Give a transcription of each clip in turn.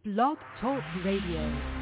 Blog Talk Radio.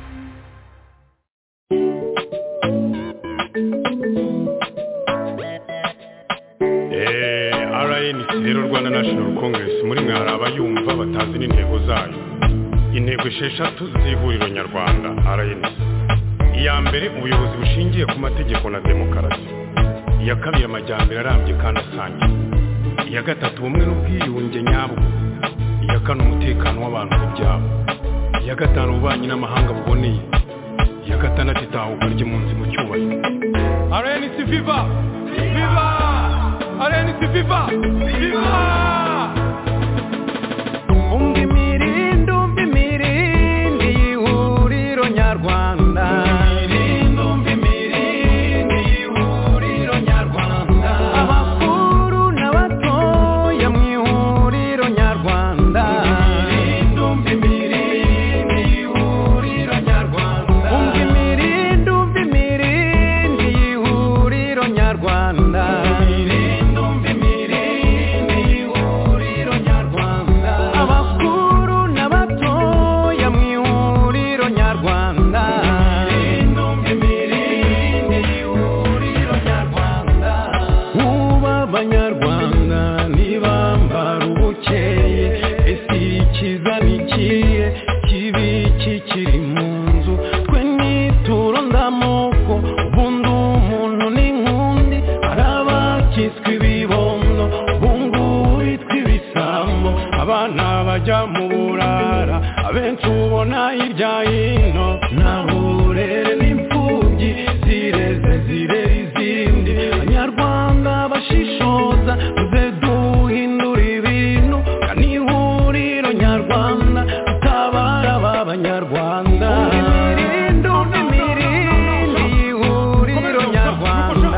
RNC rero Rwanda National Congress muri mwe hari abayumva batazi n'intego zayo. Intego esheshatu z'ihuriro nyarwanda RNC. Iya mbere ubuyobozi bushingiye ku mategeko na demokarasi. Iya kabiri amajyambere arambye kandi asangiye. Iya gatatu ubumwe n'ubwiyunge nyabwo. Iya kane umutekano w'abantu n'ibyabo. Iya gatanu ububanyi n'amahanga buboneye. Iya gatandatu itahuka ry'impunzi mu cyubahiro. RNC Viva! Viva! RNC Viva! Viva! Umva imirindi y'ihuriro nyarwanda. Abakuru n'abatoya mu ihuriro nyarwanda. Umva imirindi y'ihuriro nyarwanda. Abakuru n'abatoya mu ihuriro nyarwanda. Ubu abanyarwanda ntibambara ubukeye, ese ikiza nikiye kibi kikiri mu nzu, twe nituro ndamoko ubundi umuntu n'inkundi, hari abakiswe ibibondo bungubu bitwa ibisambo, abana bajya mu burara abenshi ubona hirya hino, nta burere n'imfubyi zireze zirera izindi. Abanyarwanda bashishoza tuze duhindura ibintu, kandi ihuriro nyarwanda tutabara b'abanyarwanda. Umva imirindi y'ihuriro nyarwanda.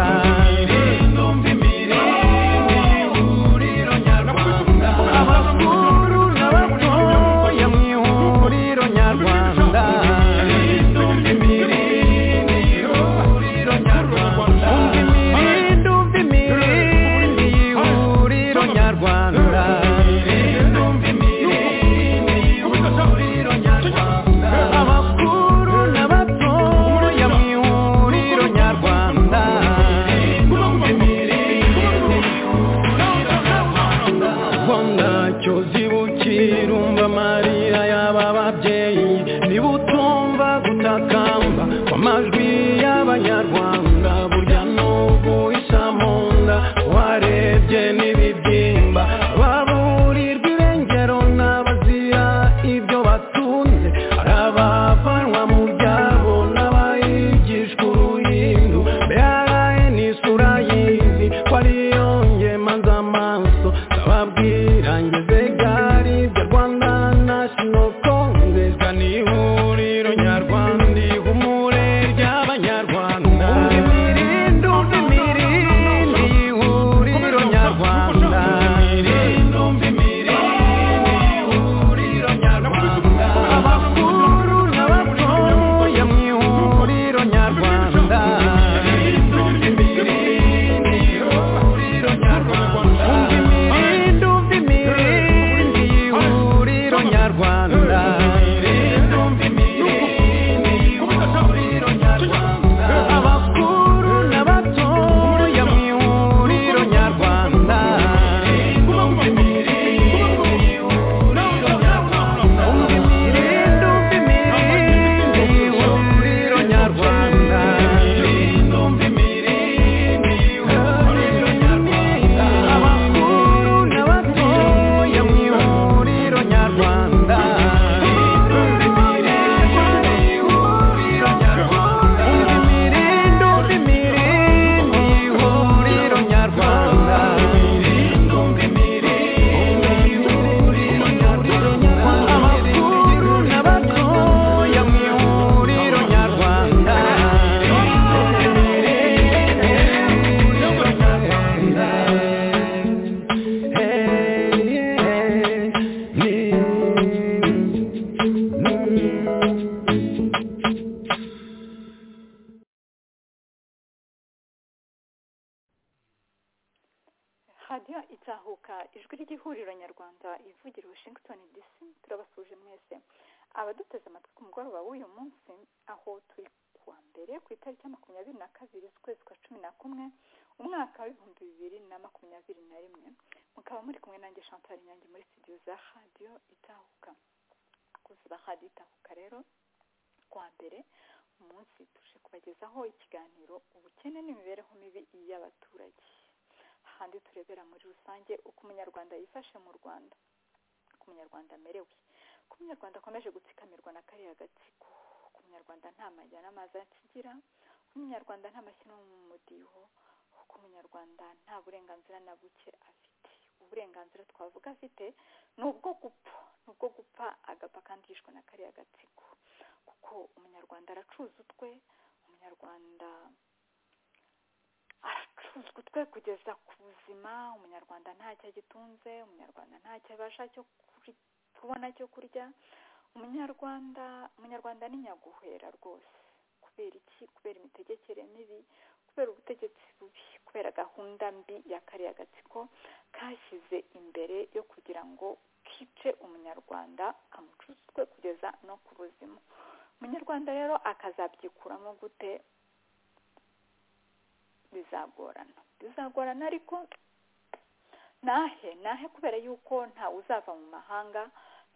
Abakuru n'abatoya mu ihuriro nyarwanda. Umva imirindi y'ihuriro nyarwanda. Abakuru n'abatoya mu ihuriro nyarwanda. Rwanda cyo zibukira umva amarira y'aba babyeyi, niba utumva gutakamba kw'amajwi y'abanyarwanda, burya n'ubu isa mu nda warebye n'ibibyimba, baburirwa irengero n'abazira ibyo batunze, hari abavanwa mu byabo n'abayigishwa uruhindu, mbere n'isura y'izi ko ariyo ngemanza amaso, ndababwira ngeze gari bya Rwanda National Congress, kandi ihuriro nyarwanda ihumure ry'abanyarwanda. Umva imirindi y'ihuriro nyarwanda. Abakuru n'abatoya mu ihuriro nyarwanda. Umva imirindi y'ihuriro nyarwanda. Abakuru n'abatoya mu ihuriro nyarwanda. Umva imirindi y'ihuriro nyarwanda. Abakuru n'abatoya mu ihuriro nyarwanda. radiyo itahuka ijwi ry'ihuriro nyarwanda ivugira Washington DC turabasuje mwese abaduteze amatwi ku mugoroba w'uyu munsi aho turi kuwa mbere ku itariki ya 22 z'ukwezi kwa 11 umwaka wa 2021 mukaba muri kumwe nanjye Chantal Nyange muri studio za Radio Itahuka. Kuzuba Radio Itahuka rero kuwa mbere umunsi tuje kubagezaho ikiganiro ubukene n'imibereho mibi y'abaturage. Handi turebera muri rusange uko umunyarwanda yifashe mu Rwanda, uko umunyarwanda amerewe, uko umunyarwanda akomeje gutsikamirwa na kariya gatsiko, uko umunyarwanda nta majya n'amazi akigira, uko umunyarwanda nta mashyino mu mudiho, uko umunyarwanda nta burenganzira na buke afite. Uburenganzira twavuga afite nubwo gupfa agapfa kandi yishwe na kariya gatsiko, kuko umunyarwanda aracuza utwe, umunyarwanda aracuzwa utwe kugeza ku buzima, umunyarwanda ntacyo agitunze, umunyarwanda ntacyo abasha cyo kubona cyo kurya, umunyarwanda ni nyaguhera rwose. Kubera iki? Kubera imitegekere mibi, kubera ubutegetsi bubi, kubera gahunda mbi ya kariya gatsiko kashyize imbere yo kugira ngo kice umunyarwanda kamucuzwe kugeza no ku buzima. Umunyarwanda rero akazabyikuramo gute? Bizagorana ariko nahe kubera yuko nta uzava mu mahanga,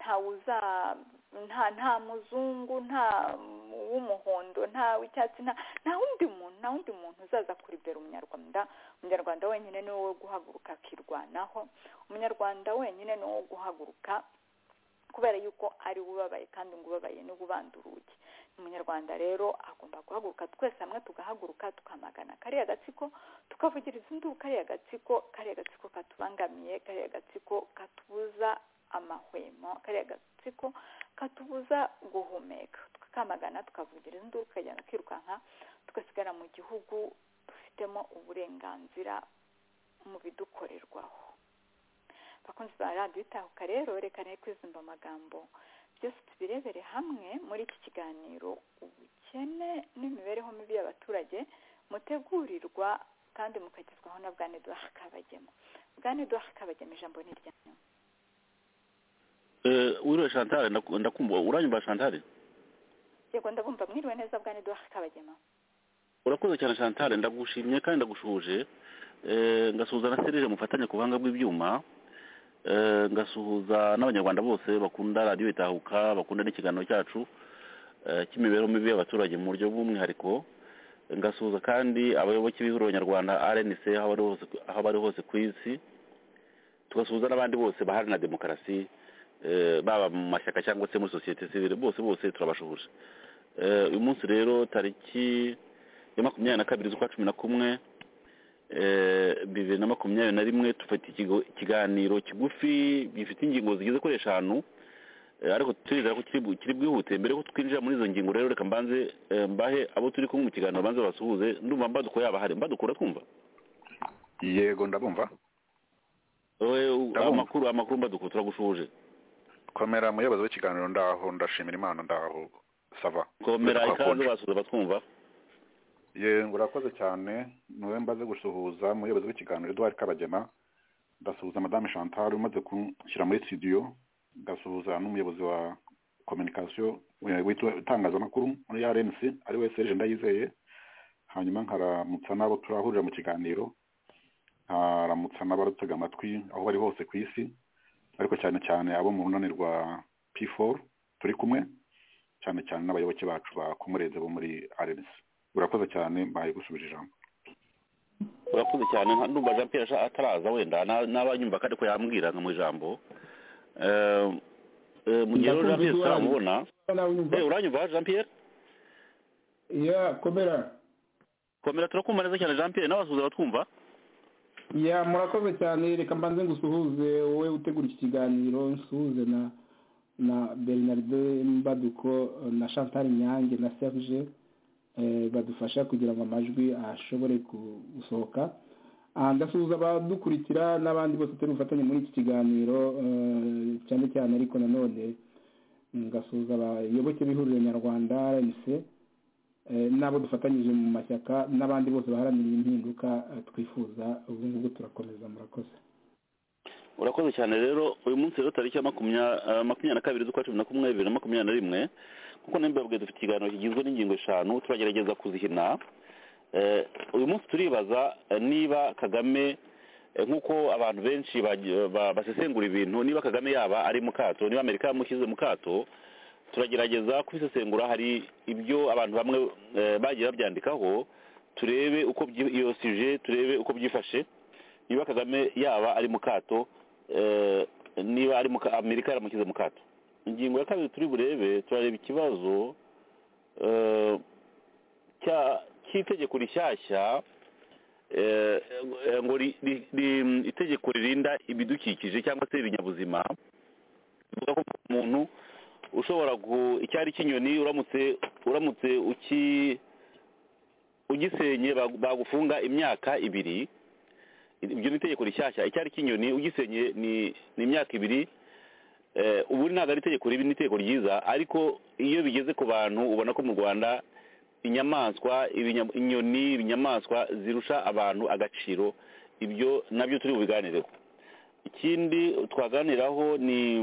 nta muzungu, nta w'umuhondo, nta w'icyatsi, nta wundi muntu uzaza kuribera umunyarwanda wenyine niwe wo guhaguruka akirwanaho, umunyarwanda wenyine niwe wo guhaguruka kubera yuko ari ubabaye, kandi ngo ubabaye ni ubanda urugi. Umunyarwanda rero agomba guhaguruka, twese hamwe tugahaguruka tukamagana kariya gatsiko, tukavugiriza induru kariya gatsiko katubangamiye, kariya gatsiko katubuza amahwemo, kariya gatsiko katubuza guhumeka, tukamagana tukavugiriza induru, tukajyana kwirukanka tugasigara mu gihugu dufitemo uburenganzira mu bidukorerwaho. Bakunzi ba Radio Itahuka rero reka kwizimba amagambo byose tubirebere hamwe muri iki kiganiro ubukene n'imibereho mibi y'abaturage, mutegurirwa kandi mukagezwaho na Bwana Edouard Kabagema. Bwana Edouard Kabagema, ijambo ni ryanyu. Uriwe Chantal, ndakumva. Uranyumva Chantal? Yego ndabumva. Mwiriwe neza Bwana Edouard Kabagema. Urakoze cyane Chantal, ndagushimye kandi ndagushuje. Ngasuhuza na Serge mufatanye ku buhanga bw'ibyuma. Ngasuhuza n'abanyarwanda bose bakunda Radio Itahuka, bakunda n'ikiganiro cyacu cy'imibereho mibi y'abaturage mu buryo bw'umwihariko. Ngasuhuza kandi abayoboke b'ihuriro nyarwanda RNC aho bari hose ku isi. Tugasuhuza n'abandi bose baharanira demokarasi, baba mu mashyaka cyangwa se muri societe civile, bose turabashuhuje. Uyu munsi rero tariki ya 22 z'ukwa 11 2021 tufite ikiganiro kigufi gifite ingingo zigeze kuri 5, ariko turizera ko kiri bwihute. Mbere ko twinjira muri izo ngingo rero reka mbanze mbahe abo turi kumwe mu kiganiro banze basuhuze. Ndumva Mbaduko yaba hari. Mbadukura twumva? Yego ndabumva. Amakuru Mbaduko turagushuje. Komera muyobozi w'ikiganiro ndaho, ndashimira Imana ndaho sava. Komera ikaze basuhuza batwumva. Yego urakoze cyane. Niwe mbaze gusuhuza muyobozi w'ikiganiro Edouard Kabagema, ndasuhuza Madame Chantal umaze kunshyira muri studio, ndasuhuza n'umuyobozi wa communication w'itangazamakuru muri RNC ari we Serge Ndayizeye, hanyuma nkaramutsa n'abo turahurira mu kiganiro, nkaramutsa n'abarutega amatwi aho bari hose ku isi, ariko cyane abo mu runani rwa P4 turi kumwe, cyane n'abayoboke bacu bakomureze bo muri RNC. Urakoze cyane, mbaye gusubira ijambo. Urakoze cyane. Ndumva Jean Pierre ataraza, wenda n'abanyumva kandi ko yambwira mu ijambo. Mugero Jean Pierre turamubona. Uranyumva Jean Pierre? Komera turakumva neza cyane Jean Pierre, n'abasuhuza batwumva? Murakoze cyane. Reka mbanze ngusuhuze wowe utegura iki kiganiro, nsuhuze na Bernard Mbaduko na Chantal Nyange na Serge badufasha kugira ngo amajwi ashobore gusohoka. Ndasuhuza abadukurikira n'abandi bose turi bufatanye muri iki kiganiro, cyane ariko nanone ngasuhuza abayoboke b'ihuriro nyarwanda RNC n'abo dufatanyije mu mashyaka n'abandi bose baharanira impinduka twifuza. Ubu ngubu turakomeza. Murakoze. urakoze cyane rero uyu munsi rero tariki ya makumyabiri na kabiri z'ukwa cumi na kumwe 2021 kuko n'imbabwe dufite ikiganiro kigizwe n'ingingo 5 turagerageza kuzihina. Uyu munsi turibaza niba Kagame nk'uko abantu benshi basesengura ibintu, niba Kagame yaba ari mu kato, niba Amerika yamushyize mu kato. Turagerageza kubisesengura, hari ibyo abantu bamwe bagira byandikaho, turebe uko iyo sujet turebe uko byifashe, niba Kagame yaba ari mu kato, niba ari Amerika yaramushyize mu kato. Ingingo ya kabiri turi burebe, turareba ikibazo cy'itegeko rishyashya ngo itegeko ririnda ibidukikije cyangwa se ibinyabuzima. Bivuga ko umuntu ushobora icyari cy'inyoni uramutse ugisenye bagufunga imyaka 2. Ibyo ni itegeko rishyashya. Icyari cy'inyoni ugisenye ni imyaka 2. Ubu ntabwo ari itegeko ribi, ni itegeko ryiza, ariko iyo bigeze ku bantu ubona ko mu Rwanda inyamaswa, inyoni, ibinyamaswa zirusha abantu agaciro. Ibyo nabyo turi bubiganireho. Ikindi twaganiraho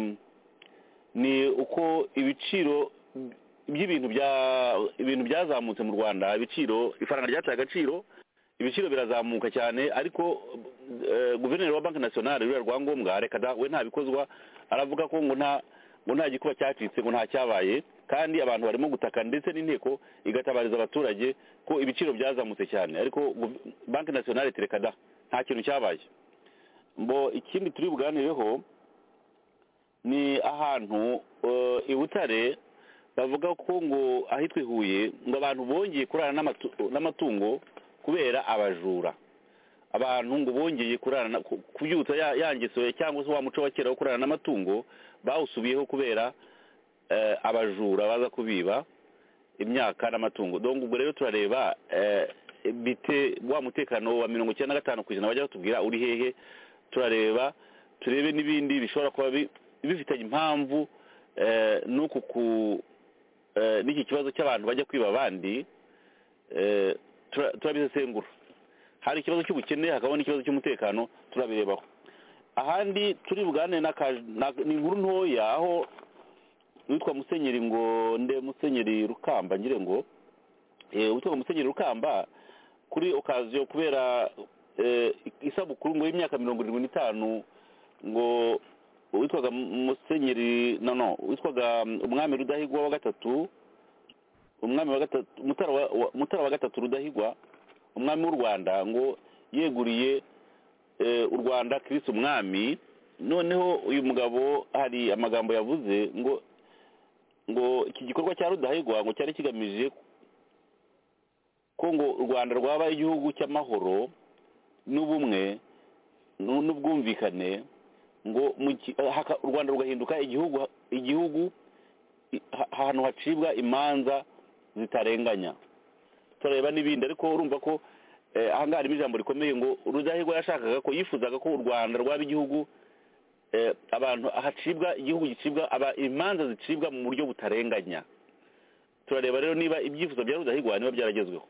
ni uko ibiciro by'ibintu byazamutse mu Rwanda. Ifaranga ryataye agaciro, ibiciro birazamuka cyane, ariko guverineri wa Banki Nationale ruriya Rwangombwa reka we ntabikozwa, aravuga ko ngo nta gikuba cyacitse, ngo nta cyabaye, kandi abantu barimo gutaka ndetse n'inteko igatabariza abaturage ko ibiciro byazamutse cyane, ariko Banki Nationale tereka nta kintu cyabaye. Ikindi turi buganireho ni ahantu i Butare bavuga ko ngo ahitwa Huye ngo abantu bongeye kurana n'amatungo kubera abajura. Abantu ngo bongeye kurana kubyutsa yangeso cyangwa se wa muco wa kera wo kurana n'amatungo bawusubiyeho kubera abajura baza kubiba imyaka n'amatungo. Donc ubwo rero turareba bite wa mutekano wa 95% bajya batubwira uri hehe. Turebe n'ibindi bishobora kuba bifitanye impamvu n'iki kibazo cy'abantu bajya kwiba abandi. Turabisesengura. Hari ikibazo cy'ubukene, hakabona ikibazo cy'umutekano, turabirebaho. Ahandi turi bugane ni inkuru ntoya aho witwa Musenyeri Musenyeri Rukamba ngire ngo witwa Musenyeri Rukamba kuri okaziyo kubera isabukuru ngo y'imyaka 75 ngo witwaga Musenyeri witwaga umwami Rudahigwa wa gatatu, Mutara wa gatatu Rudahigwa, umwami w'u Rwanda, ngo yeguriye u Rwanda Kristo umwami. Noneho uyu mugabo hari amagambo yavuze ngo iki gikorwa cya Rudahigwa ngo cyari kigamije ko ngo u Rwanda rwaba igihugu cy'amahoro n'ubumwe n'ubwumvikane, ngo u Rwanda rugahinduka igihugu ahantu hacibwa imanza zitarenganya. Tureba n'ibindi, ariko urumva ko ahangaha harimo ijambo rikomeye ngo Rudahigwa yashakaga ko, yifuzaga ko u Rwanda rwaba igihugu abantu hacibwa igihugu gicibwa imanza zicibwa mu buryo butarenganya. Turareba rero niba ibyifuzo bya Rudahigwa niba byaragezweho.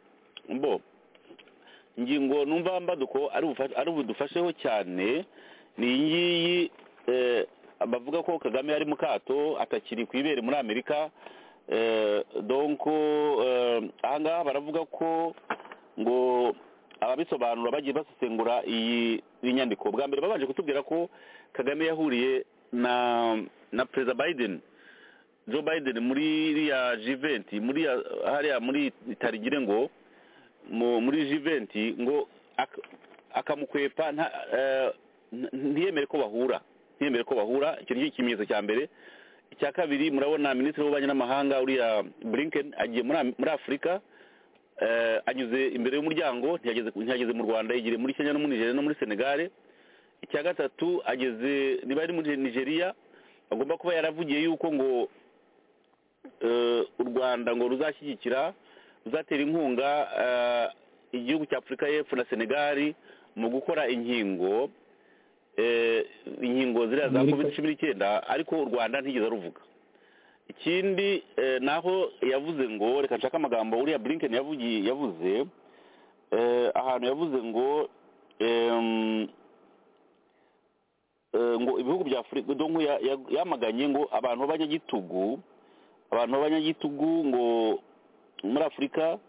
Ingingo numva mbaduko ari budufasheho cyane ni iyi bavuga ko Kagame ari mu kato atakiri kwibere muri Amerika. Donc ahangaha baravuga ko ngo ababisobanura bagiye basesengura iyi nyandiko. Bwa mbere babanje kutubwira ko Kagame yahuriye na President Joe Biden muri ya G20 muri Tarigire ngo muri G20 ngo akamukwepa ntiyemere ko bahura. Icyo ni ikimenyetso cya mbere. Icya kabiri, murabona minisitiri w'ububanyi n'amahanga uriya Blinken agiye muri Afurika, anyuze imbere y'umuryango, ntiyageze mu Rwanda, yigire muri Kenya no muri Nigeria no muri Senegal. Icya gatatu, ageze niba ari muri Nigeria, agomba kuba yaravugiye yuko ngo u Rwanda ngo ruzatera inkunga igihugu cya Afurika y'Epfo na Senegal mu gukora inkingo ziriya za COVID-19, ariko u Rwanda ntigeze ruvuga. Ikindi naho yavuze ngo, reka nshaka amagambo uriya Blinken yavuze ahantu yavuze ngo ngo ibihugu bya Afurika donc yamaganye ngo abantu b'abanyagitugu ngo muri Afurika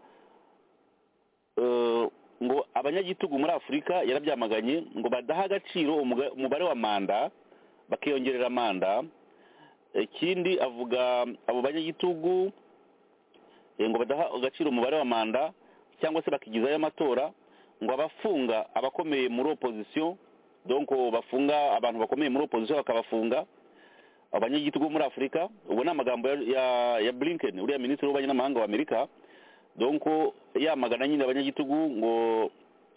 ngo abanyagitugu muri Afurika yarabyamaganye ngo badaha agaciro umubare wa manda bakiyongerera manda. Ikindi avuga abo banyagitugu ngo badaha agaciro umubare wa manda cyangwa se bakigizayo amatora, ngo abafunga abakomeye muri opposition, donc bafunga abantu bakomeye muri opposition bakabafunga abanyagitugu muri Afurika. Ubu ni amagambo ya Blinken, uriya minisitiri w'ububanyi n'amahanga wa Amerika, donc yamagana nyine abanyagitugu ngo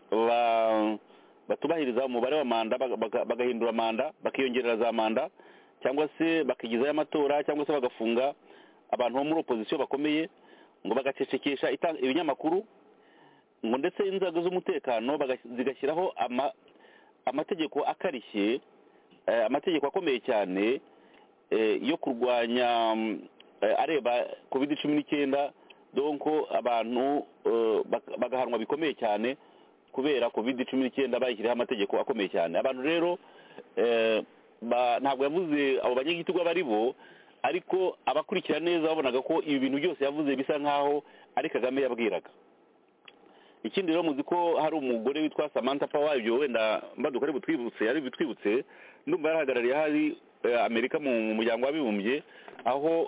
batubahiriza umubare wa manda, bagahindura manda, bakiyongerera za manda, cyangwa se bakigizayo amatora, cyangwa se bagafunga abantu bo muri opposition bakomeye, ngo bagacecekesha ibinyamakuru, ngo ndetse inzego z'umutekano zigashyiraho amategeko akarishye, amategeko akomeye cyane yo kurwanya areba COVID-19, donc abantu bagahanwa bikomeye cyane kubera COVID-19, bayishyiriho amategeko akomeye cyane. Abantu rero ntabwo yavuze abo banyagitugu abari bo, ariko abakurikira neza babonaga ko ibi bintu byose yavuze bisa nkaho ari Kagame yabwiraga. Ikindi rero muzi ko hari umugore witwa Samantha Power, ibyo wenda mbaduka ari bitwibutse, ndumva yarahagarariye hari Amerika mu muryango w'abibumbye, aho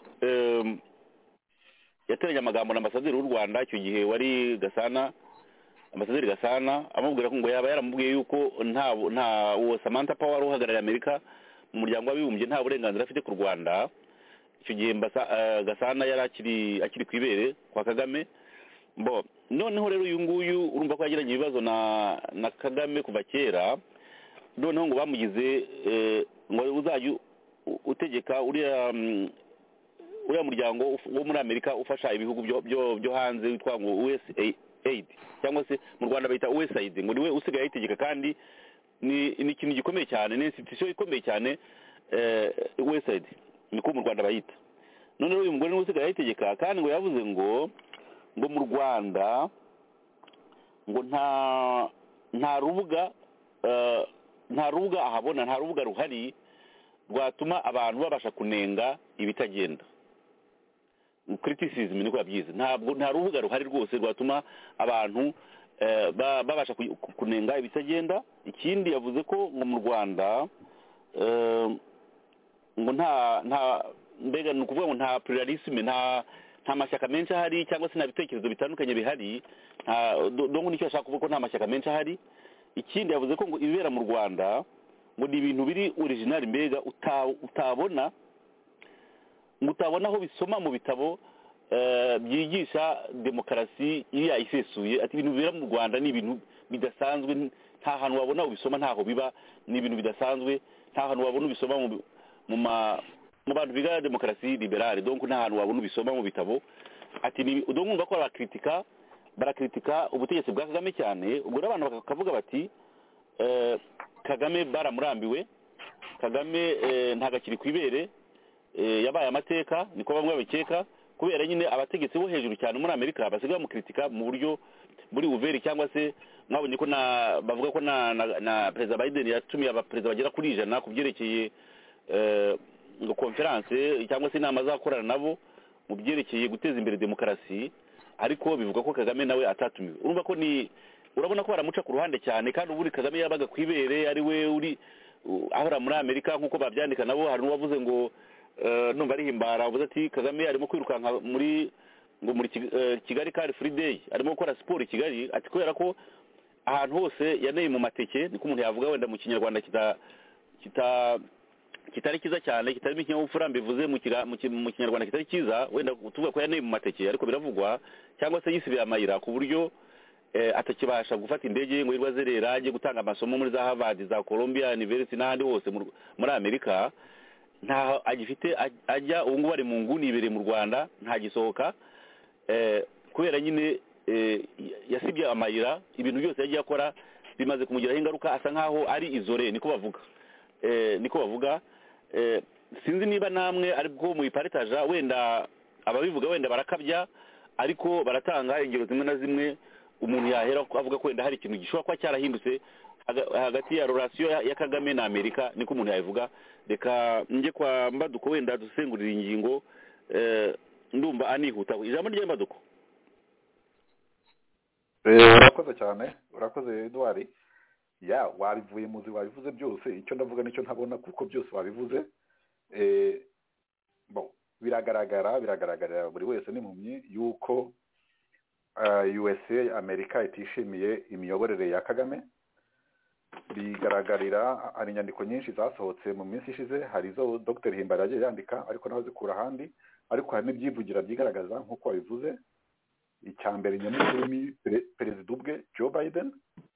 yateranye amagambo na ambasaderi w'u Rwanda icyo gihe wari ambasaderi Gasana, amubwira ko ngo yaba yaramubwiye yuko nta uwo Samantha Power uhagarariye Amerika mu muryango w'abibumbye nta burenganzira afite ku Rwanda. Icyo gihe Gasana yari akiri ku ibere kwa Kagame. Noneho rero uyu nguyu urumva ko yagiranye ibibazo na Kagame kuva kera, noneho ngo bamugize ngo uzajya utegeka uriya muryango wo muri Amerika ufasha ibihugu byo hanze witwa ngo USAID, cyangwa se mu Rwanda bayita USAID, ngo niwe usigaye ayitegeka, kandi ni ikintu gikomeye cyane, ni institution ikomeye cyane. USAID niko mu Rwanda bayita. Noneho uyu mugore niwe usigaye ayitegeka, kandi ngo yavuze ngo mu Rwanda ngo nta rubuga ahabona, nta rubuga ruhari rwatuma abantu babasha kunenga ibitagenda. Criticism niko yabyize, nta rubuga ruhari rwose rwatuma abantu babasha kunenga ibitagenda. Ikindi yavuze ko ngo mu Rwanda ngo mbega ni ukuvuga ngo nta pluralisme, nta mashyaka menshi ahari, cyangwa se nta bitekerezo bitandukanye bihari, donc nicyo ashaka kuvuga ko nta mashyaka menshi ahari. Ikindi yavuze ko ngo ibibera mu Rwanda ngo ni ibintu biri original, mbega utabona aho bisoma mu bitabo byigisha demokarasi iriya isesuye. Ati ibintu bibera mu Rwanda ni ibintu bidasanzwe, nta hantu wabona ubisoma, ntaho biba, ni ibintu bidasanzwe, nta hantu wabona ubisoma mu bantu biga demokarasi liberale, donc nta hantu wabona ubisoma mu bitabo. Ati donc umva ko barakritika ubutegetsi bwa Kagame cyane. Ubwo abantu bakavuga bati Kagame baramurambiwe, Kagame ntagakiri ku ibere, yabaye amateka, niko bamwe babikeka, kubera nyine abategetsi bo hejuru cyane muri Amerika basigaye bamukritika mu buryo muri uveri, cyangwa se mwabonye ko bavuga ko na Perezida Biden yatumiye abaperezida bagera kuri 100 ku byerekeye ngo conference cyangwa se inama zakorana nabo mu byerekeye guteza imbere demokarasi, ariko bivuga ko Kagame nawe atatumiwe. Urabona ko baramuca ku ruhande cyane, kandi ubu Kagame yabaga ku ibere, ari we uri ahora muri Amerika nk'uko babyandika nabo. Hari n'uwavuze ngo numva ari himbara, avuze ati Kagame arimo kwirukanka muri Kigali Car Free Day, arimo gukora siporo i Kigali. Ati kubera ko ahantu hose yaneye mu mateke, niko umuntu yavuga, wenda mu Kinyarwanda kitari kiza cyane, kitarimo ikinyabupfura, mbivuze mu Kinyarwanda kitari kiza, wenda tuvuga ko yaneye mu mateke, ariko biravugwa, cyangwa se yisibiye amayira ku buryo atakibasha gufata indege ngo yirwa zerera ajye gutanga amasomo muri za Harvard, za Columbia University n'ahandi hose muri Amerika. Nta agifite ajya ubu ngubu ari mu nguni ibere mu Rwanda, nta gisohoka kubera nyine yasibye amayira. Ibintu byose yagiye akora bimaze kumugiraho ingaruka, asa nkaho ari izore, niko bavuga. Sinzi niba namwe ariko muyiparitaja, wenda ababivuga wenda barakabya, ariko baratanga ingero zimwe na zimwe umuntu yahera avuga ko wenda hari ikintu gishobora kuba cyarahindutse hagati ya relation ya Kagame na Amerika niko umuntu yabivuga. Reka nje kwa Mbaduko wenda dusengurira ingingo ndumva anihuta ijambo rya Mbaduko. Urakoze cyane, urakoze Edouard. Ya wabivuye muzi wabivuze byose, icyo ndavuga nicyo ntabona kuko byose wabivuze. Biragaragara buri wese ni mumye yuko USA Amerika itishimiye imiyoborere ya Kagame. Bigaragarira hari inyandiko nyinshi zasohotse mu minsi ishize, hari zo Dr. Himbara yagiye yandika ariko naho zikura ahandi, ariko hari n'ibyivugira byigaragaza nk'uko wabivuze. Icyambere nyamukuru ni perezida ubwe Joe Biden,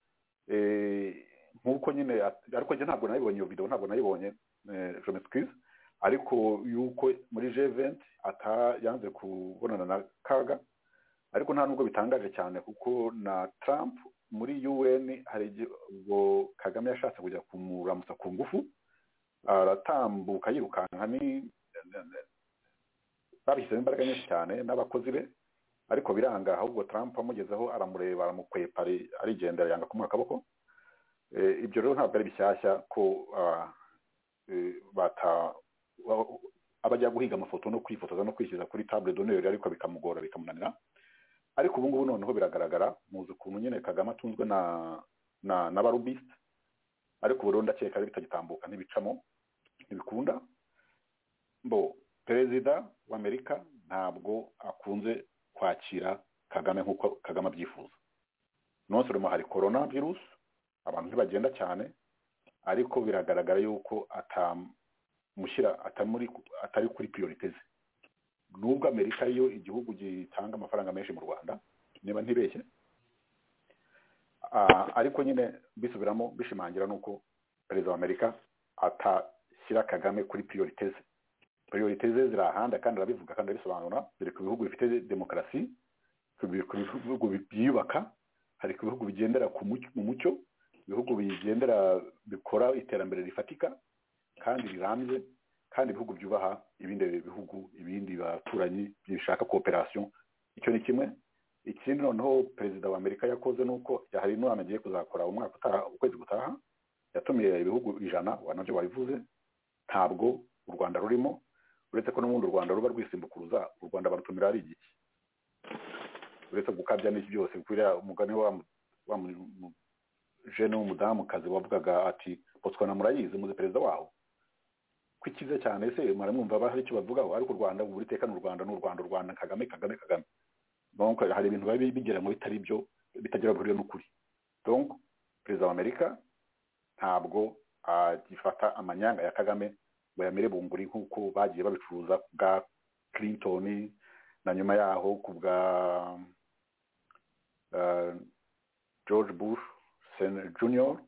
nk'uko nyine ariko njye ntabwo nayibonye iyo video, ntabwo nayibonye je m'excuse, ariko yuko muri G20 yanze kubonana na Kaga, ariko nta nubwo bitangaje cyane kuko na Trump muri UN hari ubwo Kagame yashatse kujya kumuramutsa ku ngufu, aratambuka yirukanka ni babishyize imbaraga nyinshi cyane n'abakozi be, ariko biranga ahubwo Trump amugezeho aramureba aramukwepa arigendera yanga kumuha akaboko. Ibyo rero ntabwo ari bishyashya ko abajya guhiga amafoto no kwifotoza no kwishyiza kuri table d'honneur ariko bikamugora bikamunanira. Ariko ubu ngubu noneho biragaragara muzi ukuntu nyine Kagame atunzwe n'abarubiste, ariko ubu rero ndakeka ari bitagitambuka ntibicamo ntibikunda. Perezida wa Amerika ntabwo akunze kwakira Kagame nk'uko Kagame abyifuza. Nonse hari corona virus, abantu ntibagenda cyane, ariko biragaragara yuko atari kuri priorities. Nubwo Amerika yo igihugu gitanga amafaranga menshi mu Rwanda niba ntibeshye, ariko nyine bisubiramo bishimangira nuko perezida wa Amerika atashyira Kagame kuri priorities. Priorities zirahanda kandi arabivuga kandi abisobanura. Biri ku bihugu bifite demokarasi, ku bihugu byiyubaka, hari ku bihugu bigendera mu mucyo, ibihugu bigendera bikora iterambere rifatika kandi rirambye, kandi ibihugu byubaha ibindi bihugu, ibindi baturanyi bishaka cooperation. Icyo ni kimwe. Ikindi noneho perezida wa Amerika yakoze nuko hari n'umwana agiye kuzakora umwaka utaha, ukwezi gutaha, yatumiye ibihugu 100 wanavyo wabivuze, ntabwo u Rwanda rurimo, uretse ko n'ubundi u Rwanda ruba rwisimbukuruza. U Rwanda barutumira ari igiki, uretse gukabya n'iki byose kwira umugani wa jene w'umudamu kazi wavugaga ati Botswana murayizi muzi perezida waho kwikize cyane se maramwumva bahari icyo bavugaho, ariko u Rwanda buri teka n'u Rwanda Kagame. Donc hari ibintu babi bigera mu bitari byo bitagira buri n'ukuri. Donc perezida wa Amerika ntabwo agifata amanyanga ya Kagame bayamere bunguri nk'uko bagiye babicuruza bwa Clinton na nyuma yaho ku bwa George Bush Junior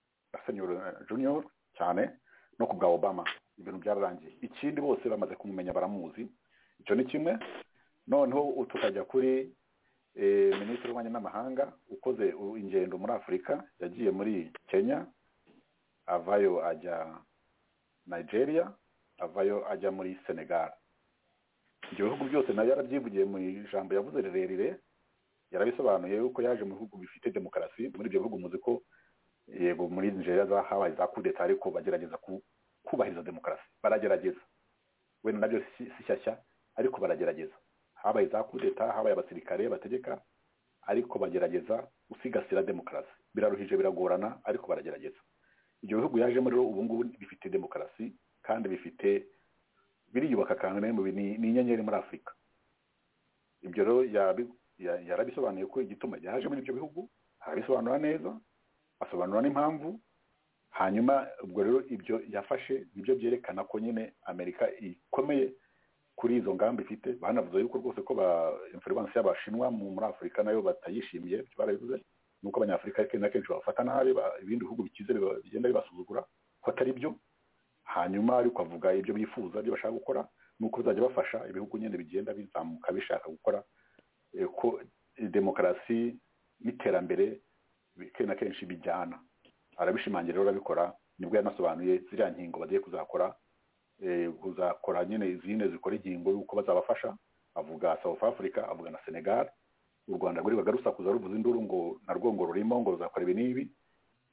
cyane no ku bwa Obama. Ibintu byararangiye. Ikindi bose bamaze kumumenya baramuzi. Icyo ni kimwe. Noneho tukajya kuri Minisitiri w'Ububanyi n'Amahanga ukoze ingendo muri Afurika, yagiye muri Kenya, avayo ajya Nigeria, avayo ajya muri Senegal. Ibyo bihugu byose nayo yarabyivugiye mu ijambo yavuze rirerire, yarabisobanuye yuko yaje mu bihugu bifite demokarasi. Muri ibyo bihugu muzi ko yego muri Nigeria habaye za coup d'etat, ariko bagerageza kubahiriza demokarasi, baragerageza. Wenda nabyo si shyashya, ariko baragerageza. Habaye za coup d'etat, habaye abasirikare bategeka, ariko bagerageza usigasira demokarasi. Biraruhije, biragorana, ariko baragerageza. Ibyo bihugu yaje muri ubu ngubu bifite demokarasi kandi biriyubaka kandi ni inyenyeri muri Afurika. Ibyo rero yarabisobanuye ko igituma yaje muri ibyo bihugu, arabisobanura neza, asobanura n'impamvu. Hanyuma ubwo rero ibyo yafashe nibyo byerekana ko nyine Amerika ikomeye kuri izo ngamba ifite. Banavuze yuko rwose ko influence y'Abashinwa muri Afurika nayo batayishimiye, barabivuze nuko abanyafurika kenshi bafata nabi ibindi bihugu bikize bigenda bibasuzugura ko atari byo. Hanyuma ariko avuga ibyo bifuza byo bashaka gukora nuko bizajya bafasha ibihugu nyine bigenda bizamuka bishaka gukora ko demokarasi n'iterambere kenshi bijyana. Arabishimangira rero abikora. Nibwo yanasobanuye ziriya nkingo bagiye kuzakora nyine izindi zikora inkingo yuko bazabafasha. Avuga South Africa, avuga na Senegal. U Rwanda ruri bagarusakuza ruvuze induru ngo narwo ngo rurimo ngo ruzakora ibi n'ibi.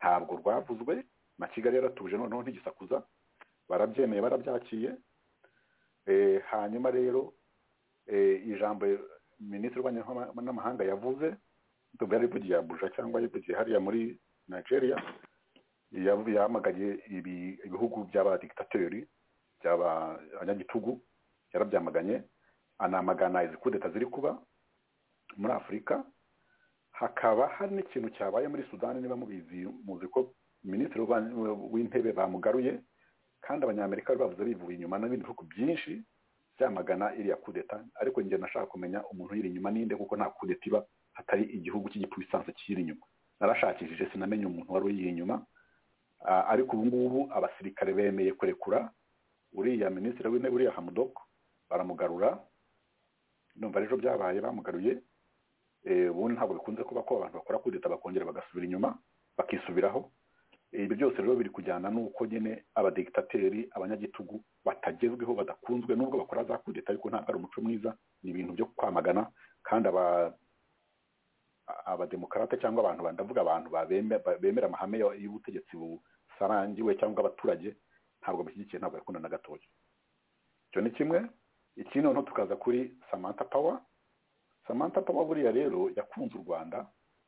ntabwo rwavuzwe na Kigali yaratuje noneho ntigisakuza barabyemeye barabyakiye hanyuma rero ijambo minisitiri w'ububanyi n'amahanga yavuze ndumva yari ivugiye Abuja cyangwa yivugiye hariya muri Nigeria yamagaye ibihugu by'abadiktateri by'abanyagitugu yarabyamaganye anamagana izi kudeta ziri kuba muri Afurika. Hakaba hari n'ikintu cyabaye muri Sudani niba muzi ko minisitiri w'intebe bamugaruye kandi abanyamerika bavuze bivuye inyuma n'ibindi bihugu byinshi byamagana iriya kudeta, ariko njye nashaka kumenya umuntu yiri inyuma ninde, kuko nta kudeta iba hatari igihugu cy'igipuissance kiri inyuma. Narashakishije sinamenye umuntu wari uyiri inyuma, ariko ubu ngubu abasirikare bemeye kurekura uriya minisitiri w'intebe uriya Hamdok baramugarura. Numva ejo byabaye bamugaruye. Ubundi ntabwo bikunze kuba ko abantu bakora kudeta bakongera bagasubira inyuma bakisubiraho. Ibi byose rero biri kujyana n'uko nyine abadiktateri abanyagitugu batagezweho badakunzwe nubwo bakora za kudeta, ariko ntabwo ari umuco mwiza, ni ibintu byo kwamagana. Kandi abademokarate cyangwa abantu bandavuga abantu bemera amahame y'ubutegetsi busarangiwe cyangwa abaturage ntabwo bashyigikiye, ntabwo bakunda na gatoya. Icyo ni kimwe. Ikindi noneho tukaza kuri Samantha Power. Samantha Power buriya rero yakunze u Rwanda,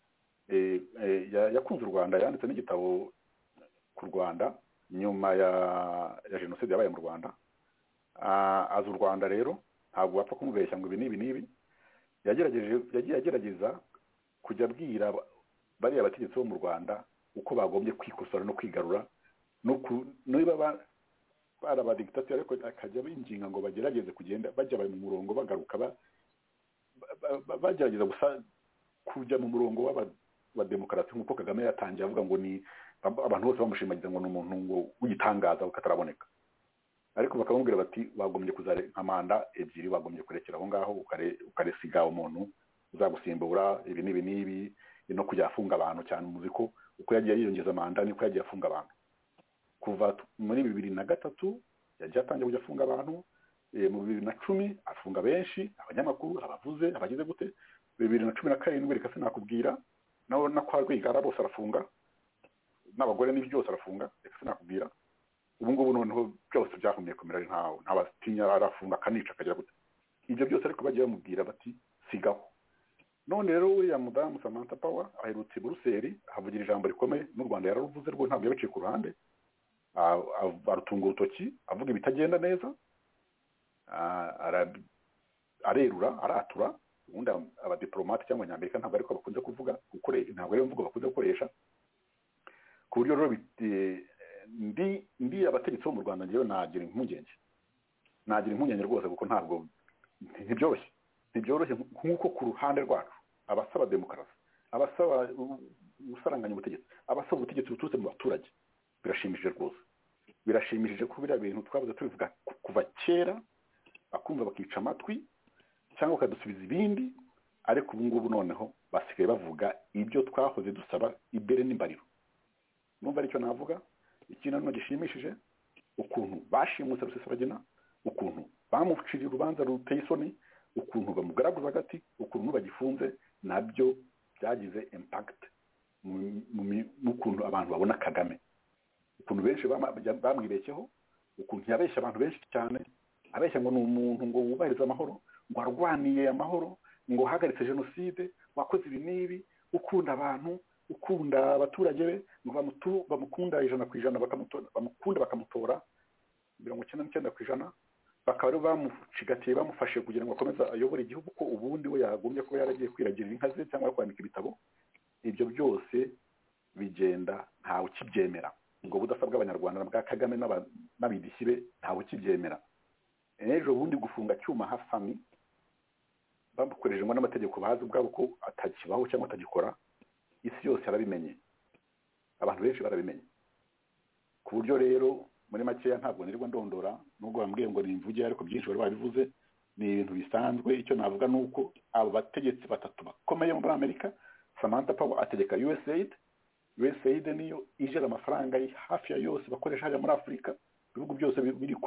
yanditse n'igitabo ku Rwanda nyuma ya jenoside yabaye mu Rwanda. Azi u Rwanda rero ntabwo wapfa kumubeshya ngo ibi n'ibi. Yagerageza kujya abwira bariya abategetsi bo mu Rwanda uko bagombye kwikosora no kwigarura, niba bari abadiktateri ariko akajya binginga ngo bagerageze kugenda bajya mu murongo bagaruka bagerageza gusa kujya mu murongo w'abademokarasi nk'uko Kagame yatangiye avuga ngo ni abantu bose bamushimagiza ngo ni umuntu ngo w'igitangaza ukataraboneka, ariko bakamubwira bati wagombye kuzarenga manda ebyiri, wagombye kurekera aho ngaho ukaresiga umuntu uzagusimbura ibi n'ibi no kujya afunga abantu cyane. Muzi ko uko yagiye yiyongeza manda niko yagiye afunga abantu. Kuva muri 2003 yagiye atangiye kujya afunga abantu, mu 2010 afunga benshi, abanyamakuru, abavuze, abagize gute. 2017 reka sinakubwira naho nakwa Rwigara bose arafunga, n'abagore n'ibyo byose arafunga, reka sinakubwira. Ubu ngubu noneho byose byahumye kumera nta batinya arafunga kanica akagira gute. Ibyo byose ariko bagiye bamubwira bati sigaho. None rero uriya mudamu Samantha Power aherutse Buruseli ahavugira ijambo rikomeye, n'u Rwanda yararuvuze rwo ntabwo yabaciye ku ruhande, arutunga urutoki avuga ibitagenda neza, arerura aratura. Ubundi abadiplomate cyangwa abanyamerika ntabwo ariko bakunze kuvuga, ntabwo ari imvugo bakunze gukoresha. Ku buryo rero ndi abategetsi bo mu Rwanda ngewe nagira impungenge rwose, kuko ntabwo ntibyoroshye nk'uko ku ruhande rwacu abasaba demokarasi, abasaba gusaranganya ubutegetsi, abasaba ubutegetsi buturutse mu baturage, birashimishije rwose. Birashimishije ko biriya bintu twabuze tubivuga kuva kera, bakumva bakica amatwi cyangwa bakadusubiza ibindi, ariko ubu ngubu noneho basigaye bavuga ibyo twahoze dusaba imbere n'imbariro. Numva aricyo navuga. Ikintu none gishimishije ukuntu bashimuse Rusesabagina, ukuntu bamuciriye urubanza ruteye isoni, ukuntu bamugaraguza agati, ukuntu bagifunze, nabyo byagize impact n'ukuntu abantu babona Kagame, ukuntu benshi bamwibekeho, ukuntu yabeshya abantu benshi cyane, abeshya ngo ni umuntu ngo wubahiriza amahoro, ngo arwaniye amahoro, ngo hagaritse jenoside, wakoze ibi n'ibi, ukunda abantu, ukunda abaturage be, ngo bamukunda 100%, bamukunda bakamutora 99%, bakaba bamucigatiye bamufashe kugira ngo akomeze ayobore igihugu, ko ubundi we yagombye kuba yaragiye kwiragirira inka ze cyangwa kwandika ibitabo. Ibyo byose bigenda ntawe ukibyemera. Ubwo budasa bw'abanyarwanda bwa Kagame n'abidishyi be ntawe ukibyemera. Ejo bundi gufunga Cyuma Hasani bamukorejemo n'amategeko bazi ubwabo ko atakibaho cyangwa atagikora, isi yose yarabimenye, abantu benshi barabimenye. Ku buryo rero muri makeya ntabwo nirirwa ndondora, nubwo bambwiye ngo nimvuge, ariko byinshi bari babivuze, ni ibintu bisanzwe. Icyo navuga nuko abo bategetsi batatu bakomeye muri Amerika, Samantha Power ategeka USAID niyo ijera amafaranga hafi ya yose bakoresha hariya muri Afurika. Ibihugu byose biri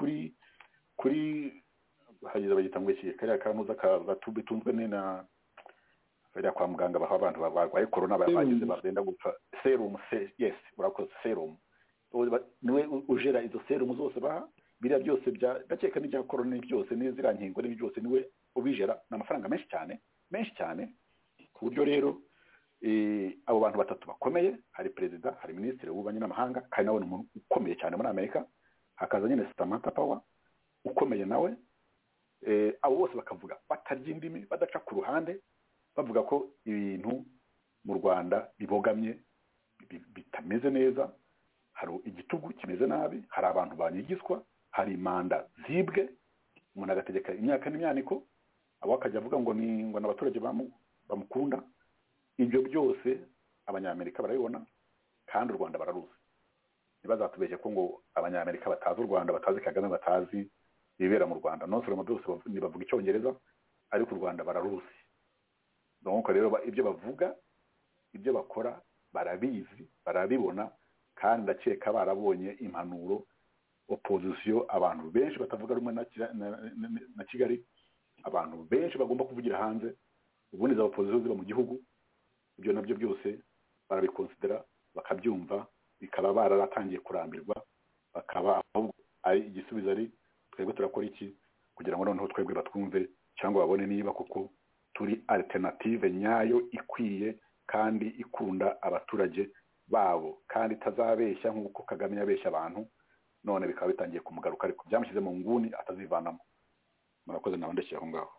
kuri hagize bagita ngo iki kariya kamuza bitunzwe bajya kwa muganga baha abantu barwaye corona bagize bagenda gupfa serum yes urakoze serum niwe ujera izo serum zose baha biriya byose ndakeka n'ibya corona byose n'izira nkingo n'ibyo byose niwe ubijera n'amafaranga menshi cyane ku buryo rero abo bantu batatu bakomeye hari perezida hari minisitiri w'ububanyi n'amahanga kandi nawe umuntu ukomeye cyane muri Amerika hakaza nyine Samantha Power ukomeye nawe abo bose bakavuga batarya indimi badaca ku ruhande bavuga ko ibintu mu Rwanda bibogamye bitameze neza hari igitugu kimeze nabi hari abantu banyigiswa hari manda zibwe umuntu agategeka imyaka n'imyaniko abo akajya avuga ngo n'abaturage bamukunda ibyo byose abanyamerika barabibona kandi u Rwanda bararuzi ntibazatubeshye ko ngo abanyamerika batazi u Rwanda batazi Kagame batazi ibibera mu Rwanda nonsoma byose nibavuga icyongereza ariko u Rwanda bararuzi donc rero ibyo bavuga ibyo bakora barabizi barabibona kandi ndakeka barabonye impanuro opposition abantu benshi batavuga rumwe na Kigali abantu benshi bagomba kuvugira hanze ubundi za opposition ziba mu gihugu ibyo nabyo byose barabikonsidera bakabyumva bikaba bararatangiye kurambirwa bakaba ahubwo ari igisubizo ari twebwe turakora iki kugira ngo noneho twebwe batwumve cyangwa babone niba kuko turi alternative nyayo ikwiye kandi ikunda abaturage babo kandi tazabeshya nk'uko Kagame yabeshya abantu none bikaba bitangiye kumugaruka ariko byamushyize mu nguni atazivanamo murakoze nawe ndashyiye aho ngaho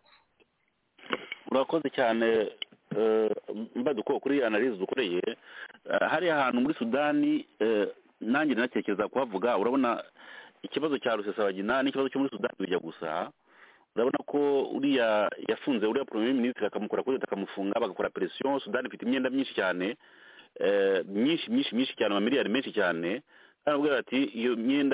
urakoze cyane mbaduko kuri analyse dukoreye hari ahantu muri Sudani nanjye natekereza kuhavuga urabona ikibazo cya Rusesabagina n'ikibazo cyo muri Sudani bijya gusa urabona ko uriya yafunze uriya premier ministre akamukora kuri akamufunga bagakora pression Sudani ifite imyenda myinshi cyane myinshi cyane amamiliyari menshi cyane arabwira ati iyo myenda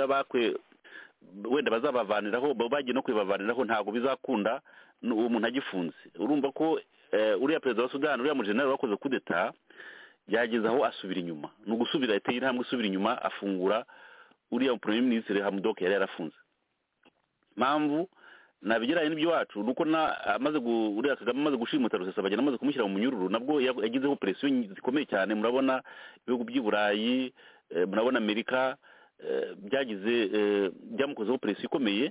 wenda bazabavaniraho bagiye no kwibavaniraho ntago bizakunda uwo muntu agifunze urumva ko uriya perezida wa Sudani uriya mujenerali wakoze kudeta yageze aho asubira inyuma no gusubira iteye intambwe asubira inyuma afungura uriya premier ministre Hamdok yari yarafunze mpamvu nabigeraye n'ibyo wacu nuko uriya Kagame amaze gushimuta Rusesabagina amaze kumushyira mu munyururu nabwo yagizeho pression zikomeye cyane murabona ibihugu by'i Burayi murabona Amerika byamukozeho pression ikomeye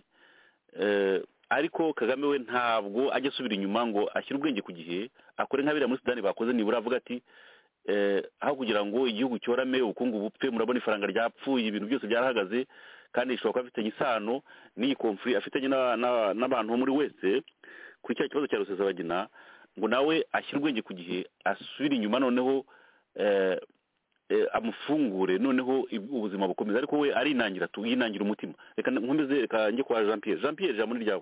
ariko Kagame we ntabwo ajya asubira inyuma ngo ashyire ubwenge ku gihe akore nk'abira muri Sudani bakoze nibura avuga ati aho kugira ngo igihugu cyorame ubukungu bupfe murabona ifaranga ryapfuye ibintu byose byarahagaze kandi ishobora kuba afitanye isano n'iyi conflict afitanye n'abantu bo muri wese kuri cya kibazo cya Rusesabagina ngo nawe ashyire ubwenge ku gihe asubire inyuma noneho amufungure noneho ubuzima bukomeza ariko we arinangira yinangira umutima reka njye kwa Jean Pierre jambo ryawe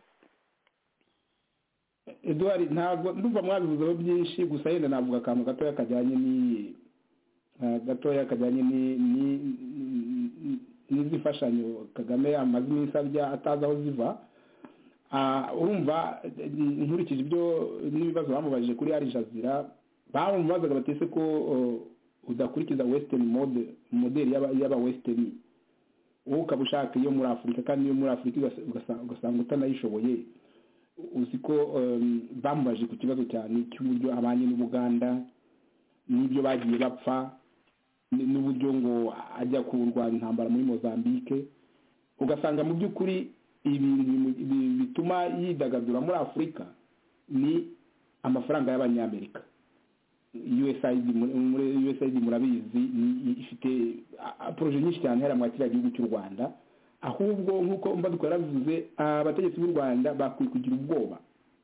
Edouard ntabwo ndumva mwabivuzeho byinshi gusa yenda navuga akantu gatoya kajyanye n'izifashanyo Kagame amaze iminsi arya atazi aho ziva urumva nkurikije ibyo n'ibibazo bamubajije kuri Al Jazeera bamubazaga batese ko udakurikiza western model y'aba western wowe ukaba ushaka iyo muri Afurika kandi iyo muri Afurika ugasanga utanayishoboye uzi ko bamubaje ku kibazo cyane cy'uburyo abanye n'Ubuganda n'ibyo bagiye bapfa n'uburyo ngo ajya kurwanya intambara muri Mozambique ugasanga mu by'ukuri ibintu bituma yidagadura muri Afurika ni amafaranga y'abanyamerika USAID murabizi ifite projet nyinshi cyane hera mu kiriya gihugu cy'u Rwanda ahubwo nk'uko mbaduko yaravuze abategetsi b'u Rwanda bakwiye kugira ubwoba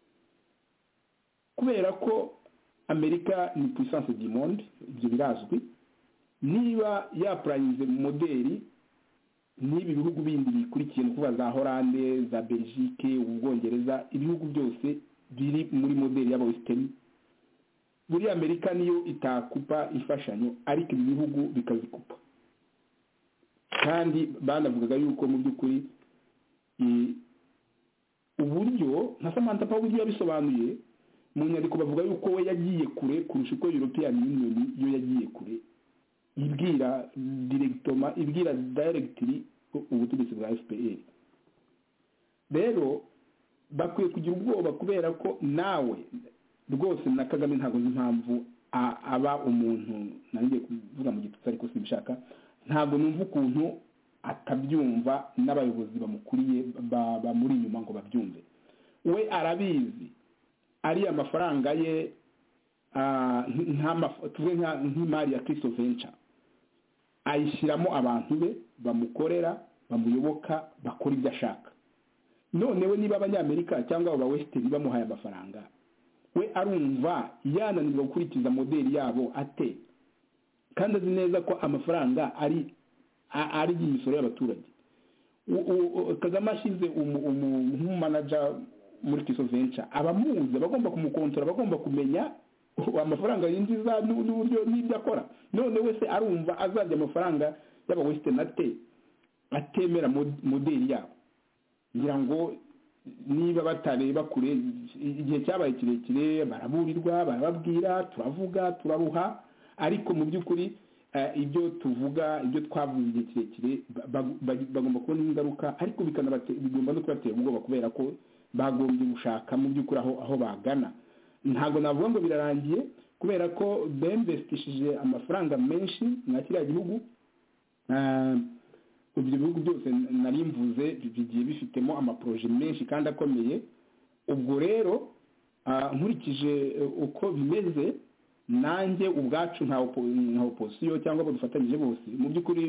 kubera ko Amerika ni puissance du monde ibyo birazwi niba yapranize modeli n'ibi bihugu bindi bikurikiye no kuba za Hollande za Belgique Ubwongereza ibihugu byose biri muri modeli y'aba western buri Amerika niyo itakupa ifashanyo ariko ibi bihugu bikazikupa kandi banavugaga yuko mu by'ukuri uburyo nka Samantha Power yabisobanuye mu nyandiko bavuga yuko we yagiye kure kurusha uko European Union yo yagiye kure ibwira directly ubutegetsi bwa FPR rero bakwiye kugira ubwoba kubera ko nawe rwose na Kagame ntabwo nzi impamvu aba umuntu nangiye kuvuga mu gitutsi ariko simbishaka ntabwo numva ukuntu atabyumva n'abayobozi bamukuriye bamuri inyuma ngo babyumve we arabizi ari amafaranga ye nk'imari ya Cristo Venture ayishyiramo abantu be bamukorera bamuyoboka bakora ibyo ashaka none we niba abanyamerika cyangwa aba western bamuhaye amafaranga we arumva yananirwa gukurikiza modeli yabo ate kandi azi neza ko amafaranga ari imisoro y'abaturage Kagame ashize nk'umumanager muri Cristo Venture abamuzi bagomba kumukontora bagomba kumenya amafaranga yinjiza n'uburyo n'ibyo akora none wese arumva azajya amafaranga y'aba western atemera modeli yabo ngira ngo niba batareba kure igihe cyabaye kirekire baraburirwa barababwira turavuga turaruha ariko mu by'ukuri ibyo tuvuga ibyo twavuze igihe kirekire bagomba kubona ingaruka ariko bigomba no kubatera ubwoba kubera ko bagombye gushaka mu by'ukuri aho bagana ntabwo navuga ngo birarangiye kubera ko bemvestishije amafaranga menshi na kiriya gihugu ibyo bihugu byose nari mvuze bigiye bifitemo amaproje menshi kandi akomeye ubwo rero nkurikije uko bimeze nanjye ubwacu nka opposition cyangwa abo dufatanyije bose mu by'ukuri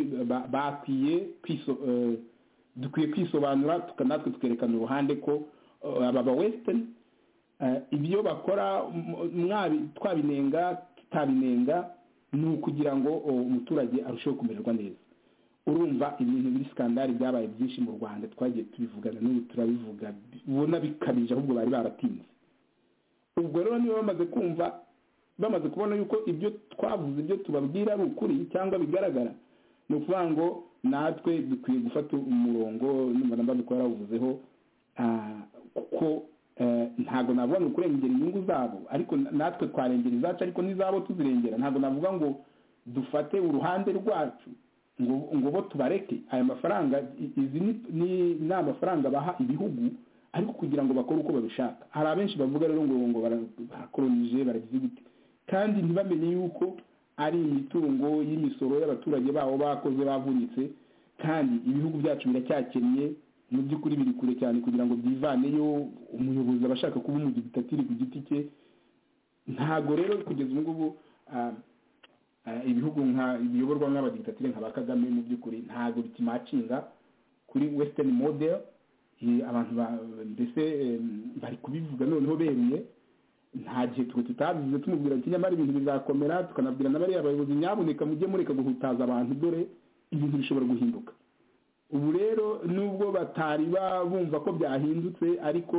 dukwiye kwisobanura natwe tukerekana uruhande ko aba western ibyo bakora twabinenga tutabinenga ni ukugira ngo umuturage arusheho kumererwa neza urumva ibintu biri skandali byabaye byinshi mu Rwanda twagiye tubivugana n'ubu turabivuga ubona bikabije ahubwo bari baratinze ubwo rero niba bamaze kubona yuko ibyo twavuze ibyo tubabwira ari ukuri cyangwa bigaragara ni ukuvuga ngo natwe dukwiye gufata umurongo n'umva ko yaravuzeho kuko ntabwo navuga ngo kurengera inyungu zabo ariko natwe twarengera izacu ariko n'izabo tuzirengera ntabwo navuga ngo dufate uruhande rwacu ngo bo tubareke aya mafaranga izi ni amafaranga baha ibihugu ariko kugira ngo bakore uko babishaka hari abenshi bavuga rero ngo barakolonije baragize gute kandi ntibamenye yuko ari imitungo y'imisoro y'abaturage babo bakoze bavunitse kandi ibihugu byacu biracyakennye mu by'ukuri biri kure cyane kugira ngo byivaneyo umuyobozi aba ashaka kuba umudigitatiri ku giti cye ntabwo rero kugeza ubu ngubu ibihugu biyoborwa nk'abadigitatire nka ba Kagame mu by'ukuri ntabwo bikimacinga kuri western model abantu mbese bari kubivuga noneho beruye nta gihe tutabivuze tumubwira ati nyamara ibintu bizakomera tukanabwira n'abariya abayobozi nyabuneka mujye mureka guhutaza abantu dore ibintu bishobora guhinduka ubu rero nubwo batari bumva ko byahindutse ariko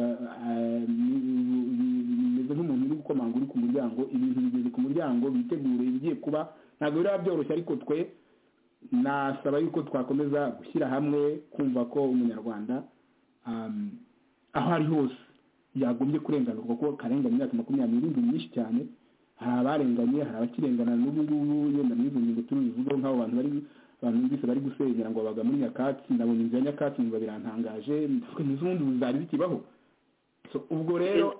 bimeze nk'umuntu uri gukomanga uri ku muryango ibintu bigeze ku muryango bitegure ibigiye kuba ntabwo biba byoroshye ariko twe nasaba yuko twakomeza gushyira hamwe kumva ko umunyarwanda aho ari hose yagombye kurenganurwa kuko karenganya imyaka 20 myinshi cyane hari abarenganye hari abakirengana n'ubu ngubu yenda muri izo ngingo tubivugaho nk'abo abantu bise bari gusenyera ngo babaga muri Nyakatsi ndabona inzu ya Nyakatsi ngo birantangaje n'ubundi buzari bikibaho ubwo rero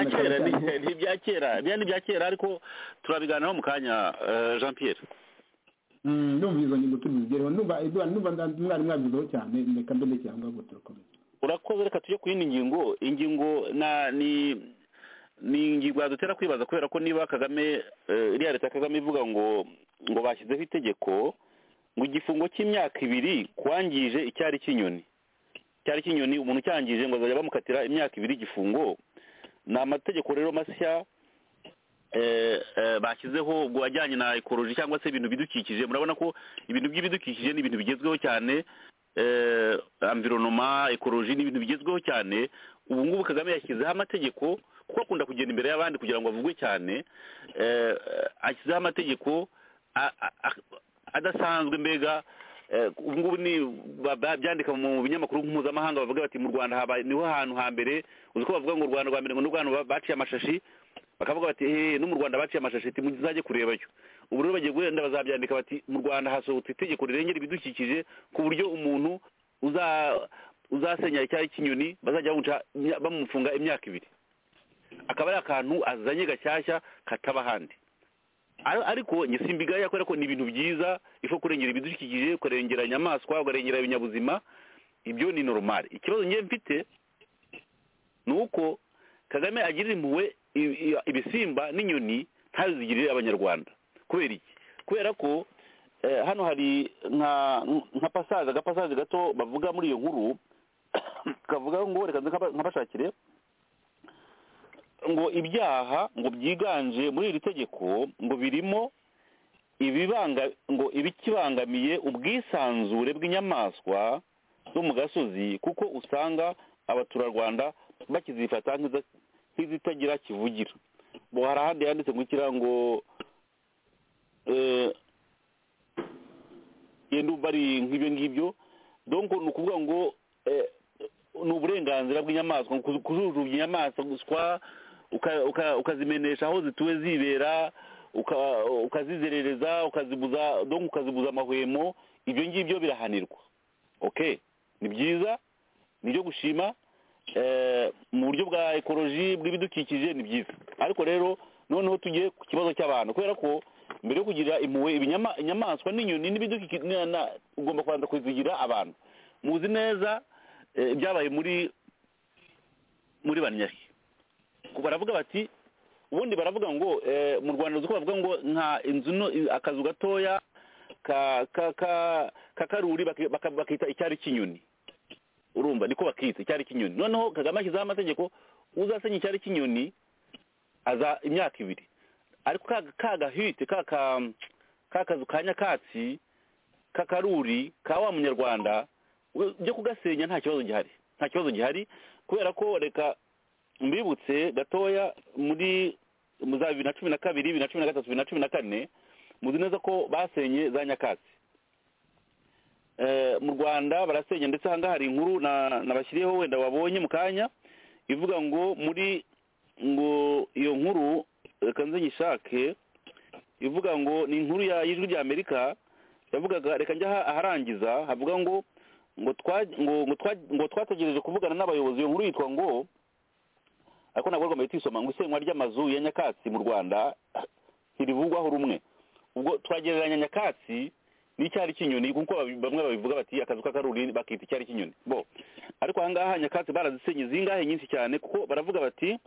ntibyakera ariko turabiganiraho mu kanya Jean Pierre ndumva izo ngingo tubizigereho ndumva mwari mwabivuzeho cyane reka mbere cyangwa ngo turakomeza urakoze reka tujye ku yindi ngingo ni ingingo yadutera kwibaza kubera ko niba Kagame iriya leta Kagame ivuga ngo bashyizeho itegeko ngo igifungo cy'imyaka 2 kwangije icyari cy'inyoni umuntu cyangije ngo azajya bamukatira imyaka 2 igifungo ni amategeko rero masya bashyizeho ubwo wajyanye na ekoloji cyangwa se ibintu bidukikije murabona ko ibintu by'ibidukikije ni ibintu bigezweho cyane environnement ekoloji ni ibintu bigezweho cyane ubu ngubu Kagame yashyizeho amategeko kuko akunda kugenda imbere y'abandi kugira ngo avugwe cyane ashyizeho amategeko adasanzwe mbega ubu ngubu ni byandika mu binyamakuru mpuzamahanga bavuga bati mu Rwanda niho hantu hambere uzi ko bavuga ngo u Rwanda rwa mbere ngo n'u Rwanda baciye amashashi bakavuga bati no mu Rwanda baciye amashashi muzajye kurebayo ubu rero bagiye guhenda bazabyandika bati mu Rwanda hasohotse itegeko rirengera ibidukikije ku buryo umuntu uzasenya icyari cy'inyoni bazajya bamufunga imyaka 2 akaba ari akantu azanye gashyashya kataba ahandi. Ariko njye simbigaya kubera ko ni ibintu byiza, ifo kurengera ibidukikije, kurengera inyamaswa, kurengera ibinyabuzima, ibyo ni normal. Ikibazo njye mfite ni uko Kagame agirira impuhwe ibisimba n'inyoni ntazigirire abanyarwanda. Kubera iki? Kubera ko hano hari nka agapasaje gato bavuga muri iyo nkuru kavuga ngo reka nkabashakire ngo ibyaha ngo byiganje muri iri tegeko ngo birimo ngo ibikibangamiye ubwisanzure bw'inyamaswa zo mu gasozi, kuko usanga abaturarwanda bakizifata nk'izitagira kivugira. Bo hari ahandi yanditse ngo ikirango yenda bari nk'ibyo ngibyo, donc ni ukuvuga ngo ni uburenganzira bw'inyamaswa, kujujubya inyamaswa ukazimenesha aho zituwe zibera, ukazizerereza, ukazibuza amahwemo, ibyo ngibyo birahanirwa. Okay, ni byiza, ni byo gushima, mu buryo bwa ekoloji bw'ibidukikije ni byiza. Ariko rero noneho tugiye ku kibazo cy'abantu, kubera ko mbere yo kugira impuhwe inyamaswa n'inyoni n'ibidukikije ugomba kubanza kuzigira abantu. Muzi neza byabaye muri Banyahi. Baravuga bati, ubundi baravuga ngo mu Rwanda uko bavuga ngo nka inzu akazu gatoya kakaruri bakita icyari cy'inyoni. Urumva niko bakita icyari cy'inyoni. Noneho Kagame ashyizeho amategeko, uzasenya icyari cy'inyoni aza imyaka 2. Ariko kagahite kakazu ka nyakatsi kakaruri ka wa munyarwanda byo kugasenya nta kibazo gihari, kubera ko reka mbibutse gatoya muri za 2012 2013 2014 muzi neza ko basenye za nyakatsi mu Rwanda, barasenya. Ndetse hanga hari inkuru nabashyiriyeho wenda wabonye mu kanya ivuga ngo iyo nkuru reka nze nyishake, ivuga ngo ni inkuru y'Ijwi ry'Amerika yavugaga, reka njya aharangiza havuga ngo twategereje kuvugana n'abayobozi. Iyo nkuru yitwa ngo, ariko ntabwo rwambaye tisoma, ngo isenywa ry'amazu ya nyakatsi mu Rwanda ntirivugwaho rumwe. Ubwo twagereranya nyakatsi n'icyari cy'inyoni, kuko bamwe babivuga bati akazu k'akaruri bakita icyari cy'inyoni. Bo ariko ahangaha nyakatsi barazisenye zingahe nyinshi cyane, kuko baravuga bati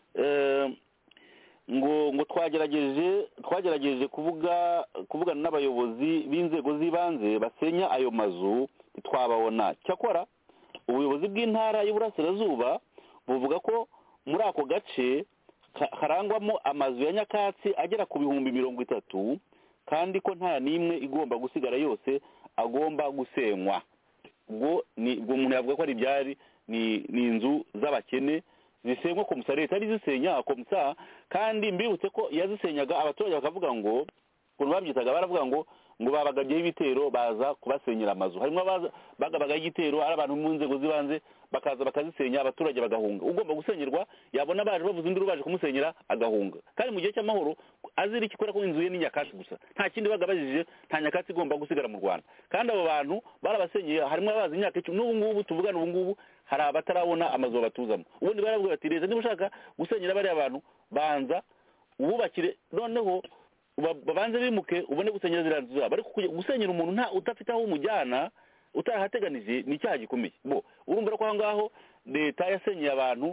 ngo twagerageje kuvugana n'abayobozi b'inzego z'ibanze basenya ayo mazu ntitwababona. Cyakora ubuyobozi bw'intara y'Uburasirazuba buvuga ko muri ako gace harangwamo amazu ya nyakatsi agera ku 30,000, kandi ko nta n'imwe igomba gusigara, yose agomba gusenywa. ubwo umuntu yavuga ko ari ibyari ni inzu z'abakene zisenywa komsa, leta ari zisenya komsa. Kandi mbibutse ko yazisenyaga abaturage bakavuga ngo ukuntu babyitaga, baravuga ngo babagabyeho ibitero baza kubasenyera amazu. Harimo bagabagaho igitero ari abantu mu nzego zibanze, bakaza bakazisenya, abaturage bagahunga. Ugomba gusenyerwa yabona baje bavuze induru baje kumusenyera agahunga. Kandi mu gihe cy'amahoro azira ikikora ko inzu ye ni nyakatsi gusa, nta kindi bagabajije, nta nyakatsi igomba gusigara mu Rwanda. Kandi abo bantu barabasenyeye, harimo abazi imyaka 10 n'ubu ngubu tuvugana, ubu ngubu hari abatarabona amazu batuzamo. Ubundi baravuga bati leta niba ushaka gusenyera bari abantu banza ububakire, noneho babanze bimuke ubone gusenyera ziranzu zabo. Ariko gusenyera umuntu nta utafite aho umujyana utarahateganije ni icyaha gikomeye. Bo urumva ko ahangaho leta yasenyeye abantu,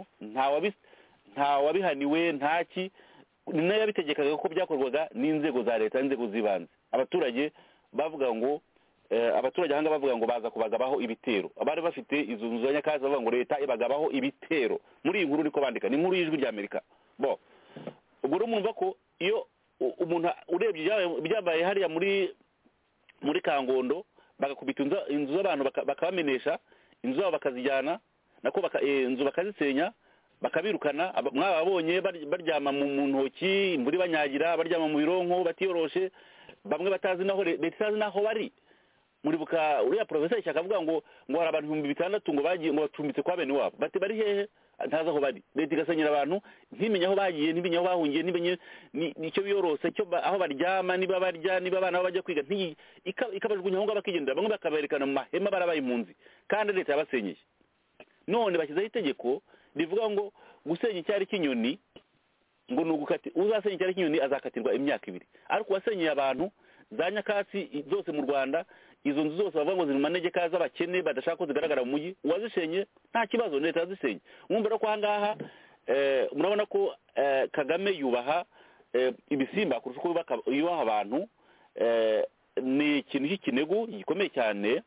nta wabihaniwe, ntaki, ni nayo yabitegekaga ko byakorwaga n'inzego za leta, inzego zibanze. Abaturage bavuga ngo abaturage hanga bavuga ngo baza kubagabaho ibitero. Abari bafite izo nzu zanyakaza bavuga ngo leta ibagabaho ibitero. Muri iyi nkuru niko bandika, ni inkuru y'Ijwi ry'Amerika. Bo ubwo urumva ko iyo umuntu urebye byabaye hariya muri Kangondo, bagakubita inzu z'abantu bakabamenesha inzu zabo, bakazijyana nako inzu bakazisenya, bakabirukana. Mwababonye baryama mu ntoki, imvura banyagira, baryama mu bironko batiyoroshe, bamwe batazi naho leta itazi naho bari. Muribuka uriya professor Ishyaka avuga ngo hari abantu 6,000 ngo bagiye ngo bacumbitse kwa bene wabo, bati bari hehe? Ntaza aho bari. Leta igasenyera abantu, ntimenye aho bagiye, ntimenye aho bahungiye, ntimenye nicyo biyorose, cyo aho baryama, niba barya, niba abana bajya kwiga, ikabajugunya aho bakigendera, bamwe bakaberekana mu mahema barabaye impunzi, kandi leta yabasenyeye. None bashyizeho itegeko rivuga ngo gusenya icyari cy'inyoni ngo ni ugukati uzasenya icyari cy'inyoni azakatirwa imyaka 2 ariko wasenyeye abantu za nyakatsi zose mu Rwanda izo nzu zose bavuga ngo ziri mu manegeka z'abakene badashaka ko zigaragara mu mujyi uwazishenye nta kibazo leta yazisenye mwumva ko ahangaha murabona ko Kagame yubaha ibisimba kurusha uko yubaha abantu ni ikintu cy'ikinego gikomeye cyane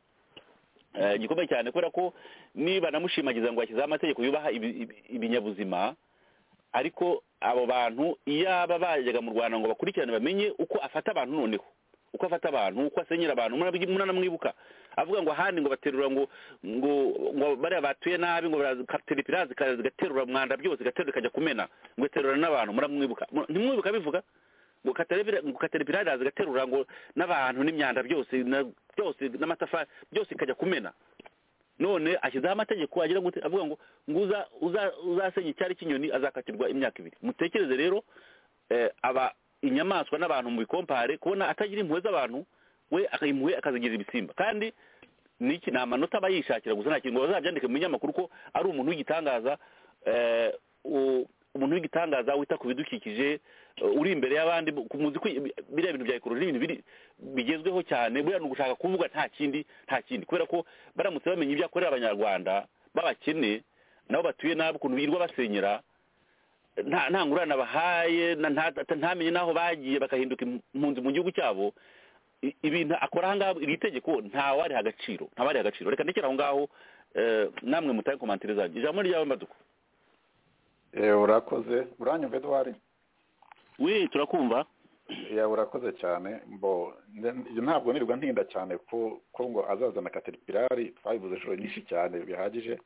kubera ko niba namushimagiza ngo ashyizeho amategeko yubaha ibinyabuzima ariko abo bantu iyo aba bajyaga mu Rwanda ngo bakurikirane bamenye uko afata abantu noneho uko afata abantu uko asenyera abantu munanamwibuka avuga ngo ahandi ngo baterura ngo bariya batuye nabi ngo Caterpillar zigaterura mwanda byose gaterura kajya kumena ngo terura n'abantu muramwibuka ntimwibuka bivuga ngo Caterpillar zigaterura ngo n'abantu n'imyanda byose n'amatafari byose kajya kumena none ashyizeho amategeko agira ngo avuga ngo uzasenya icyari cy'inyoni azakatirwa imyaka 2 mutekereze rero aba inyamaswa n'abantu mu bikompare kubona atagira impuhwe z'abantu we akayimpuhwe akazigira ibisimba kandi niki na manota abayishakira gusa nta kintu bazabyandike mu binyamakuru ko ari umuntu w'igitangaza umuntu w'igitangaza wita ku bidukikije uri imbere y'abandi muzi ko biriya bintu bya ekoloji ibintu bigezweho cyane buriya ni ugushaka kuvuga nta kindi kubera ko baramutse bamenye ibyo akorera abanyarwanda babakene nabo batuye nabi ukuntu birirwa basenyera nta ngurane bahaye ntamenye n'aho bagiye bakahinduka impunzi mu gihugu cyabo ibintu akora ahangaha iri tegeko ntawari agaciro reka ndekera aho ngaho namwe mutaye komantere zanjye ijambo ryawe Mbaduko urakoze uranyumva Edouard turakumva urakoze cyane ntabwo nirirwa ntinda cyane ko ngo azazana Caterpillar twabivuze inshuro nyinshi cyane bihagije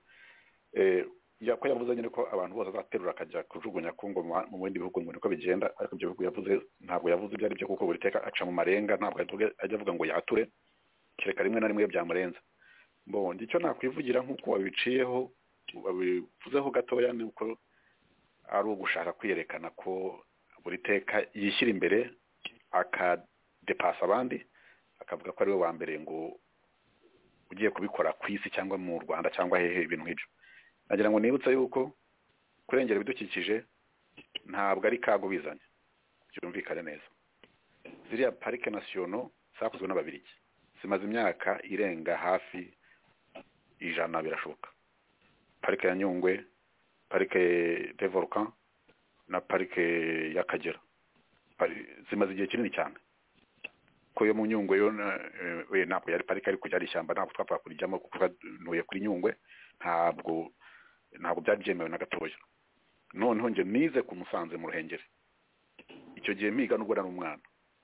ko yavuze nyine ko abantu bose azaterura akajya kujugunya Kongo mu bindi bihugu ngo niko bigenda ariko ibyo bihugu yavuze ntabwo yavuze ibyo ari byo kuko buri teka aca mu marenga ntabwo ajya avuga ngo yature kereka rimwe na rimwe byamurenza icyo nakwivugira nk'uko wabiciyeho wabivuzeho gatoya ni uko ari ugushaka kwiyerekana ko buri teka yishyira imbere akadepasa abandi akavuga ko ari we wa mbere ngo ugiye kubikora ku isi cyangwa mu Rwanda cyangwa hehe ibintu nk'ibyo nagira ngo nibutse yuko kurengera ibidukikije ntabwo ari kago bizanye byumvikane neza ziriya parike national zakozwe n'Ababiligi zimaze imyaka irenga hafi 100 birashoboka parike ya Nyungwe parike de Volcan na parike y'Akagera zimaze igihe kinini cyane ko yo mu Nyungwe yo ntabwo yari parike ariko yari ishyamba ntabwo twapfa kurijyamo kuko ntuye kuri Nyungwe ntabwo byari byemewe na gatoya noneho nje nize ku Musanze mu Ruhengeri icyo gihe miga n'ubwo nari umwana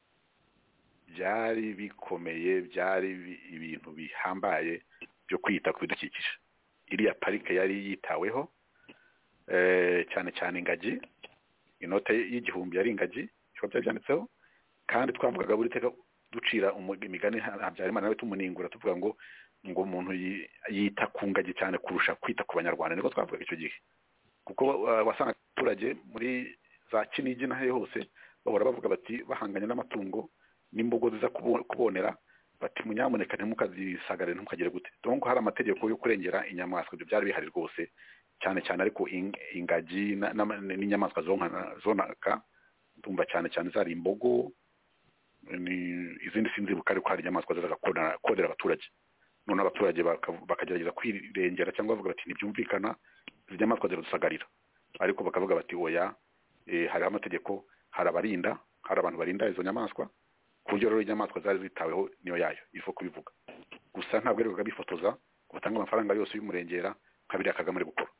byari bikomeye byari ibintu bihambaye byo kwita ku bidukikije iriya parike yari yitaweho cyane cyane ingagi inote y'igihumbi yari ingagi cyo byanditseho kandi twavugaga buri teka ducira imigani Habyarimana nawe tumuningura tuvuga ngo umuntu yita ku ngagi cyane kurusha kwita ku banyarwanda niko twavuga icyo gihe kuko wasanga abaturage muri za Kinigi na hose bahora bavuga bati bahanganye n'amatungo n'imbogo ziza kubonera bati munyamuneka ntimukazisagare ntimukagire gute donc hari amategeko yo kurengera inyamaswa ibyo byari bihari rwose cyane cyane ariko ingagi n'inyamaswa zonaka ndumva cyane zari imbogo izindi sinzibuka ariko hari inyamaswa zazaga kodera abaturage none abaturage bakagerageza kwirengera cyangwa bavuga bati ntibyumvikana izi nyamaswa ziradusagarira ariko bakavuga bati oya hari amategeko hari abantu barinda izo nyamaswa ku buryo rero inyamaswa zari zitaweho niyo yayo ifo kubivuga gusa ntabwo rero bifotoza batanga amafaranga yose y'umurengera kabiri Kagame ari gukora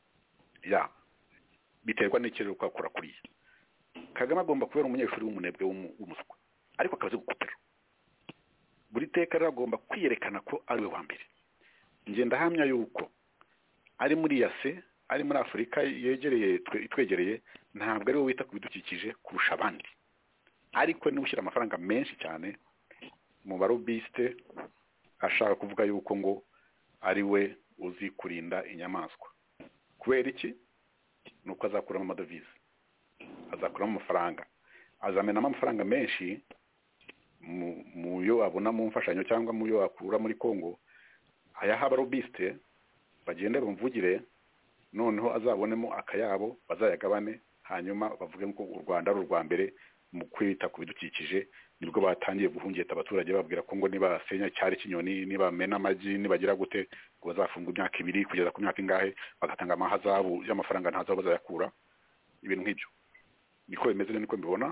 biterwa n'ikirere uko akora kuriya Kagame agomba kubera umunyeshuri w'umunebwe w'umuswa ariko akazi gukopera buri teka rero agomba kwiyerekana ko ari we wa mbere ngenda hamya yuko ari muri yase ari muri Afurika twegereye ntabwo ari we wita ku bidukikije kurusha abandi ariko ni ushyira amafaranga menshi cyane mu barobiste ashaka kuvuga yuko ngo ari we uzi kurinda inyamaswa kubera iki nuko azakuramo amadovize azakuramo amafaranga azamenamo amafaranga menshi mu yo abona mu mfashanyo cyangwa mu yo akura muri Kongo ayaha abarobiste bagende bumvugire noneho azabonemo akayabo bazayagabane hanyuma bavuge ko u Rwanda ari urwa mbere mu kwita ku bidukikije. Nibwo batangiye guhungeta abaturage babwira ko ngo niba senya cyari kinyoni, niba mena amagi, nibagira gute ngo bazafunga imyaka 2 kugeza ku myaka ingahe, bagatanga amahazabu y'amafaranga ntazo bazayakura. Ibintu nk'ibyo niko bimeze, niko mbibona.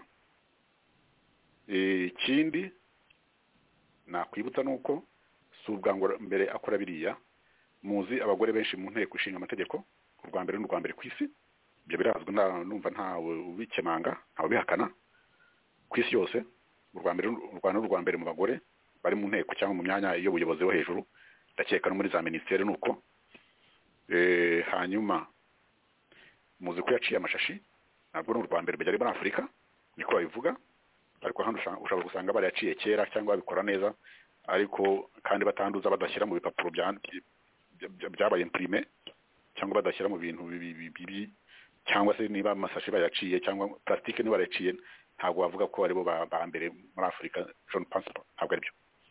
Ikindi nakwibutsa nuko subwango mbere akora biriya, muzi abagore benshi mu nteko ishinga amategeko u Rwanda n'u Rwanda ku isi, ibyo birazwi, numva ntawe ubikemanga, ntawe bihakana ku isi yose. U Rwanda n'u Rwanda mu bagore bari mu nteko cyangwa mu myanya y'ubuyobozi bo hejuru, ndakeka no muri za ministeri nuko. Hanyuma muzi ko yaciye amashashi, ntabwo n'u Rwanda bajya muri Afurika niko babivuga, ariko hano ushobora gusanga bari yaciye kera cyangwa babikora neza, ariko kandi batanduza badashyira mu bipapuro byabaye imprime cyangwa badashyira mu bintu bibi, cyangwa se niba amasashi bayaciye cyangwa plastique niba baraciye, ntabwo bavuga ko aribo ba mbere muri Afurika. John Passport ntabwo ari byo.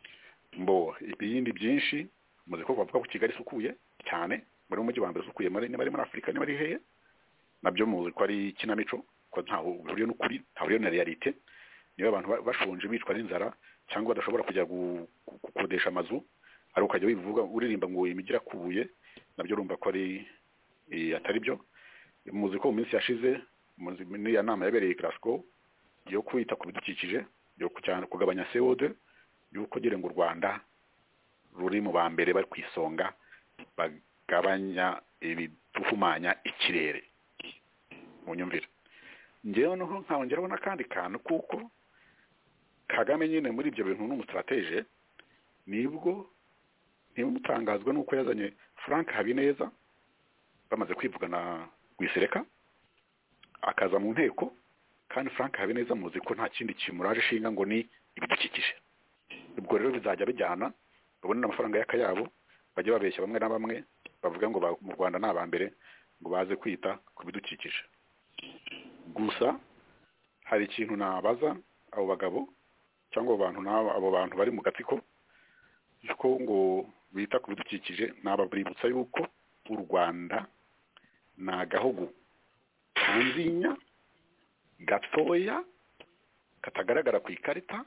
Ibindi byinshi muzi ko bavuga ko Kigali isukuye cyane, muri umujyi wa mbere usukuye muri Afurika, niba ari hehe, nabyo muzi ko ari kinamico, ko ntaho buriyo n'ukuri, ntaho buriyo na realite. Niba abantu bashonje bicwa n'inzara cyangwa badashobora kujya gukodesha amazu, ari ukajya wivuga uririmba ngo imigira kubuye, nabyo urumva ko ari atari byo. Muzi ko mu minsi yashize niya nama yabereye Glasgow yo kwita ku bidukikije, yo kugabanya CO2, yo kugira ngo u Rwanda ruri mu ba mbere bari kwisonga bagabanya ibiduhumanya ikirere. Munyumvira ngewe noho nkawongeraho n'akandi kantu, kuko Kagame nyine muri ibyo bintu n'umustrateje, nibwo mutangazwa nuko yazanye Frank Habineza bamaze kwivugana Rwisereka akaza mu nteko, kandi Frank Habineza muzi ko nta kindi kimuraje shinga ngo ni ibidukikije. Ubwo rero bizajya bijyana, babone amafaranga y'akayabo, bajye babeshya bamwe na bamwe bavuga ngo mu Rwanda n'abambere ngo baze kwita ku bidukikije. Gusa hari ikintu nabaza abo bagabo cyangwa abo bantu bari mu gatsiko ko ngo bita ku bidukikije, nababributsa yuko u Rwanda na gahugu kanzinya gatoya katagaragara ku ikarita,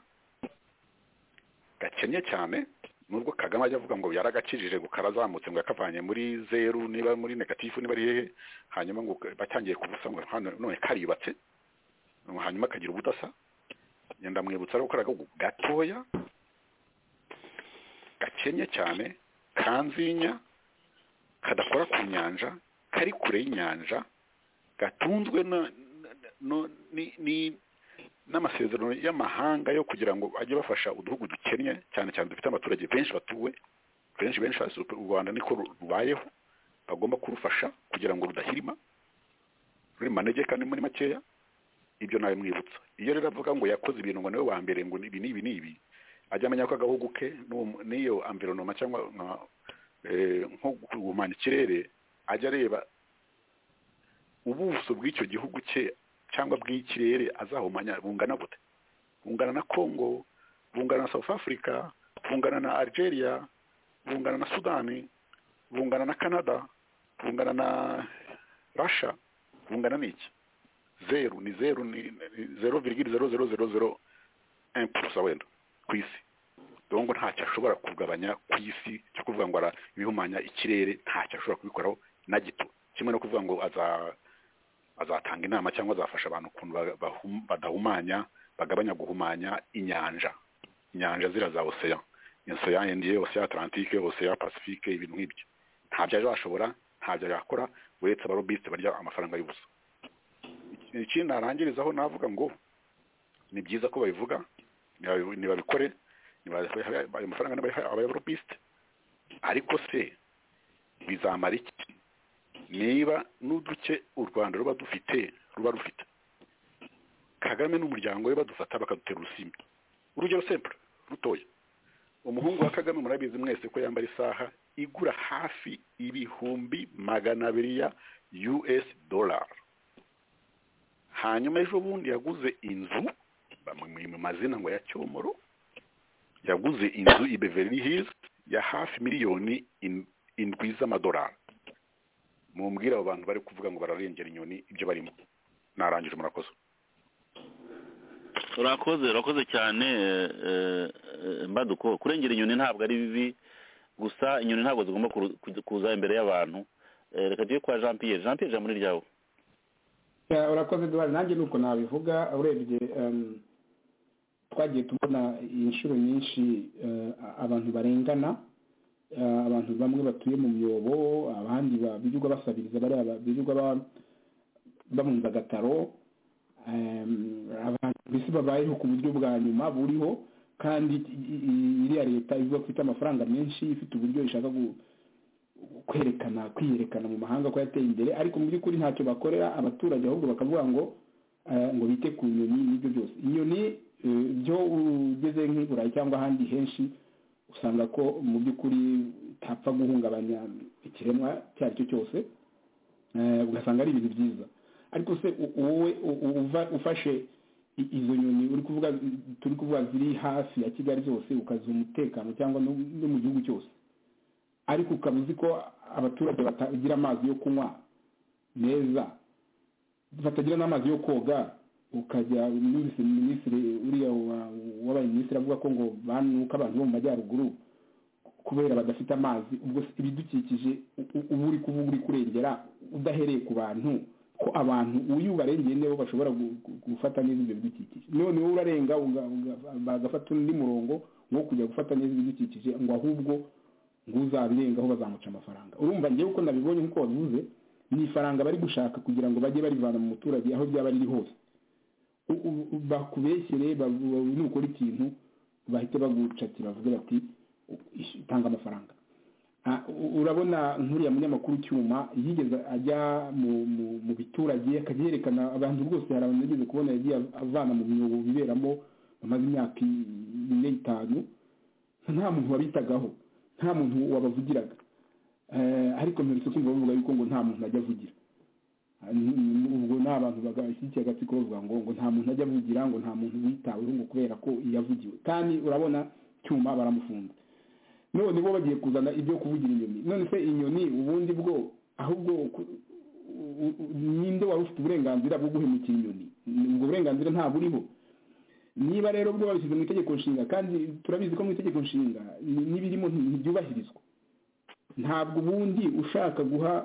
gakennye cyane, nubwo Kagame ajya avuga ngo yaragakijije gukarazamutse ngo yakavanye muri 0 niba muri negatifu niba ari hehe, hanyuma ngo batangiye kubusa ngo none kariyubatse, hanyuma kagira ubudasa. Yenda mwibutsa ko gahugu gatoya gakennye cyane, kanzinya, kadakora ku nyanja, kari kure y'inyanja, gatunzwe n'amasezerano y'amahanga yo kugira ngo ajye bafasha uduhugu dukennye cyane cyane dufite abaturage benshi batuwe, benshi u Rwanda niko rubayeho, bagomba kurufasha kugira ngo rudahirima, ruri manege kandi muri makeya. Ibyo nawe mwibutsa. Iyo rero avuga ngo yakoze ibintu ngo niwe wa mbere ngo nibi ajya amenya ko agahugu ke n'iyo environment cyangwa nko guhumanya ikirere, ajya areba ubuso bw'icyo gihugu cye cyangwa bw'ikirere azahumanya bungana gute, bungana na Congo, bungana na South Africa, bungana na Algeria, bungana na Sudani, bungana na Canada, bungana na Russia, bungana n'iki? 0 ni 0,00001% wenda ku isi. Donc ntacyo ashobora kugabanya ku isi cyo kuvuga ngo ibihumanya ikirere, ntacyo ashobora kubikoraho na gito. Kimwe no kuvuga ngo azatanga inama cyangwa azafasha abantu ukuntu badahumanya, bagabanya guhumanya inyanja zira za ocean, Ocean Indien, Ocean Atlantique, Ocean Pacifique, ibintu nk'ibyo. Ntabyo azashobora, ntabyo yakora, uretse abarobiste barya amafaranga y'ubusa. Ikindi narangirizaho navuga ngo ni byiza ko babivuga, nibabikore, ayo mafaranga n'abarobiste, ariko se bizamara iki niba n'uduke u Rwanda ruba rufite Kagame n'umuryango we badufata bakadutera urusimbi? Urugero simple rutoya, umuhungu wa Kagame murabizi mwese ko yambara isaha igura hafi ibihumbi 200 ya US dollar. Hanyuma ejo bundi yaguze inzu mu mazina ngo ya Cyomoro, yaguze inzu i Beverly Hills ya hafi miliyoni 7 z'amadolari mumbwire abo bantu bari kuvuga ngo bararengera inyoni ibyo barimo. Narangije, murakoze. urakoze cyane Mbaduko. Kurengera inyoni ntabwo ari bibi, gusa inyoni ntabwo zigomba kuza imbere y'abantu. Reka tujye kwa Jean Pierre jambo ni ryawe. urakoze Edouard, nanjye nuko nabivuga. Urebye twagiye tubona inshuro nyinshi abantu barengana, abantu bamwe batuye mu myobo, abandi birirwa basabiriza, birirwa bamunza agataro, abantu bisi babayeho ku buryo bwa nyuma buriho, kandi iriya leta ivuga ko ifite amafaranga menshi, ifite uburyo ishaka kwiyerekana mu mahanga ko yateye imbere, ariko mu by'ukuri ntacyo bakorera abaturage, ahubwo bakavuga ngo bite ku nyoni n'ibyo byose. Inyoni byo ugeze nk'i Burayi cyangwa ahandi henshi usanga ko mu by'ukuri utapfa guhungabanya ikiremwa icyo ari cyo cyose, ugasanga ari ibintu byiza. Ariko se wowe ufashe izo nyoni turi kuvuga ziri hafi ya Kigali zose, ukaziha umutekano cyangwa no mu gihugu cyose, ariko ukaba uzi ko abaturage batagira amazi yo kunywa meza, batagira n'amazi yo koga, ukajya minisitiri uriya wabaye minisitiri avuga ko ngo banuka abantu bo mu majyaruguru kubera badafite amazi. Ubwo ibidukikije uba uri kuvuga uri kurengera udahereye ku bantu, ko abantu uyu barengeye nibo bashobora gufata neza ibyo bidukikije. None wowe urarenga bagafata undi murongo wo kujya gufata neza ibidukikije, ngo ahubwo ngo uzabirengaho bazamuca amafaranga. Urumva ngewe uko nabibonye nk'uko wabivuze, ni ifaranga bari gushaka kugira ngo bajye barivana mu muturage aho ryaba riri hose. Bakubeshyere, nukora ikintu bahite bagucakira, bavuga bati tanga amafaranga. Urabona nk'uriya munyamakuru Cyuma yigeze ajya mu biturage akajya yerekana abantu rwose. Hari abantu yigeze kubona yagiye avana mu myobo biberamo bamaze imyaka 4-5, nta muntu wabitagaho, nta muntu wabavugiraga, ariko mperutse kumva bavuga yuko ngo nta muntu ajya avugira. Ubwo ni abantu bagashyigikiye agatsiko bavuga ngo nta muntu ajya avugira, ngo nta muntu witaweho ngo kubera ko yavugiwe. Kandi urabona Cyuma baramufunze, none bo bagiye kuzana ibyo kuvugira inyoni. None se inyoni ubundi bwo ahubwo ninde wari ufite uburenganzira bwo guhemukira inyoni? Ubwo burenganzira nta buriho. Niba rero bwo babishyize mu itegeko nshinga, kandi turabizi ko mu itegeko nshinga n'ibirimo ntibyubahirizwa, ntabwo ubundi ushaka guha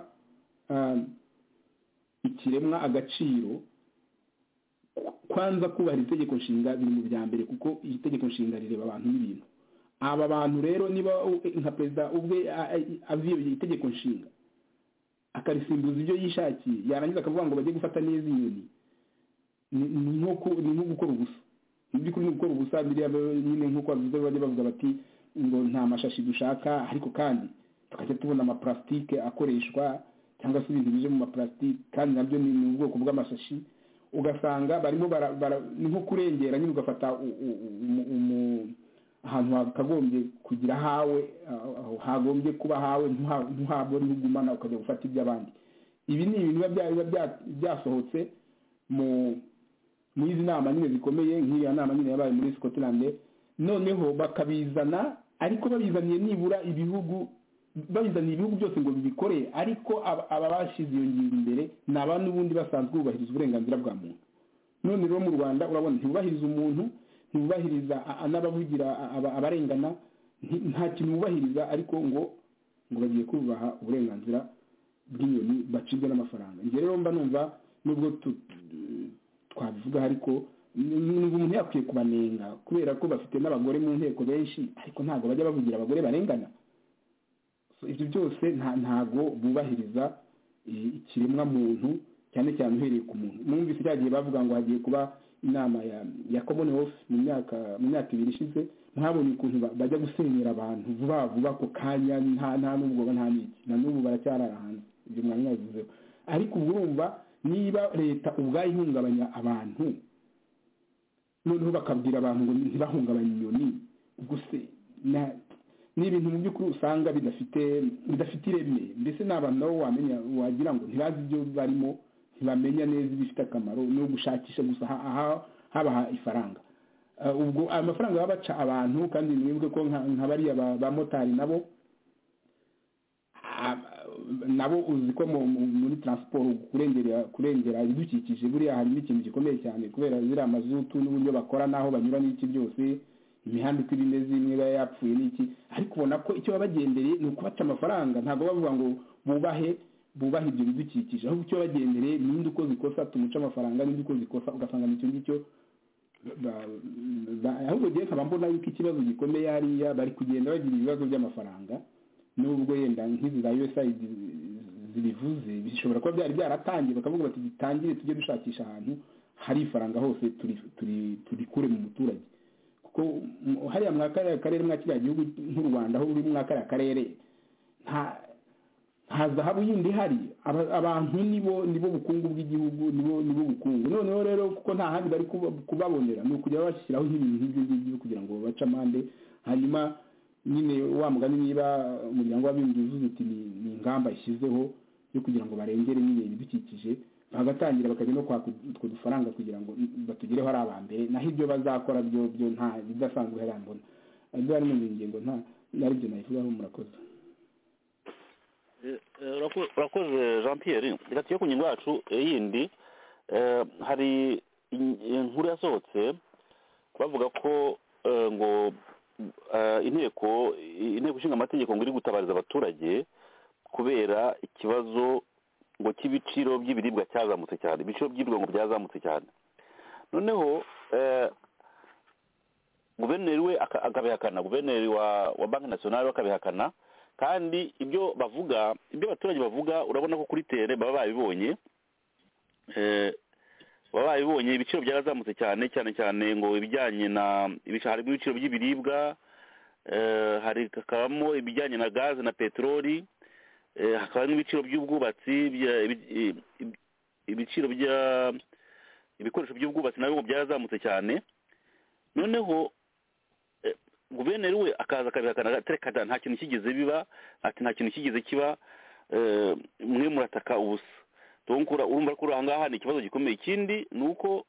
ikiremwa agaciro kwanza kubahiriza itegeko nshinga biri mu bya mbere, kuko iyi tegeko nshinga rireba abantu n'ibintu. Aba bantu rero niba nka perezida ubwe aviyoye itegeko nshinga akarisimbuza ibyo yishakiye, yarangiza akavuga ngo bajye gufata neza inyoni, ni nko gukora ubusa. Mu by'ukuri ni gukora ubusa. Biriya nyine nk'uko bavuze, bajya bavuga bati ngo nta mashashi dushaka, ariko kandi tukajya tubona amaplastike akoreshwa cyangwa se ibintu bije mu maplastike, kandi nabyo ni mu bwoko bw'amashashi. Ugasanga barimo ni nko kurengera nyine, ugafata ahantu hakagombye kugira hawe, hagombye kuba hawe, ntuhabwo ntugumana ukajya gufata iby'abandi. Ibi ni ibintu biba byasohotse mu izi nama nyine zikomeye, nk'iriya nama nyine yabaye muri Scotland. Noneho bakabizana, ariko babizaniye nibura ibihugu byose ngo bibikore, ariko aba bashyize iyo ngingo imbere ni abantu n'ubundi basanzwe bubahiriza uburenganzira bwa muntu. None rero mu Rwanda urabona ntibubahiriza umuntu, ntibubahiriza n'abavugira abarengana, nta kintu bubahiriza, ariko ngo bagiye kubaha uburenganzira bw'inyoni bacibwe n'amafaranga. Njye rero mba numva nubwo twabivuga, ariko numva umuntu yakwiye kubanenga, kubera ko bafite n'abagore mu nteko benshi, ariko ntabwo bajya bavugira abagore barengana. Ibyo byose ntabwo bubahiriza ikiremwa muntu, cyane cyane uhereye ku muntu. Numvise cyagiye bavuga ngo hagiye kuba inama ya Commonwealth mu myaka 2 ishize, ntabonye ukuntu bajya gusenyera abantu vuba vuba ko kanya, nta n'ubwoba nta n'iki, na n'ubu baracyarara hanze. Ibyo mwanya yavuzeho. Ariko ubwo urumva niba leta ubwayo ihungabanya abantu, noneho bakabwira abantu ngo ntibahungabanye inyoni, ubwo se ni ibintu mu by'ukuri usanga bidafite ireme. Mbese n'abantu nabo wagira ngo ntibazi ibyo barimo, ntibamenya neza ibifite akamaro, no gushakisha gusa habaha ifaranga. Ubwo ayo mafaranga baba baca abantu, kandi nibuke ko nka bariya ba motari nabo nabo uzi ko muri transport kurengera ibidukikije buriya harimo ikintu gikomeye cyane kubera ziriya mazutu n'uburyo bakora n'aho banyura n'iki byose imihanda uko imeze imwe iba yapfuye n'iki ariko ubona ko icyo babagendereye ni ukubaca amafaranga ntabwo bavuga ngo bubahe ibyo bidukikije ahubwo icyo bagendereye n'indi uko zikosa tumuca amafaranga n'indi uko zikosa ugasanga nicyo ngicyo ahubwo ngiye nkaba mbona yuko ikibazo gikomeye hariya bari kugenda bagira ibibazo by'amafaranga nubwo yenda nk'izi za USAID zibivuze bishobora kuba byari byaratangiye bakavuga bati dutangire tujye dushakisha ahantu hari ifaranga hose turikure mu muturage kuko hariya mwakariya karere mwakiriya gihugu nk'u Rwanda aho uri mwakariya karere nta zahabu yindi hari abantu nibo bukungu bw'igihugu nibo bukungu noneho rero kuko nta handi bari kubabonera ni ukujya bashyiraho nk'ibintu nk'ibyo ngibyo kugira ngo bace amande hanyuma nyine wa mugani niba umuryango w'abibumbye uvuze uti ni ingamba ishyizeho yo kugira ngo barengere nyine ibidukikije bagatangira bakajya no kwaka utwo dufaranga kugira ngo batugereho ari abambere naho ibyo bazakora byo nta bidasanzwe hari mbona ibyo ari mu ngingo nta naribyo nayivugaho murakoze urakoze Jean Pierre reka tujye ku ngingo yacu yindi hari inkuru yasohotse bavuga ko ngo inteko ishinga amategeko ngo iri gutabariza abaturage kubera ikibazo ngo cy'ibiciro by'ibiribwa cyazamutse cyane ibiciro by'ibiribwa ngo byazamutse cyane noneho guverineri we akabihakana guverineri wa banki nasiyonari akabihakana kandi ibyo abaturage bavuga urabona ko kuri tere baba babibonye ibiciro byarazamutse cyane ngo ibijyanye harimo ibiciro by'ibiribwa hakabamo ibijyanye na gaze na peteroli hakaba n'ibiciro by'ubwubatsi ibiciro ibikoresho by'ubwubatsi nabyo byarazamutse cyane noneho guverineri we akaza akabihakana aterekana nta kintu kigeze biba ati nta kintu kigeze kiba mwe murataka ubusa urumva ko aha ngaha ni ikibazo gikomeye ikindi ni uko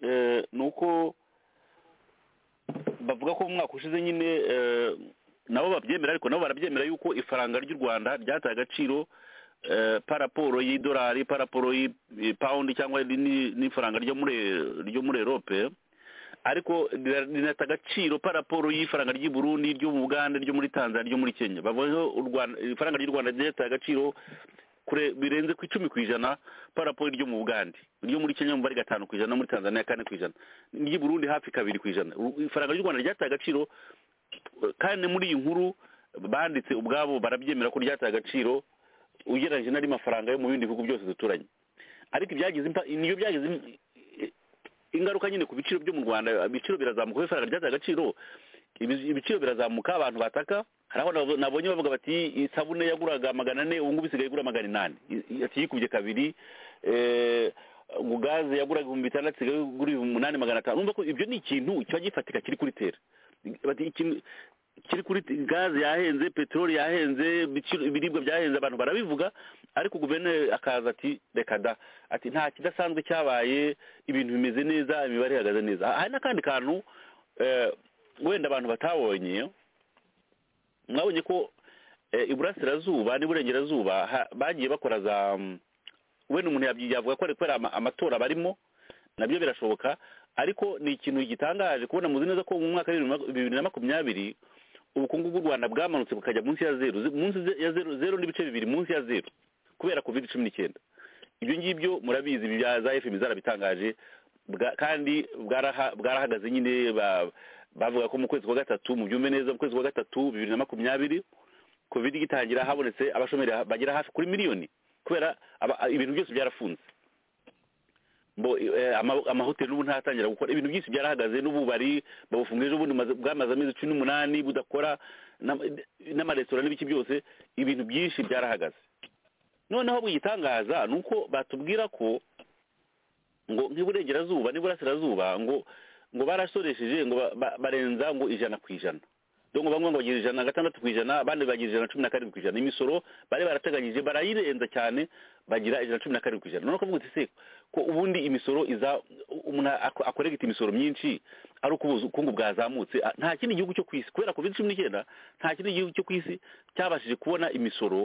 bavuga ko mu mwaka ushize nyine nabo babyemera ariko nabo barabyemera yuko ifaranga ry'u Rwanda ryataye agaciro paraporo y'idolari paraporo y'ipawundi cyangwa n'ifaranga ryo muri Europe ariko rinata agaciro paraporo y'ifaranga ry'i Burundi ryo mu Uganda ryo muri Tanzania ryo muri Kenya bavuga ifaranga ry'u Rwanda ryataye agaciro birenze ku 10% paraporo ryo mu Uganda ryo muri Kenya mu bari 5% muri Tanzania 4% ry'i Burundi hafi 2%. Ifaranga ry'u Rwanda ryataye agaciro kandi muri iyi nkuru banditse ubwabo barabyemera ko ryataye agaciro ugereranyije n'ari mafaranga yo mu bindi bihugu byose duturanye ariko niyo byagize ingaruka nyine ku biciro byo mu Rwanda ibiciro birazamuka ifaranga ryataye agaciro ibiciro birazamuka abantu bataka haraho nabonye bavuga bati isabune yaguraga 400 ubu ngubu isigaye igura 800 ati yikubye kabiri ngo gaze yaguraga 600 isigaye igura 8500 urumva ko ibyo ni ikintu cyo gifatika kiri kuri tere bati ikintu kiri kuri gaze yahenze peteroli yahenze ibiribwa byahenze abantu barabivuga ariko guverineri akaza ati reka da ati nta kidasanzwe cyabaye ibintu bimeze neza imibare ihagaze neza hari n'akandi kantu wenda abantu batabonye mwabonye ko iburasirazuba n'iburengerazuba bagiye bakora za wenda umuntu yavuga ko ari amatora barimo nabyo birashoboka ariko ni ikintu gitangaje kubona muzi neza ko mu mwaka wa 2020 ubukungu bw'u Rwanda bwamanutse bukajya munsi ya zero n'ibice bibiri munsi ya zero kubera COVID-19 ibyo ngibyo murabizi bya za FM zarabitangaje kandi bwarahagaze nyine bavuga ko mu kwezi kwa gatatu mu byumve neza mu kwezi kwa gatatu 2020 COVID gitangira habonetse abashomeri bagira hafi kuri miliyoni kubera ibintu byose byarafunze amahoteli n'ubu ntatangira gukora ibintu byinshi byarahagaze n'ububari babufunga ejo bundi bwamaze amezi 18 budakora n'amaresitora n'ibiki byose ibintu byinshi byarahagaze noneho bwitangaza nuko batubwira ko ngo nk'iburengerazuba n'iburasirazuba ngo barasoresheje ngo barenza ngo 100%. Donc bamwe ngo bagira 106%, abandi bagira 117%. Imisoro bari barateganyije barayirenza cyane bagira 117%. None kuvuga uti se ko ubundi imisoro iza umuntu akoregita imisoro myinshi ari ukubuza ukungu bwazamutse nta kindi gihugu cyo kwisi kubera COVID-19 nta kindi gihugu cyo kwisi cyabashije kubona imisoro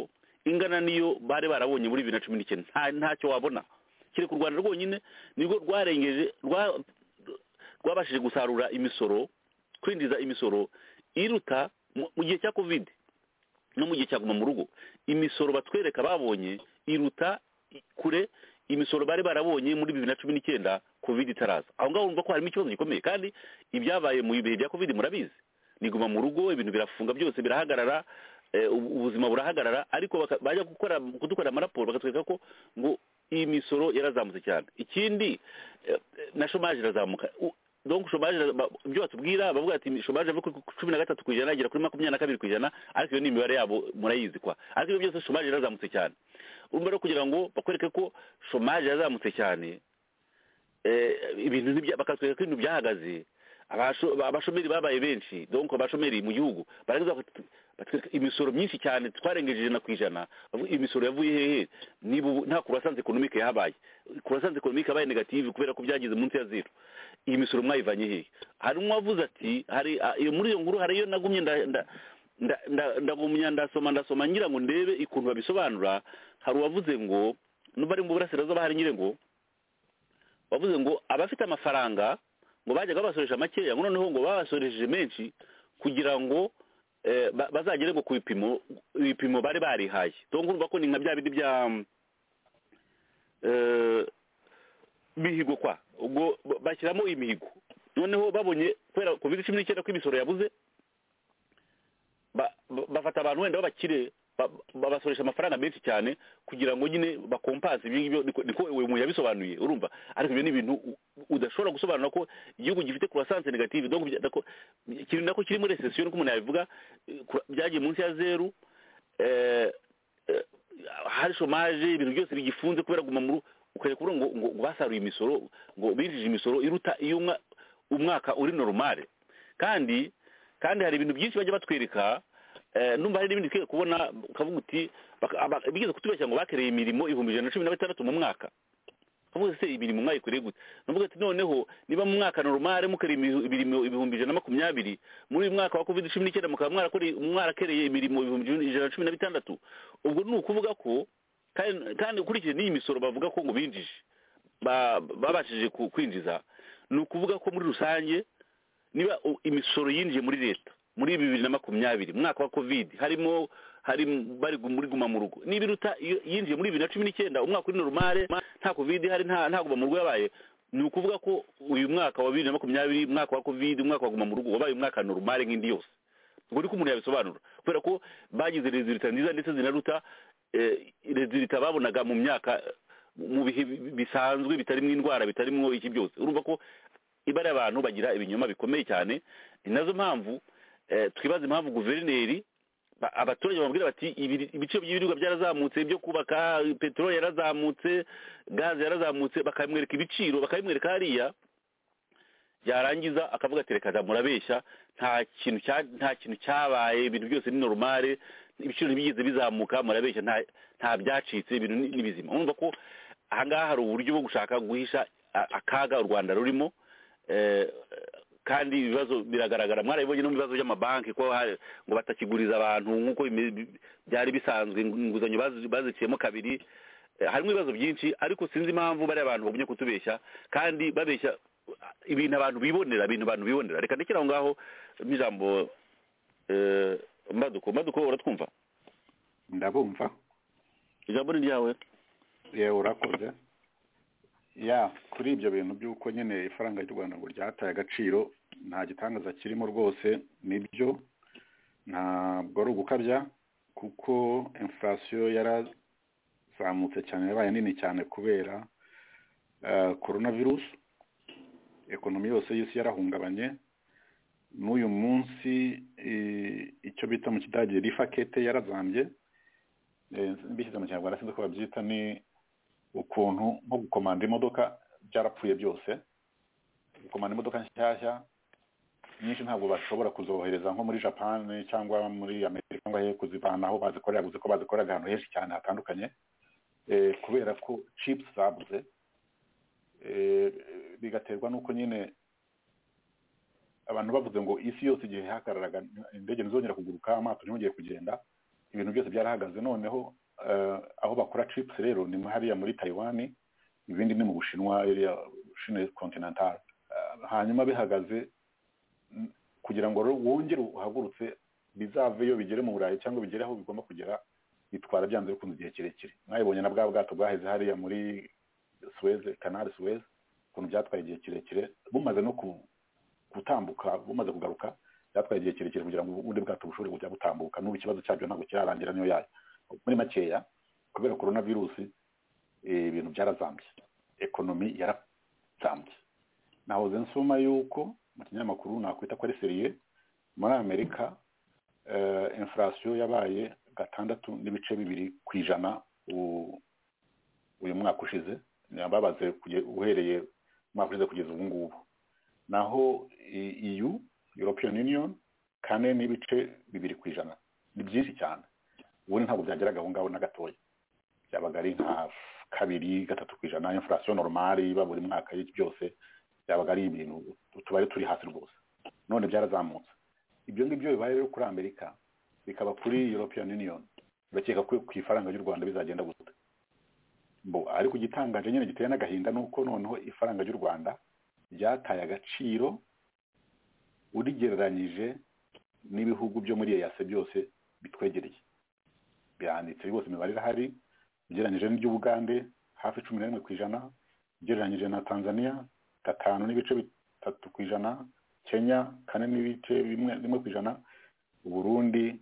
ingana niyo bari barabonye muri 2019 ntacyo wabona kiri ku Rwanda rwonyine nibwo rwarengeje rwabashije gusarura imisoro kwinjiza imisoro iruta mu gihe cya covid no mu gihe cyaguma mu rugo imisoro batwereka babonye iruta kure imisoro bari barabonye muri 2019 covid itaraza aho ngaho urumva ko harimo ikibazo gikomeye kandi ibyabaye mu bihe bya covid murabizi niguma mu rugo ibintu birafunga byose birahagarara ubuzima burahagarara ariko bajya kudukora amaraporo bakatwereka ko ngo iyi misoro yarazamutse cyane ikindi na chômage irazamuka donc chômage ibyo batubwira bavuga ati chômage ava kuri 13% agera kuri 22% ariko iyo ni imibare yabo murayizi kwa ariko ibyo byose chômage yarazamutse cyane urumva rero kugira ngo bakwereke ko chômage yazamutse cyane ibintu bakatwereka ko ibintu byahagaze abashomeri babaye benshi donc abashomeri mu gihugu baragize batwereka imisoro myinshi cyane twarengeje 100% imisoro yavuye hehe niba nta croissance économique yahabaye croissance économique yabaye negative kubera ko byagize munsi ya zero iyi misoro mwayivanye hehe hari umwavuze ati hari muri iyo nkuru hari iyo nagumye ndagumya ndasoma ngira ngo ndebe ikuntu babisobanura hari uwavuze ngo n'ubari mu burasirazuba hari nyire ngo wavuze ngo abafite amafaranga ngo bajyaga babasoresha makeya ngo noneho ngo babasoresheje menshi kugira ngo bazagere ngo ku ibipimo bari barihaye donc urumva ko ni nka bya bindi bya mihigo kwa ubwo bashyiramo imihigo noneho babonye kubera covid-19 ko imisoro yabuze bafata abantu wenda babakire babasoresha amafaranga menshi cyane kugira ngo nyine bakompanse ibyo niko uyu muntu yabisobanuye urumva ariko ibyo ni ibintu udashobora gusobanura ko igihugu gifite croissance negative donc kiri nako kiri muri recession ko umuntu yabivuga byagiye munsi ya zero hari chômage ibintu byose bigifunze kubera guma mu ukajya kubura ngo basaruye imisoro ngo binjije imisoro iruta iyo umwaka uri normal kandi hari ibintu byinshi bajya batwereka numva hari n'ibindi twe kubona ukavuga uti bigeze kutubeshya ngo bakereye imirimo 1116 mu mwaka kavuze se imirimo mwayikoreye gute numva ati noneho niba mu mwaka normal mukereye imirimo 1120 muri uyu mwaka wa covid-19 mukaba mwarakereye imirimo 1116 ubwo ni ukuvuga ko kandi ukurikije n'iyi misoro bavuga ko ngo binjije babashije kwinjiza ni ukuvuga ko muri rusange niba imisoro yinjiye muri leta muri 2020 mwaka wa covid bari muri guma mu rugo nibiruta yinjiye muri 2019 umwaka uri normal nta covid hari nta guma mu rugo yabaye ni ukuvuga ko uyu mwaka wa 2020 mwaka wa covid umwaka wa guma mu rugo wabaye umwaka normal nk'indi yose ubwo ni ko umuntu yabisobanura kubera ko bagize resultat nziza ndetse zinaruta resultat babonaga mu myaka mu bihe bisanzwe bitarimo indwara bitarimo iki byose urumva ko ibara abantu bagira ibinyoma bikomeye cyane nazo mpamvu twibaza impamvu guverineri abaturage bamubwira bati ibiciro by'ibiribwa byarazamutse ibyo kubaka peteroli yarazamutse gaze yarazamutse bakamwereka ibiciro bakabimwereka hariya yarangiza akavuga ati reka murabeshya nta kintu cyabaye ibintu byose ni normale ibiciro ntibigeze bizamuka murabeshya nta byacitse ibintu ni bizima urumva ko ahangaha hari uburyo bwo gushaka guhisha akaga u Rwanda rurimo kandi ibibazo biragaragara mwarabibonye no mu bibazo by'amabanki ko ngo batakiguriza abantu nk'uko byari bisanzwe inguzanyo baziciyemo kabiri harimo ibibazo byinshi ariko sinzi impamvu bari abantu bagumye kutubeshya kandi babeshya ibintu abantu bibonera reka ndekera aho ngaho n'ijambo Mbaduko uratwumva ndabumva ijambo ni ryawe yewe urakoze kuri ibyo bintu by'uko nyine ifaranga ry'u Rwanda ngo ryataye agaciro nta gitangaza kirimo rwose nibyo ntabwo ari ugukabya kuko inflation yarazamutse cyane yabaye nini cyane kubera coronavirus ekonomi yose y'isi yarahungabanye n'uyu munsi icyo bita mu kidage rifakete yarazambye bishyize mu kinyarwanda sinzi ko babyita ni ukuntu nko gukomanda imodoka byarapfuye byose gukomanda imodoka nshyashya nyinshi ntabwo bashobora kuzohereza nko muri Japan cyangwa muri Amerika cyangwa he kuzivana aho bazikorera guze ko bazikorera ahantu henshi cyane hatandukanye kubera ko chips zabuze bigaterwa nuko nyine abantu bavuze ngo isi yose igihe hakararaga indege ntizongera kuguruka amato ntiyongeye kugenda ibintu byose byarahagaze noneho aho bakora chips rero ni hariya muri Taiwan, ibindi ni mu Bushinwa, area Chine continental. Hanyuma bihagaze kugira ngo wongere uhagurutse bizaveyo bigere mu Burayi cyangwa bigere aho bigomba kugera, bitwara byanze bikunze igihe kirekire. Mwayibonye na bwa bwato bwaheze hariya muri Suez, Canal Suez, ukuntu byatwaye igihe kirekire, bumaze no gutambuka, bumaze kugaruka byatwaye igihe kirekire kugira ngo ubundi bwato bushobore kujya butambuka, n'ubu ikibazo cyabyo ntabwo kirarangira niyo yayo. Muri makeya kubera coronavirus ibintu byarazambye, ekonomi yarazambye. Nahoze nsoma yuko mu kinyamakuru nakwita ko ari seriye, muri Amerika inflation yabaye 6.2% uyu mwaka ushize, yababaze uhereye mwaka ushize kugeza ubu ngubu. Naho EU, European Union, 4.2%. Ni byinshi cyane. Ubu ntabwo byageraga aho ngaho na gatoya. Byabaga ari nka 2-3% inflation normale iba buri mwaka y'iki byose, byabaga ari ibintu tubari turi hasi rwose. None byarazamutse. Ibyo ngibyo bibaye rero kuri Amerika, bikaba kuri European Union. Bakeka ko ku ifaranga y'u Rwanda bizagenda gute. Ariko gitangaje nyine giteye n'agahinda nuko noneho ifaranga y'u Rwanda ryataye agaciro urigereranyije n'ibihugu byo muri EAC byose bitwegereye. Byanditse rwose imibare irahari, ugereranyije n'iby'Ubugande hafi 11%, ugereranyije na Tanzania 5.3%, Kenya 4.1%, Burundi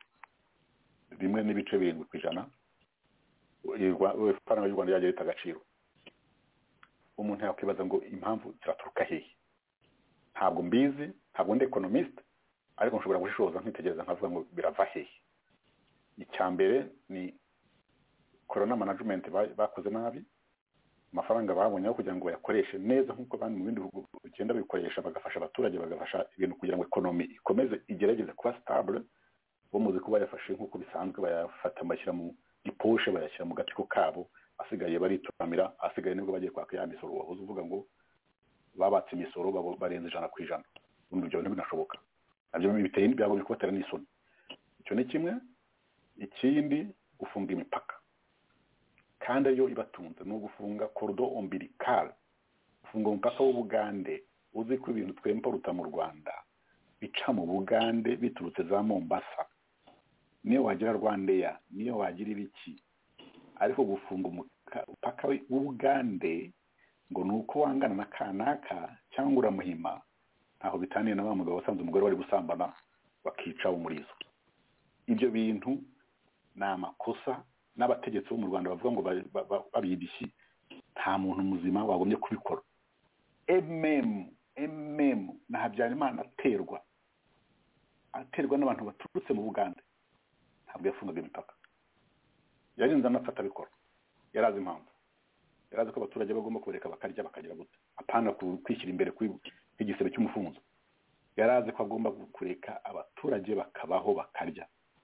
1.7%. Ifaranga y'u Rwanda yagiye rita agaciro. Umuntu yakwibaza ngo impamvu kiraturuka hehe? Ntabwo mbizi, ntabwo ndi economist, ariko nshobora gushishoza nkitegereza nkavuga ngo birava hehe. Icyambere ni corona management bakoze nabi, amafaranga babonye kugira ngo yakoreshe neza nkuko bandi mu bindi bihugu bigenda bikoresha, bagafasha abaturage, bagafasha ibintu kugira ngo economy ikomeze igerageze kuba stable. Bo muzi kuba yafashe nkuko bisanzwe, bayafata amashyira mu iposhe, bayashyira mu gatiko kabo, asigaye barituramira, asigaye nibwo bagiye kwaka ya misoro. Wahoze uvuga ngo babatse imisoro barenze 100%. Ubundi byo ntibinashoboka. Nabyo biteye byabo bikubatera n'isoni. Icyo ni kimwe. Ikindi, gufunga imipaka, kandi yo ibatunze no gufunga cordon ombilical, gufunga umupaka w'Ubugande. Uzi ko ibintu twemporuta mu Rwanda bica mu Bugande biturutse za Mombasa, niyo wagira Rwandair, niyo wagira ibiki, ariko gufunga umupaka w'Ubugande ngo nuko wangana na kanaka cyangwa uramuhima, ntaho bitaniye na wa mugabo wasanze umugore wari gusambana bakica umurizo. Ibyo bintu na amakosa n'abategetsi bo mu Rwanda bavuga ngo babyidishi, nta muntu muzima wagombye kubikora. na Habyarimana aterwa n'abantu baturutse mu Bugande, ntabwo yafungaga imipaka, yarinze anafata bikora. Yarazi impamvu, yarazi ko abaturage bagomba kubereka bakarya bakagira gute, apana kwishyira imbere kw'igisebe cy'umufunzo. Yarazi ko agomba kureka abaturage bakabaho bakarya.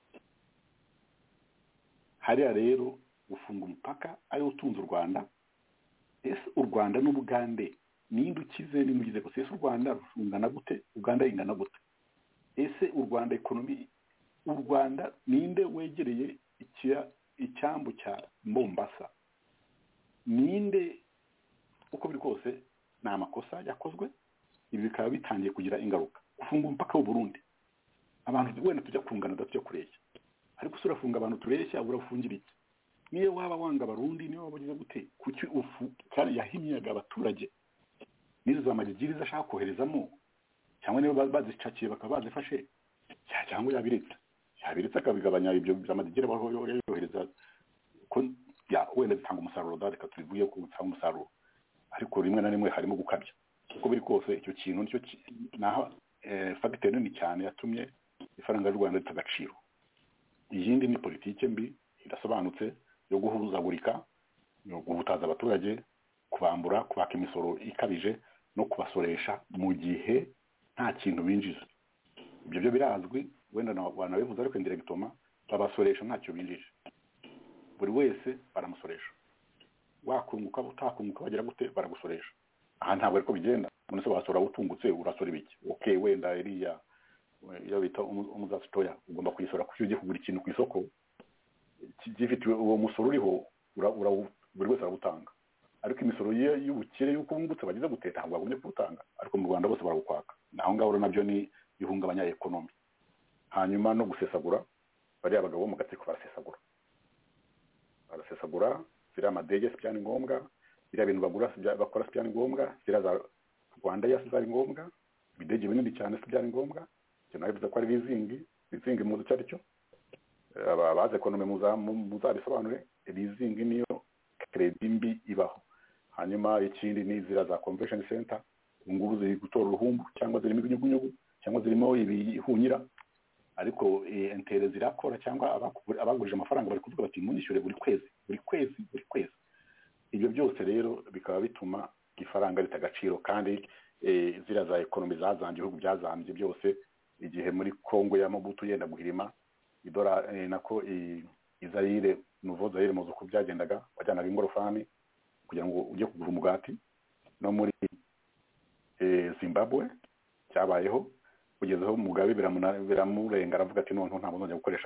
Hariya rero gufunga umupaka ari utunze u Rwanda. Ese u Rwanda n'Ubugande ninde ukize nimugize gusa? Ese u Rwanda rungana gute, Uganda ingana gute? Ese u Rwanda ekonomi, u Rwanda ninde wegereye icyambu cya Mombasa? Ninde? Uko biri kose ni amakosa yakozwe, ibi bikaba bitangiye kugira ingaruka. Gufunga umupaka w'u Burundi, abantu wenda tujya kungana tujya kureshya, ariko urafunga abantu tureshya, urafungira iki? Niyo waba wanga Barundi, niyo waba ugize gute, kuki kandi yahimyaga abaturage nizo zamagigiriza ashaka koherezamo, cyangwa niyo bazicakiye bakaba bazifashe, cyangwa yabiritse akabigabanya ibyo byamadigire baho yohereza ko wenda bitanga umusaruro, reka tubivuye ko bitanga umusaruro, ariko rimwe na rimwe harimo gukabya. Uko biri kose icyo kintu nicyo naho facteur nini cyane yatumye ifaranga y'u Rwanda ritagaciro. Iyindi ni politike mbi idasobanutse yo guhuzagurika, yo guhutaza abaturage, kubambura, kubaka imisoro ikabije no kubasoresha mu gihe nta kintu binjiza. Ibyo byo birazwi, wenda wanabivuze, ariko indirectement babasoresha ntacyo binjije. Buri wese baramusoresha, wakunguka utakunguka bagira gute baragusoresha. Aha ntabwo ariko bigenda. Umuntu se wasora utungutse urasora ibiki? Okay, wenda iriya iyo bita umuzasitoya ugomba kuyisora kuko ugiye kugura ikintu ku isoko, gifitiwe uwo musoro uriho buri wese arawutanga, ariko imisoro y'ubukire y'uko bungutse bagize guteta ntabwo bagombye kuwutanga, ariko mu Rwanda bose barawukwaka. Naho ngaho nabyo ni ihungabanya ekonomi. Hanyuma no gusesagura, bariya abagabo mu gatsiko barasesagura ziriya amadege sipyani ngombwa, biriya bintu bakora sipyani ngombwa, ziriya za Rwanda yasi zari ngombwa, ibidege binini cyane sipyani ngombwa, cyane bivuze ko ari bizingi mu cyari cyo. Abaze ekonomi muzabisobanure, bizingi niyo credit mbi ibaho. Hanyuma ikindi ni ziriya za convention center, ngubu ziri gutora uruhumbu cyangwa zirimo ibinyugunyugu cyangwa zirimo ibihunyira, ariko entere zirakora cyangwa abagurije amafaranga bari kuvuga bati munyishyure buri kwezi. Ibyo byose rero bikaba bituma ifaranga ritagaciro, kandi ziriya za ekonomi zazambye, ibihugu byazambye byose, igihe muri Kongo ya Mobutu yenda guhirima idora nako Zaire Nouveau Zaire muzo ko byagendaga, wajyanaga ingorofani kugira ngo ujye kugura umugati. No muri Zimbabwe cyabayeho kugezaho Mugabe biramurenga, aravuga ati none nta muntu gukoresha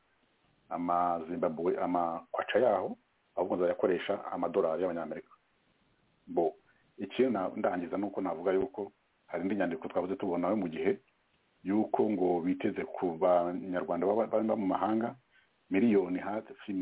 ama Zimbabwe kwaca yaho, ahubwo nzayakoresha amadolari y'abanyamerika. Bo ikintu ndangiza nuko navuga yuko hari indi nyandiko twavuze tubona mu gihe yuko ngo biteze ku banyarwanda baba mu mahanga miliyoni hafi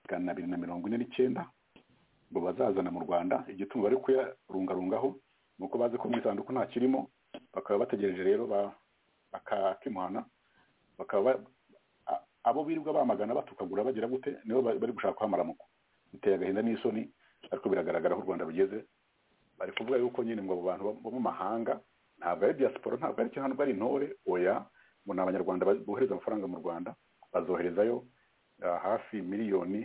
249 ngo bazazana mu Rwanda. Igituma bari kuyarungarungaho nuko bazi ko mu isanduku nta kirimo, bakaba bategereje rero bakakimuhana, bakaba abo birirwa bamagana batukagura bagira gute nibo bari gushaka kwamaramuko. Biteye agahinda n'isoni, ariko biragaragara aho u Rwanda rugeze. Bari kuvuga yuko nyine ngo abo bantu bo mu mahanga ntabwo ari diaspora, ntabwo ari cyangwa ari intore, oya, ngo ni abanyarwanda bohereza amafaranga mu Rwanda, bazoherezayo hafi miliyoni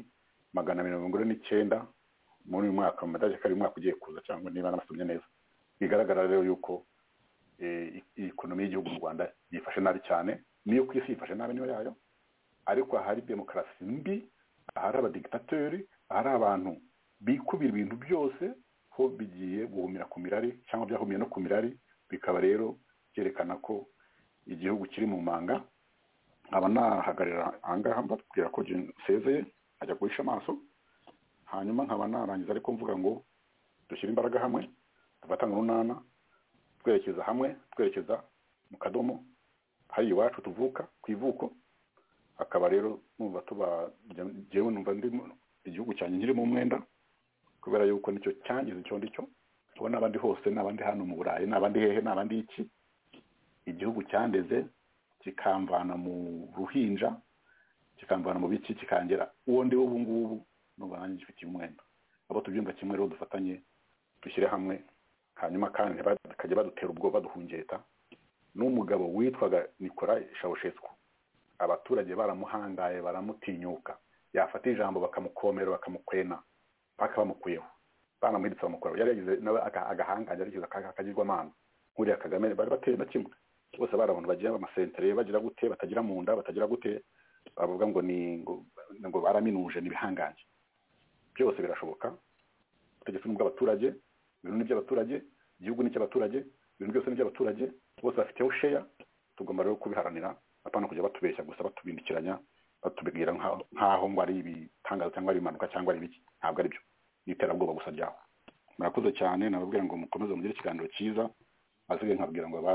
249 muri uyu mwaka, mu madage kari umwaka ugiye kuza cyangwa niba namasomye neza. Bigaragara rero yuko ekonomi y'igihugu mu Rwanda yifashe nabi cyane, niyo ku isi yifashe nabi niyo yayo, ariko ahari demokarasi mbi, ahari abadiktateri, ahari abantu bikubira ibintu byose, ho bigiye guhumira ku mirari cyangwa byahumiye no ku mirari. Bikaba rero byerekana ko igihugu kiri mu manga. Aba nahagarira ahangaha mbabwira ko nsezeye ajya guhisha amaso, hanyuma nkaba narangiza ariko mvuga ngo dushyire imbaraga hamwe, tufatane urunana, twerekeza hamwe, twerekeza mu kadomo hari iwacu tuvuka ku ivuko. Akaba rero numva jewe numva ndi igihugu cyanjye nkiri mu mwenda, kubera yuko nicyo cyangize icyo ndicyo. Ubu n'abandi hose, n'abandi hano mu Burayi, n'abandi hehe, n'abandi iki, igihugu cyandeze kikamvana mu ruhinja, kikamvana mu biki, kikangera uwo ndi ubu ngubu, numva nanjye gifitiye umwenda. Abo tubyumva kimwe rero dufatanye, dushyire hamwe, hanyuma kandi bakajya badutera ubwoba baduhungeta. N'umugabo witwaga Nicolas Ceausescu, abaturage baramuhangaye, baramutinyuka, yafata ijambo bakamukomera, bakamukwena, paka bamukuyeho, banamuhiritse bamukora. Yari yagize nawe agahanganye, yarigize akagirwa amana nkuriya Kagame, bari bateye na kimwe bose, bari abantu bagiye bamasentere, bagira gute, batagira mu nda, batagira gute, bavuga ngo ngo baraminuje n'ibihanganye. Byose birashoboka. Utegetse n'ubw'abaturage, ibintu n'iby'abaturage, igihugu n'icy'abaturage, ibintu byose n'iby'abaturage, bose bafiteho share. Tugomba rero kubiharanira, apana kujya batubeshya gusa, batubindikiranya, batubwira nkaho ngo ari ibitangaza cyangwa ari impanuka cyangwa ari ibiki. Ntabwo ari byo, n'iterabwoba gusa ryaho. Murakoze cyane, nababwira ngo mukomeze mugire ikiganiro cyiza. Asigaye nkabwira ngo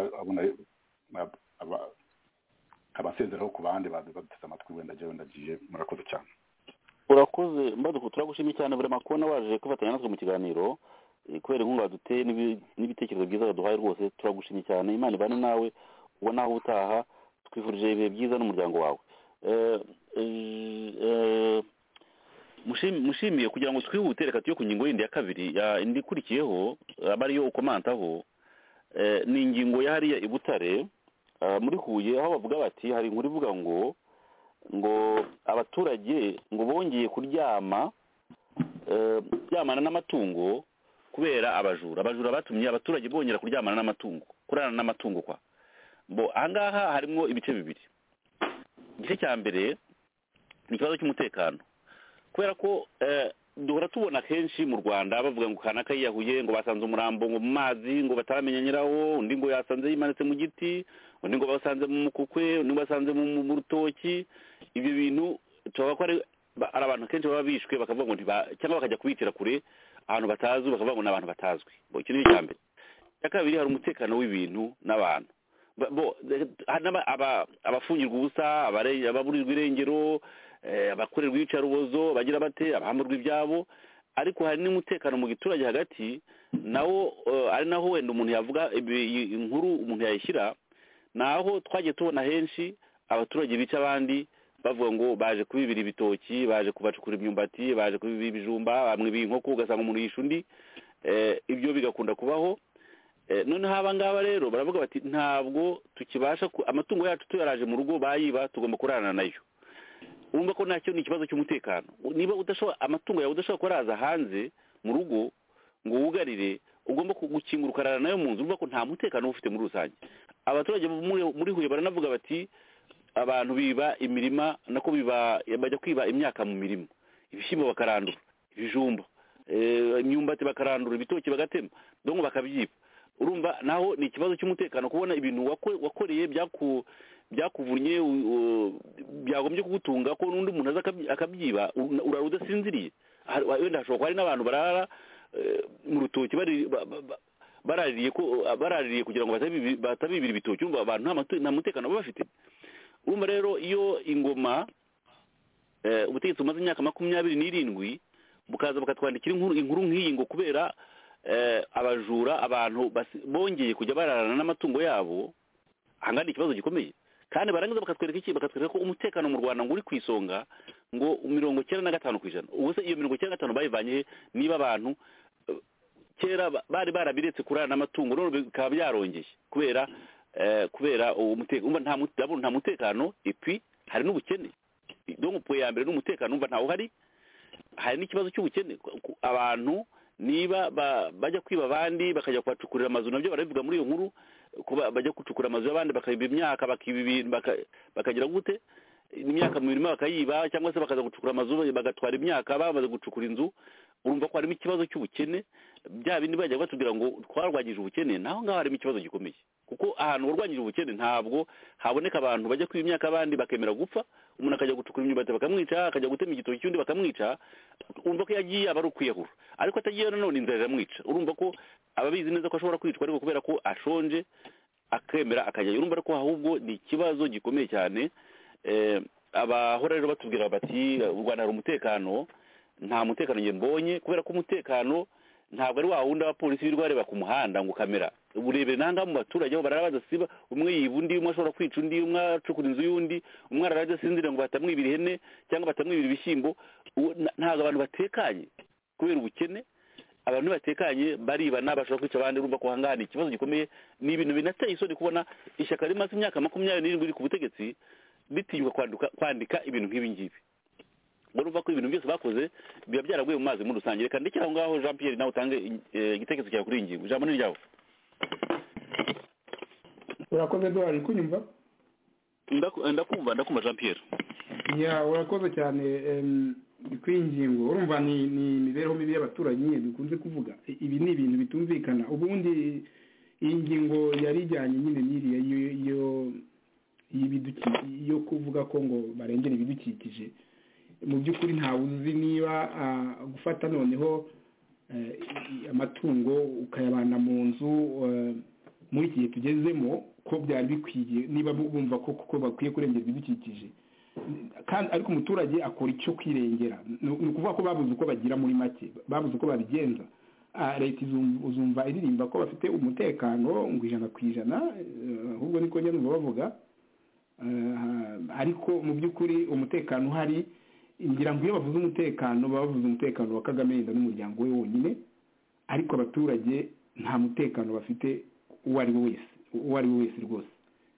abasezeraho ku bandi baduteze amatwi, wenda jewe ndagiye. Murakoze cyane. Urakoze Mbaduko, turagushimiye cyane buri makona waje kwifatanya natwe mu kiganiro, kubera inkunga duteye n'ibitekerezo byiza baduhaye. Rwose turagushimiye cyane, Imana ibane nawe, ubona aho utaha. Twifurije ibihe byiza n'umuryango wawe. Mushimiye kugira ngo twihute, reka tuyo ku ngingo yindi ya kabiri indi ikurikiyeho, aba ariyo ukomantaho. Ni ingingo ya hariya i Butare muri Huye, aho bavuga bati hari inkuru ivuga ngo abaturage ngo bongeye kuryamana n'amatungo kubera abajura batumye abaturage bongera kuryamana n'amatungo, kurana n'amatungo kwa. Ahangaha harimo ibice bibiri. Igice cya mbere ni ikibazo cy'umutekano, kubera ko duhora tubona kenshi mu Rwanda bavuga ngo kanaka yiyahuye, ngo basanze umurambo ngo mu mazi, ngo bataramenya nyirawo, undi ngo yasanze yimanitse mu giti, undi ngo basanze mu mukukwe, undi ngo basanze mu rutoki. Ibyo bintu tuvuga ko ari ari abantu kenshi baba bishwe bakavuga ngo cyangwa bakajya kubitira kure ahantu batazwi bakavuga ngo ni abantu batazwi icyo ni icya mbere. icya kabiri hari umutekano w'ibintu n'abantu abafungirwa ubusa ababurirwa irengero abakorerwa iyicarubozo bagira bate abahamurwa ibyabo, ariko hari n'umutekano mu giturage hagati nawo ari naho wenda umuntu yavuga inkuru umuntu yayishyira, naho twagiye tubona henshi abaturage bica abandi bavuga ngo baje kubibira ibitoki, baje kubacukura imyumbati, baje kubiba ibijumba, bamwe b'inkoko ugasanga umuntu yishe undi, ibyo bigakunda kubaho. Noneho aba ngaba rero baravuga bati ntabwo tukibasha amatungo yacu tuyaraje mu rugo bayiba tugomba kurarana nayo. Urumva ko nacyo ni ikibazo cy'umutekano. Niba amatungo yawe udashobora kuraza hanze mu rugo ngo wugarire, ugomba gukingura ukararana nayo mu nzu, urumva ko nta mutekano uba ufite muri rusange. Abaturage muri Huye baranavuga bati abantu biba imirima nako bajya kwiba imyaka mu mirima, ibishyimbo bakarandura, ibijumba, imyumbati bakarandura, ibitoki bagatema, dongo bakabyiba. Urumva naho ni ikibazo cy'umutekano, kubona ibintu wakoreye byakuvunnye byagombye kugutunga ko n'undi muntu aza akabyiba, urara udasinziriye. Wenda hashobora kuba hari n'abantu barara mu rutoki baraririye kugira ngo batabibira ibitoki. Urumva abantu nta mutekano baba bafite. Urumva rero iyo ingoma ubutegetsi bumaze imyaka 27 bukaza bakatwandikira inkuru nk'iyi ngo kubera abajura abantu bongeye kujya bararana n'amatungo yabo, ahangana ikibazo gikomeye. Kandi barangiza bakatwereka ko umutekano mu Rwanda ngo uri ku isonga ngo 95%. Ubu se iyo 95% bayivanye n'iba abantu kera bari barabiretse kurana n'amatungo none bikaba byarongeye kubera umutekano. Nta mutekano, epi hari n'ubukene. Donc po ya mbere n'umutekano umva ntawo hari n'ikibazo cy'ubukene. Abantu niba bajya kwiba abandi bakajya kwacukurira amazu, nabyo barabivuga muri iyo nkuru, bajya gucukura amazu y'abandi bakayiba imyaka, bakagira gute imyaka mu mirima bakayiba, cyangwa se bakaza gucukura amazu bagatwara imyaka bamaze gucukura inzu. Urumva ko harimo ikibazo cy'ubukene. Bya bindi bajya batubwira ngo twarwanyije ubukene, naho ngaho harimo ikibazo gikomeye, kuko ahantu warwanyije ubukene ntabwo haboneka abantu bajya kwiba imyaka abandi bakemera gupfa. Umuntu akajya gucukura imyumbati bakamwica, akajya gutema igitoki cy'undi bakamwica. Urumva ko yagiye aba ari ukwiyahura, ariko atagiye nanone inzara iramwica. Urumva ko ababizi neza ko ashobora kwicwa, ariko kubera ko ashonje akemera akajyayo. Urumva ko ahubwo ni ikibazo gikomeye cyane. Abahora rero batubwira bati u Rwanda hari umutekano, nta mutekano nge mbonye, kubera ko umutekano ntabwo ari wa wundi abapolisi birirwa bareba ku muhanda ngo kamera uburebere nanga mu baturage aho barara badasiba, umwe yiba undi, umwe ashobora kwica undi, umwe acukura inzu y'undi, umwe arara adasinzira ngo batamwibira ihene cyangwa batamwibira ibishyimbo. Ntabwo abantu batekanye kubera ubukene. Abantu batekanye baribana, bashobora kwica abandi. Urumva ko hangana ikibazo gikomeye. Ni ibintu binateye isoni kubona ishyaka rimaze imyaka 27 riri ku butegetsi bitinyuka kwandika ibintu nk'ibi ngibi. Urumva ko ibintu byose bakoze biba byaraguye mu mazi muri rusange. Reka ndekera aho ngaho Jean Pierre nawe utange igitekerezo cyawe kuri iyi ngingo. Ijambo ni ryawe. Urakoze Dwari kunyumva? Ndakumva Jean Pierre. Urakoze cyane kuri iyi ngingo. Urumva ni imibereho mibi y'abaturage nyine dukunze kuvuga. Ibi ni ibintu bitumvikana. Ubundi iyi ngingo yari ijyanye nyine n'iriya yo kuvuga ko ngo barengera ibidukikije. Mu by'ukuri ntawe uzi niba gufata noneho amatungo ukayabana mu nzu muri iki gihe tugezemo ko byari bikwiye, niba bumva ko kuko bakwiye kurengera ibidukikije. Kandi ariko umuturage akora icyo kwirengera. Ni ukuvuga ko babuze uko bagira muri make, babuze uko babigenza. Leta uzumva iririmba ko bafite umutekano ngo 100%, ahubwo niko njye numva bavuga. Ariko mu by'ukuri umutekano uhari, ngira ngo iyo bavuze umutekano bavuze umutekano wa Kagame yenda n'umuryango we wonyine, ariko abaturage nta mutekano bafite uwo ari we wese rwose.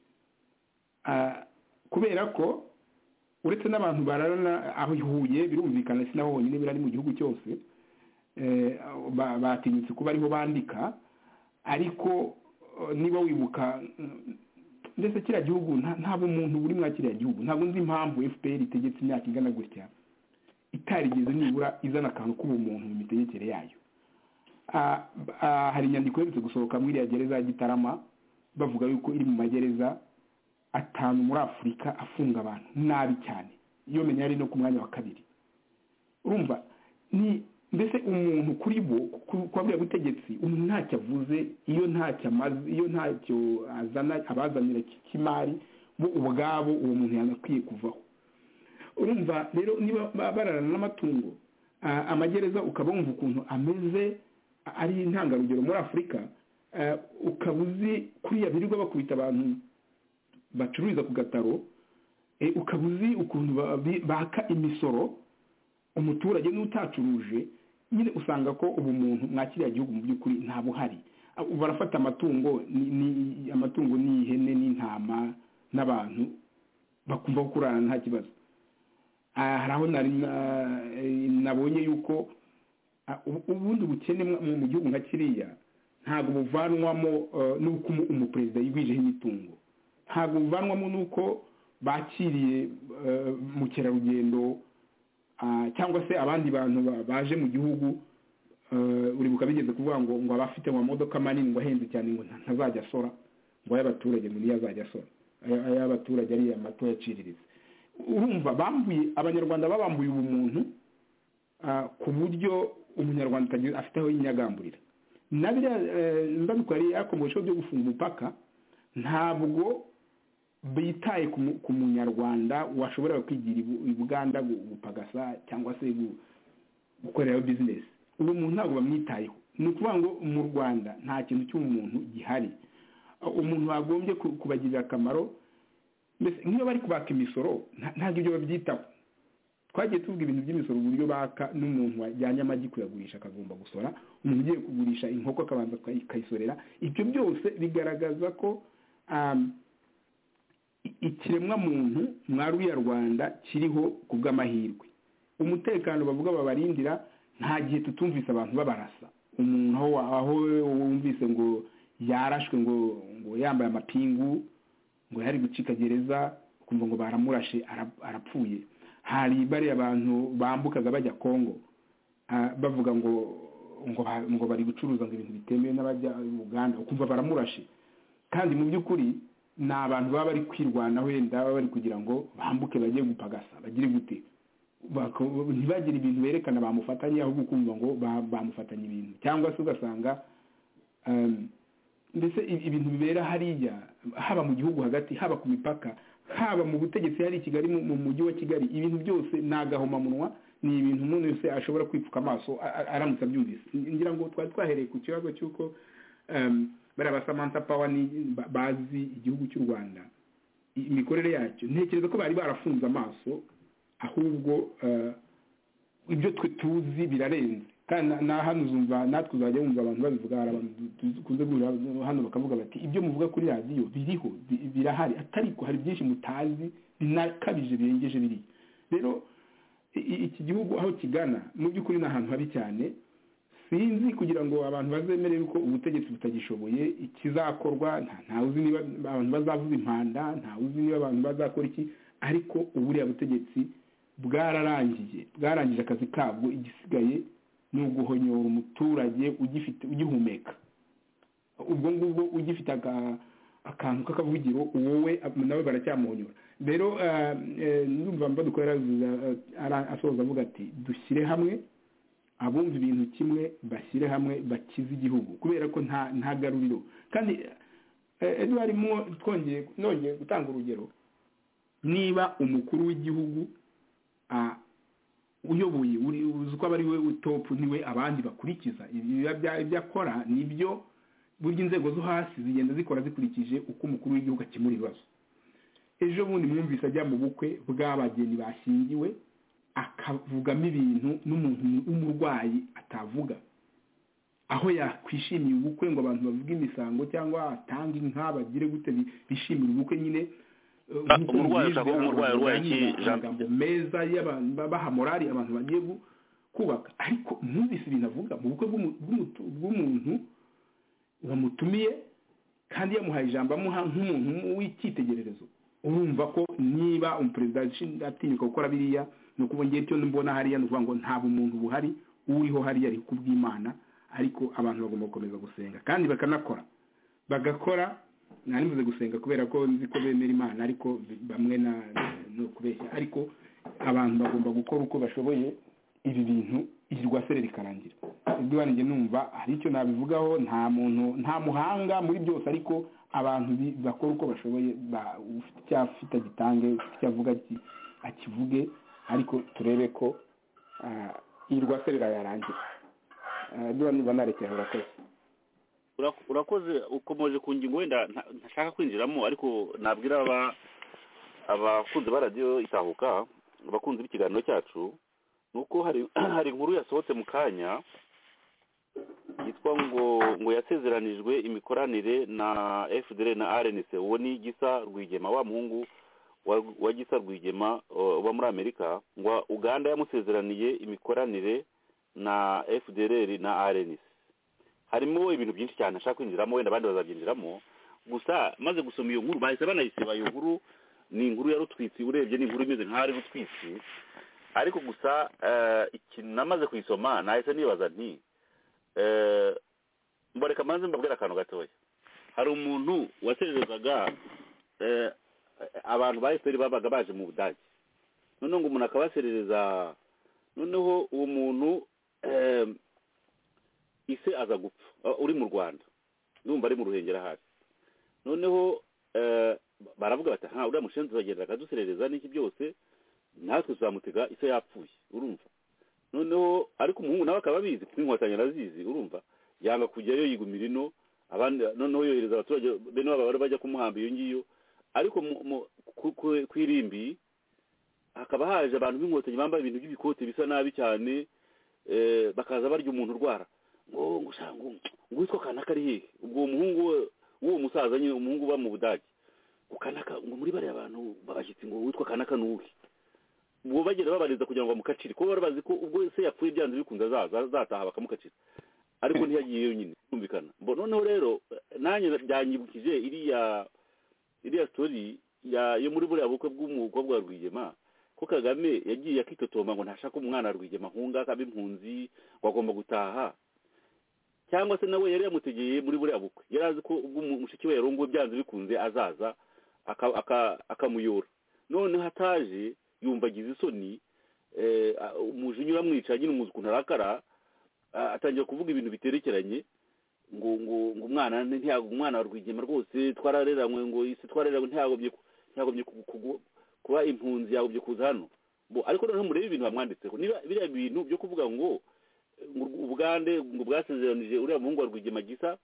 Kubera ko uretse n'abantu bararana aho Huye, birumvikana si naho honyine birari mu gihugu cyose, batinyutse kuba ariho bandika. Ariko niba wibuka ndetse kiriya gihugu nta bumuntu buri mwa kiriya gihugu. Ntabwo nzi impamvu FPR itegetse imyaka igana gutya itarigeze nibura izana akantu k'ubumuntu mu mitegekere yayo. Hari inyandiko iherutse gusohoka muri iriya gereza ya Gitarama bavuga yuko iri mu magereza 5 muri Afurika afunga abantu nabi cyane, iyo menya ari no ku mwanya wa 2. urumva ni mbese umuntu kuri bo kwa buriya butegetsi umuntu ntacyo avuze iyo ntacyo amaze iyo ntacyo azana abazanira kimari bo ubwabo uwo muntu yanakwiye kuvaho. Urumva rero niba bararana n'amatungo amagereza ukaba wumva ukuntu ameze ari intangarugero muri Afurika, ukaba uzi kuriya birirwa bakubita abantu bacururiza ku gataro, ukaba uzi ukuntu baka imisoro umuturage n'utacuruje, nyine usanga ko ubu muntu mwakiriya gihugu mu by'ukuri nta buhari. Barafata amatungo amatungo ni ihene n'intama n'abantu bakumva kurana nta kibazo. Hari aho nabonye yuko ubundi bukene mu gihugu nka kiriya ntabwo buvanwamo n'uko umuperezida yigwijeho imitungo, ntabwo buvanwamo n'uko bakiriye mukerarugendo cyangwa se abandi bantu baje mu gihugu. Uribuka bigeze kuvuga ngo abafite amamodoka manini ngo ahenze cyane ngo ntazajya asora, ngo ay'abaturage ngo niyo azajya asora, ay'abaturage ari amato yaciriritse. Urumva bambuye abanyarwanda babambuye ubumuntu ku buryo umunyarwanda afite aho yinyagamburira. Nabira mbabiko yari yakomeje byo gufunga umupaka, ntabwo bitaye ku munyarwanda washobora kwigira i Buganda gupagasa cyangwa se gukorera business. Uwo muntu ntabwo bamwitayeho. Ni ukuvuga ngo mu Rwanda nta kintu cy'umuntu gihari umuntu wagombye kubagirira akamaro. Mbese nk'iyo bari kubaka imisoro ntabwo ibyo babyitaho. Twagiye tuvuga ibintu by'imisoro uburyo baka n'umuntu wajyanye amagi kuyagurisha akagomba gusora, umuntu ugiye kugurisha inkoko akabanza akayisorera. Ibyo byose bigaragaza ko ikiremwa muntu mwaruya Rwanda kiriho ku bw'amahirwe. Umutekano bavuga babarindira nta gihe tutumvise abantu babarasa. Umuntu aho wumvise ngo yarashwe ngo yambaye amapingu ngo yari gucika gereza kumva ngo baramurashe arapfuye. Hari bari abantu bambukaga bajya Kongo bavuga ngo bari gucuruza ngo ibintu bitemewe n'abajya Uganda, ukumva baramurashe. Kandi mu by'ukuri ni abantu baba bari kwirwanaho wenda bari kugira ngo bambuke bajye gupagasa bagire gute, ntibagire ibintu berekana bamufatanye, ahubwo kumva ngo bamufatanye ibintu. Cyangwa se ugasanga mbese ibintu bibera hariya, haba mu gihugu hagati, haba ku mipaka, haba mu butegetsi hari i Kigali, mu mujyi wa Kigali, ibintu byose ni agahomamunwa. Ni ibintu umuntu wese ashobora kwipfuka amaso aramutse abyumvise. Ngira ngo twari twahereye ku kibazo cy'uko bariya ba Samantha Power bazi igihugu cy'u Rwanda imikorere yacyo. Ntekereza ko bari barafunze amaso, ahubwo ibyo twe tuzi birarenze. Kandi na hano uzumva natwe uzajya wumva abantu babivuga, hari abantu tukunze guhura hano bakavuga bati ibyo muvuga kuri radiyo biriho birahari, atariko hari byinshi mutazi binakabije birengeje biri. Rero iki gihugu aho kigana mu by'ukuri ni ahantu habi cyane. Sinzi kugira ngo abantu bazemere yuko ubutegetsi butagishoboye ikizakorwa, nta uzi niba abantu bazavuza impanda, nta uzi niba abantu bazakora iki, ariko uburiya butegetsi bwarangije akazi kabwo. Igisigaye ni uguhonyora umuturage ugihumeka. Ubwo ngubwo ugifite akantu k'akavugiro, wowe nawe baracyamuhonyora. Rero ndumva Mbaduko asoza avuga ati dushyire hamwe, abumva ibintu kimwe bashyire hamwe bakize igihugu, kubera ko nta garuriro. Kandi Edouard nongeye gutanga urugero, niba umukuru w'igihugu uyoboye uzi ko aba ari we utopu, niwe abandi bakurikiza ibyo akora, nibyo burya inzego zo hasi zigenda zikora zikurikije uko umukuru w'igihugu akemura ibibazo. Ejo bundi mwumvise ajya mu bukwe bw'abageni bashyingiwe akavugamo ibintu n'umuntu w'umurwayi atavuga, aho yakwishimiye ubukwe ngo abantu bavuge imisango cyangwa atanga inka bagire gute bishimira ubukwe. Nyine umurwayi ushaka umurwayi iki meza y'abantu baha morali abantu bagiye kubaka. Ariko mwumvise ibintu avuga mu bukwe bw'umuntu wamutumiye kandi yamuhaye ijambo amuha nk'umuntu w'icyitegererezo. Urumva ko niba umuperezida atinyuka gukora biriya, ni ukuvuga ngiye cyo mbona hariya ni ukuvuga ngo nta bumuntu buhari, uriho hariya ari kubw'Imana. Ariko abantu bagomba gukomeza gusenga kandi bakanakora, bagakora. Nanibuze gusenga kubera ko nzi ko bemera Imana, ariko bamwe no kubeshya. Ariko abantu bagomba gukora uko bashoboye ibi bintu irwa sere rikarangira. Edouard njye numva hari icyo nabivugaho, nta muntu nta muhanga muri byose, ariko abantu bakora uko bashoboye, ufite icyafite gitange, icyo avuga akivuge, ariko turebe ko irwa sere yarangira. Edouard niba narekera urakoze. Urakoze. Ukomeje ku ngingo wenda ntashaka kwinjiramo, ariko nabwira abakunzi ba radiyo itahuka, abakunzi b'ikiganiro cyacu, nuko hari inkuru yasohotse mu kanya yitwa ngo yasezeranijwe imikoranire na FDL na RNC. uwo ni Gisa Rwigema, wa muhungu wa Gisa Rwigema uba muri Amerika, ngo Uganda yamusezeraniye imikoranire na FDL na RNC. Harimo ibintu byinshi cyane ashaka kwinjiramo, wenda abandi bazabyinjiramo, gusa maze gusoma iyo nkuru bahise banayisiba. Iyo nkuru ni inkuru ya rutwitsi, urebye ni inkuru imeze nk'ari rutwitsi, ariko gusa ikintu namaze kuyisoma nahise nibaza nti mboreka manze mbabwira akantu gatoya. Hari umuntu waserezaga abantu ba FPR babaga baje mu Budage, noneho ngo umuntu akabaserereza, noneho uwo muntu ise aza gupfa, uri mu Rwanda, ndumva ari mu Ruhengeri hasi. Noneho baravuga bati uriya mushenzi uzagenda akaduserereza n'iki byose, natwe tuzamutega ise yapfuye, urumva. Noneho ariko umuhungu nawe akaba abizi kuko inkotanyi arazizi, urumva, yanga kujyayo yigumira ino, abandi noneho yohereza abaturage bene baba bari bajya kumuhamba iyo ngiyo. Ariko ku irimbi hakaba haje abantu b'inkotanyi bambaye ibintu by'ibikote bisa nabi cyane, bakaza barya umuntu urwara, ngo witwa Kanaka ari hehe. Ubwo umuhungu w'uwo musaza nyine, umuhungu uba mu Budage, Kanaka ngo muri bariya abantu babashyitsi, ngo witwa Kanaka nuwe. Ubwo bagenda babariza kugira ngo bamukacire, kuko bari bazi ko ubwo se yapfuye byanze bikunda zataha bakamukacira, ariko ntiyagiyeyo nyine, kumvikana. Noneho rero nanjye byanyibukije iriya story yo muri buriya bukwe bw'umukobwa wa Rwigema, ko Kagame yagiye akitotoma ngo ntashaka umwana wa Rwigema hunga akaba impunzi, ngo agomba gutaha. Cyangwa se nawe yari yamutegeye muri buriya bukwe, yari azi ko ubwo umushiki we yarongowe byanze bikunze azaza akamuyora. None hataje yumva agize isoni, umujinya uramwica, nyine umuzi ukuntu arakara, atangira kuvuga ibintu biterekeranye, ngo umwana wa Rwigema rwose twarareranywe, ngo isi twarareranywe, ntiyagomye kuba impunzi, yagomye kuza hano. Ariko noneho murebe ibintu bamwanditseho, niba biriya bintu byo kuvuga ngo Ubugande ngo bwasezeranije uriya muhungu wa Rwigema Gisa,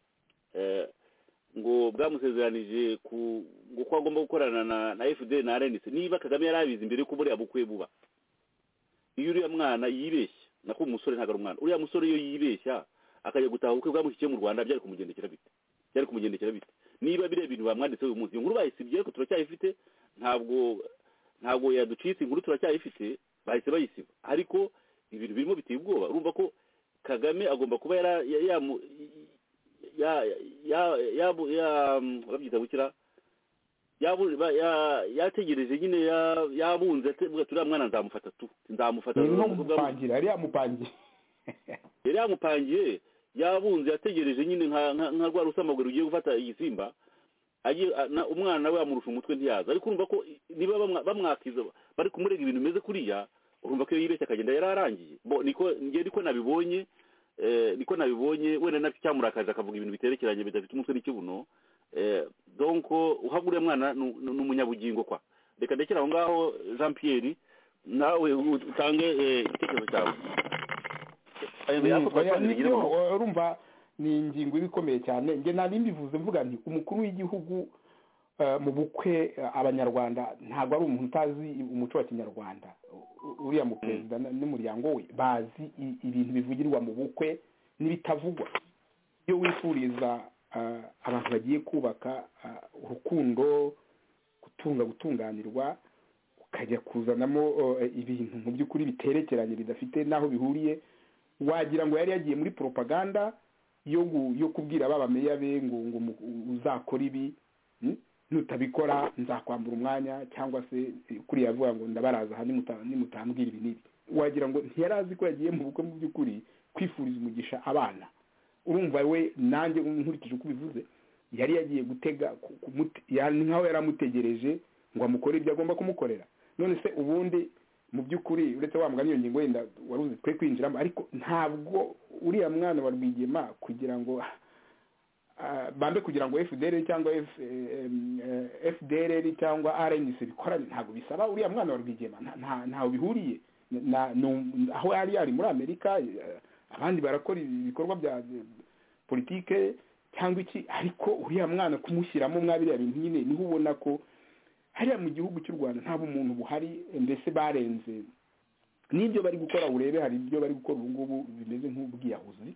ngo bwamusezeranije ngo ko agomba gukorana na FDL na RNC. Niba Kagame yari abizi mbere ko buriya bukwe buba, iyo uriya mwana yibeshya, nako umusore ntago ari umwana, uriya musore iyo yibeshya akajya gutaha ubukwe bwamushyikiye mu Rwanda, byari kumugendekera bite? Niba biriya bintu bamwanditseho uyu munsi, inkuru bayisibye ariko turacyayifite, ntabwo yaducitse, inkuru turacyayifite, bahise bayisiba. Ariko ibintu birimo biteye ubwoba. Urumva ko Kagame agomba kuba babyita gukira, yategereje nyine, yabunze avuga turiya mwana nzamufata yari yamupangiye, yabunze yategereje nyine nka rwa rusamagwe rugiye gufata igisimba, umwana we amurusha umutwe ntiyaza. Ariko urumva ko niba bamwakiza bari kumurega ibintu bimeze kuriya, urumva ko iyo yibeshya akagenda yararangiye. Niko nabibonye, wenda nacyo cyamurakaje akavuga ibintu biterekeranye bidafite umutwe n'ikibuno. Donc uhaguriye mwana ni umunyabugingo kwa. Reka ndekera aho ngaho, Jean Pierre, nawe utange igitekerezo cyawe. Urumva ni ingingo ikomeye cyane. Nge nari mbivuze mvuga nti umukuru w'igihugu mu bukwe, abanyarwanda ntabwo ari umuntu utazi umuco wa Kinyarwanda. Uriya mu perezida n'umuryango we bazi ibintu bivugirwa mu bukwe n'ibitavugwa. Iyo wifuriza abantu bagiye kubaka urukundo, gutunganirwa, ukajya kuzanamo ibintu mu by'ukuri biterekeranye bidafite n'aho bihuriye, wagira ngo yari yagiye muri propaganda yo kubwira babameya be ngo uzakora ibi, nutabikora nzakwambura umwanya, cyangwa se kuriya avuga ngo ndabaraza aha nimutambwira ibi n'ibi. Wagira ngo ntiyarazi ko yagiye mu bukwe mu by'ukuri kwifuriza umugisha abana. Urumva we nanjye nkurikije uko bivuze, yari yagiye gutega nkaho yaramutegereje ngo amukore ibyo agomba kumukorera. None se ubundi mu by'ukuri uretse wa mugani iyo ngingo wenda waruzi twe kwinjiramo, ariko ntabwo uriya mwana wa Rwigema kugira ngo bambe kugira ngo FDLR cyangwa FDLR cyangwa RNC bikorane, ntabwo bisaba uriya mwana wa Rwigema, ntaho bihuriye aho yari muri Amerika, abandi barakora ibikorwa bya politike cyangwa iki, ariko uriya mwana kumushyiramo mwabiriya bintu nyine niho ubona ko hariya mu gihugu cy'u Rwanda nta bumuntu buhari, mbese barenze n'ibyo bari gukora. Urebe hari ibyo bari gukora ubu ngubu bimeze nk'ubwiyahuzi,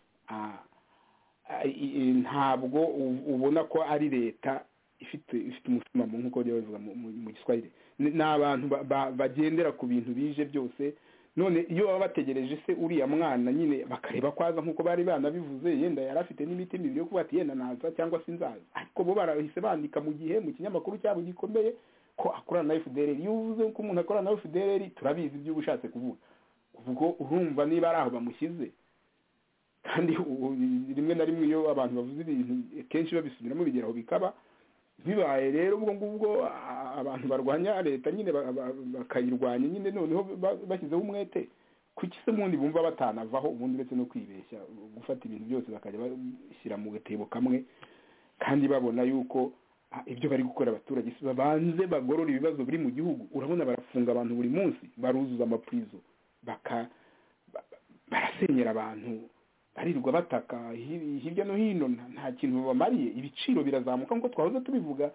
ntabwo ubona ko ari leta ifite umutima mu nk'uko bajya bavuga mu Giswahili. Ni abantu bagendera ku bintu bije byose. None iyo baba bategereje se uriya mwana nyine bakareba kwaza nk'uko bari banabivuze, yenda yari afite n'imiti mibiri yo kuba ati yenda naza cyangwa se nzaza, ariko bo barahise bandika mu kinyamakuru cyabo gikomeye ko akorana na FDLR. Iyo uvuze ko umuntu akorana na FDLR turabizi ibyo ubushatse kuvuga, ubwo urumva niba ari aho bamushyize. Kandi rimwe na rimwe iyo abantu bavuze ibintu kenshi babisubiramo bigeraho bikaba bibaye. Rero ubwo ngubwo abantu barwanya leta nyine bakayirwanya nyine, noneho bashyizeho umwete, kuki se mundi bumva batanavaho ubundi uretse no kwibeshya gufata ibintu byose bakajya bashyira mu gatebo kamwe, kandi babona yuko ibyo bari gukora abaturage babanze bagorora ibibazo biri mu gihugu. Urabona barafunga abantu buri munsi, baruzuza amaprizo, barasenyera abantu, barirwa bataka hirya no hino, nta kintu babamariye. Ibiciro birazamuka nk'uko twahoze tubivuga,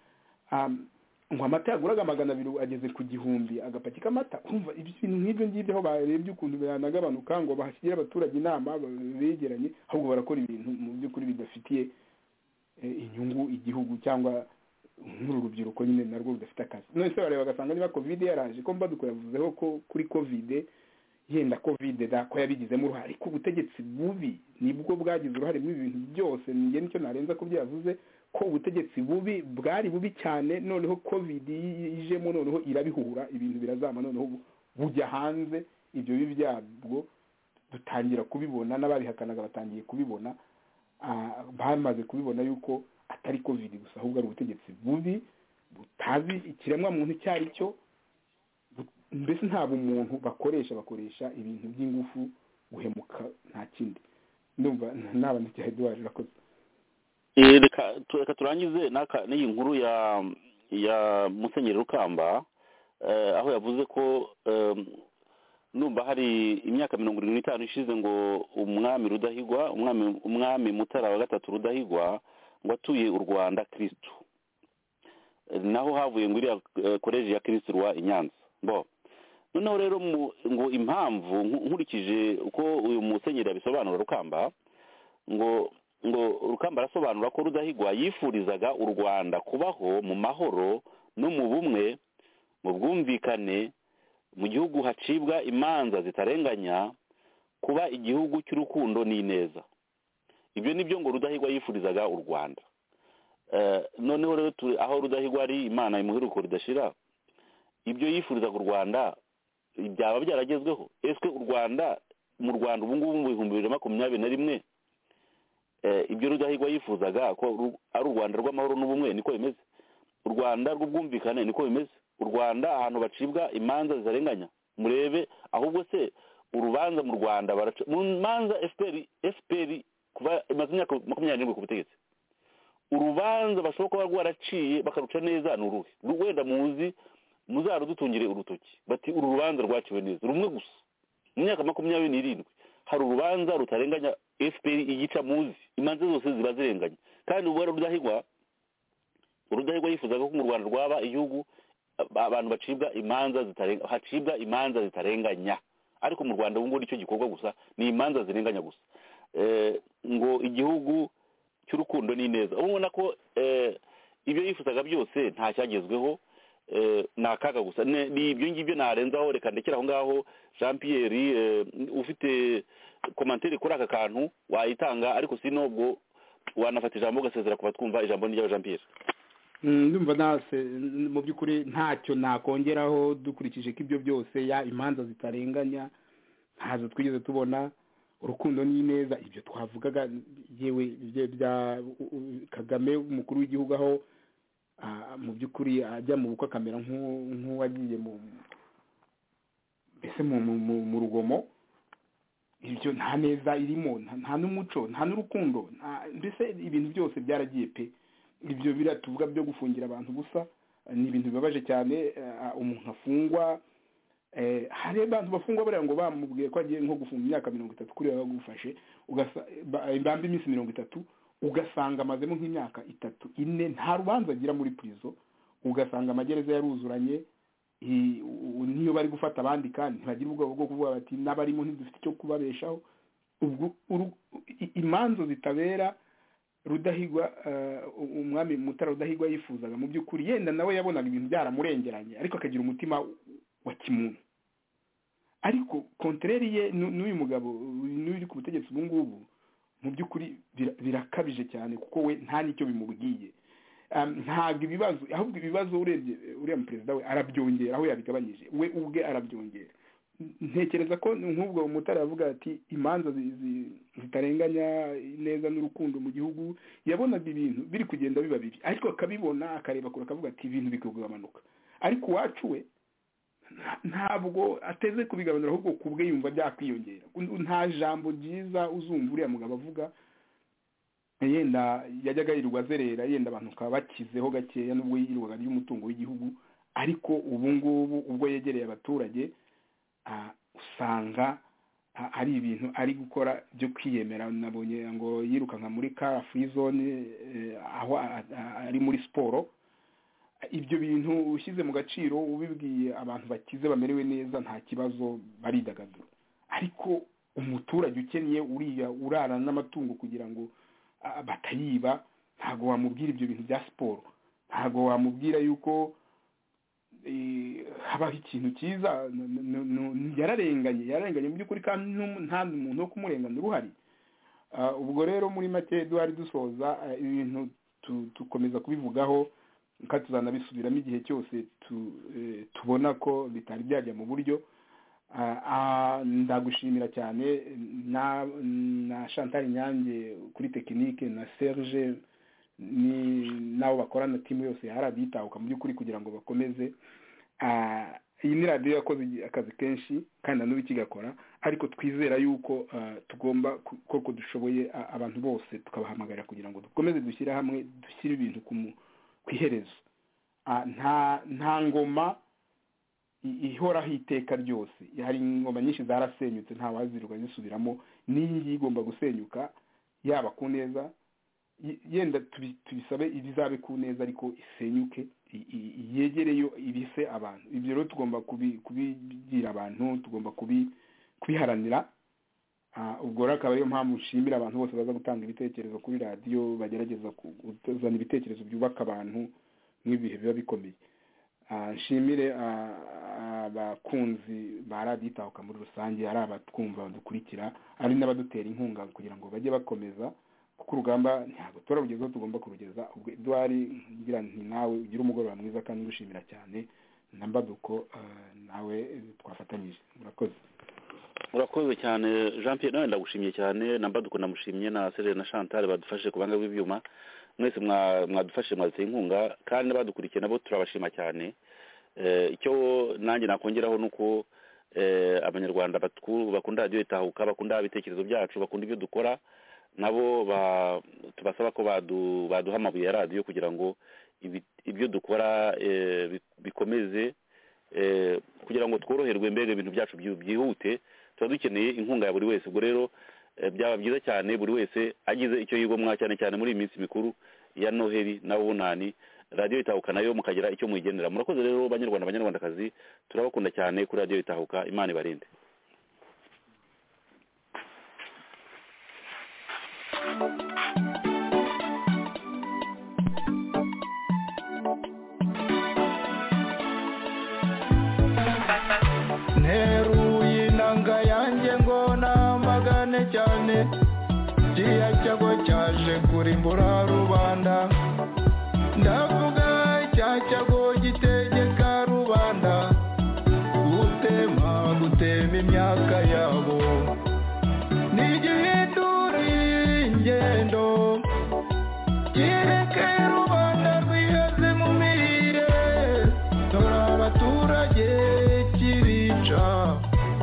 ngo amata yaguraga 200 ageze ku 1000 agapaki k'amata. Urumva ibintu nk'ibyo ngibyo aho barebye ukuntu biranagabanuka ngo bahashyire abaturage inama begeranye, ahubwo barakora ibintu mu by'ukuri bidafitiye inyungu igihugu cyangwa nk'urubyiruko nyine narwo rudafite akazi. None se bareba bagasanga niba covid yaraje, ko Mbaduko yavuzeho ko kuri covid yenda covid ko yabigizemo uruhare, ariko ubutegetsi bubi nibwo bwagize uruhare muri ibintu byose. Njye nicyo narenza ko byavuze ko ubutegetsi bubi bwari bubi cyane, noneho covid ijemo noneho irabihura, ibintu birazama, noneho bujya hanze. Ibyo bibi byabwo dutangira kubibona, n'ababihakanaga batangiye kubibona, bamaze kubibona yuko atari covid gusa, ahubwo ari ubutegetsi bubi butazi ikiremwa muntu icyo ari cyo. Mbese nta bumuntu bakoresha ibintu by'ingufu, guhemuka, nta kindi. Ndumva naba ndicyahe duwaje rakoze. Reka turangize n'iyi nkuru ya Musenyeri Rukamba, aho yavuze ko numva hari imyaka 75 ishize ngo umwami Rudahigwa, umwami Mutara wa gatatu Rudahigwa ngo atuye u Rwanda Kristo, naho havuye ngo iriya koleji ya Kristo rwa Inyanza. Noneho rero ngo impamvu nkurikije uko uyu musenyeri yabisobanura Rukamba, ngo Rukamba arasobanura ko Rudahigwa yifurizaga u Rwanda kubaho mu mahoro no mu bumwe, mu bwumvikane, mu gihugu hacibwa imanza zitarenganya, kuba igihugu cy'urukundo n'ineza. Ibyo nibyo ngo Rudahigwa yifurizaga u Rwanda. Noneho rero aho Rudahigwa ari, Imana imuheruko ridashira, ibyo yifurizaga u Rwanda byaba byaragezweho? Ese u Rwanda mu Rwanda ubu ngubu mu 2021 ibyo Rudahigwa yifuzaga ko ari u Rwanda rw'amahoro n'ubumwe niko bimeze? U Rwanda rw'ubwumvikane niko bimeze? U Rwanda ahantu bacibwa imanza zirenganya? Murebe ahubwo se urubanza mu Rwanda mu manza FPR kuva imaze imyaka 27 ku butegetsi, urubanza bashobora kuba rwaraciye bakaruca neza n'uruhe? Wenda muzi muzarudutungire urutoki bati uru rubanza rwaciwe neza rumwe gusa mu myaka 27 hari urubanza rutarenganya FPR igica muzi, imanza zose ziba zirenganya. Kandi ubu Rudahigwa yifuzaga ko mu Rwanda rwaba igihugu abantu hacibwa imanza zitarenganya, ariko mu Rwanda ubu ngo nicyo gikorwa gusa, ni imanza zirenganya gusa. Ngo igihugu cy'urukundo n'ineza. Ubona ko ibyo yifuzaga byose nta cyagezweho, nakaga gusa. Ni ibyo ngibyo narenzaho. Reka ndekera aho ngaho. Jean Pierre, ufite commentaire kuri aka kantu wayitanga, ariko sinobwo wanafata ijambo ugasezera kuba twumva ijambo n'irya Jean Pierre. Ndumva nase mu by'ukuri ntacyo nakongeraho, dukurikije ko ibyo byose ya imanza zitarenganya ntazo twigeze tubona. Urukundo n'ineza ibyo twavugaga, yewe bya Kagame umukuru w'igihugu aho mu by'ukuri ajya mu bukwe kamera nk'uwagiye mbese mu rugomo, ibyo nta neza irimo, nta n'umuco, nta n'urukundo, mbese ibintu byose byaragiye pe. Ibyo biratuvuga byo gufungira abantu busa ni ibintu bibabaje cyane. Umuntu afungwa, hari abantu bafungwa bariya ngo bamubwiye ko agiye nko gufunga imyaka 30 kuri bagufashe, bamba iminsi 30, ugasanga amazemo nk'imyaka 3 4, nta rubanza agira muri prison, ugasanga amagereza yaruzuranye. Niyo bari gufata abandi kandi ntibagira ubwoba bwo kuvuga bati n'abarimo ntidufite icyo kubabeshaho. Ubwo imanzo zitabera Rudahigwa, umwami Mutara Rudahigwa yifuzaga mu by'ukuri, yenda nawe yabonaga ibintu byaramurengeranye ariko akagira umutima wa kimuntu. Ariko contraire ye n'uyu mugabo n'uri ku butegetsi ubu ngubu, mu by'ukuri birakabije cyane kuko we nta nicyo bimubwiye. Ntabwo ibibazo, ahubwo ibibazo urebye uriya perezida we arabyongera aho yabigabanyije, we ubwe arabyongera. Ntekereza ko nk'ubwo Mutara yavuga ati imanza zitarenganya neza n'urukundo mu gihugu, yabonaga ibintu biri kugenda biba bibi ariko akabibona akareba kure akavuga ati ibintu bikugabanuka. Ariko wacu we ntabwo ateze kubigabanura, ahubwo kubwe yumva byakwiyongera. Nta jambo ryiza uzumva uriya mugabo avuga, yenda yajyaga yirirwa azerera, yenda abantu bakaba bakizeho gakeya n'ubwo yirirwaga ry'umutungo w'igihugu. Ariko ubu ngubu ubwo yegereye abaturage, usanga ari ibintu ari gukora byo kwiyemera. Nabonye ngo yirukanka muri car free zone, aho ari muri siporo. Ibyo bintu ushyize mu gaciro ubibwiye abantu bakize bamerewe neza nta kibazo, baridagadura. Ariko umuturage ukennye uriya urara n'amatungo kugira ngo batayiba, ntago wamubwira ibyo bintu bya siporo, ntago wamubwira yuko habaho ikintu cyiza. yararenganye mu by'ukuri kandi nta muntu wo kumurengana uruhari. Ubwo rero muri make duhari dusoza ibintu tukomeza kubivugaho kandi tuzanabisubiramo igihe cyose tubona ko bitari byajya mu buryo. Ndagushimira cyane na Chantal Nyange kuri tekinike, na Serge nabo bakorana timu yose yarabitahuka mu by'ukuri kugira ngo bakomeze. Iyi ni radio yakoze akazi kenshi kandi nanubu ikigakora, ariko twizera yuko tugomba koko dushoboye abantu bose tukabahamagarira kugira ngo dukomeze dushyire hamwe, dushyire ibintu kwiherezo. Nta ngoma ihoraho iteka ryose. Hari ingoma nyinshi zarasenyutse nta wazirwa zisubiramo, n'iyi igomba gusenyuka yaba ku neza, yenda tubisabe ibizabe ku neza ariko isenyuke, yegereyo ibise abantu. Ibyo rero tugomba kubigira abantu, tugomba kubiharanira. Ubwo rero akaba ariyo mpamvu nshimira abantu bose baza gutanga ibitekerezo kuri radio, bagerageza kuzana ibitekerezo byubaka abantu nk'ibihe biba bikomeye. Nshimire abakunzi ba Radio Itahuka muri rusange, ari abatwumva badukurikira, ari n'abadutera inkunga kugira ngo bajye bakomeza, kuko urugamba ntabwo turarugezeho, tugomba kurugeza. Ubwo Edouard ngira nti nawe ugira umugoroba mwiza kandi ngushimira cyane, na Mbaduko nawe twafatanyije. Murakoze cyane Jean Pierre, nawe ndagushimiye cyane, na Mbaduko namushimye, na Serge na Chantal badufashe kubanga bw'ibyuma. Mwese mwadufashe mwaziteye inkunga kandi badukurikiye nabo turabashima cyane. Icyo nanjye nakongeraho nuko abanyarwanda bakunda Radio Itahuka, bakunda ibitekerezo byacu, bakunda ibyo dukora, nabo tubasaba ko baduha amabuye ya radio kugira ngo ibyo dukora bikomeze, kugira ngo tworoherwe mbere ibintu byacu byihute. Tuba dukeneye inkunga ya buri wese. Ubwo rero byaba byiza cyane buri wese agize icyo yigomwa, cyane cyane muri iyi minsi mikuru ya Noheli na Bunani, Radio Itahuka nayo mukagira icyo muyigenera. Murakoze rero banyarwandakazi, turabakunda cyane kuri Radio Itahuka. Imana ibarinde. Nteruye inanga yanjye ngo namagane cyane, kiriya cyago cyaje kurimbura rubanda. Ndavuga cya cyago gitegeka rubanda gutema imyaka yabo, nigihindura ingendo kireke rubanda rwihaze mu mirire, dore abaturage kibica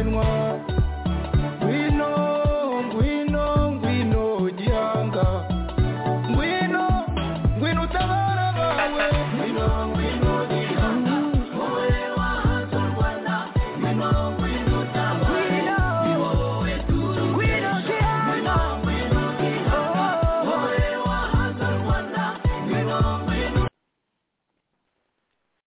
intwari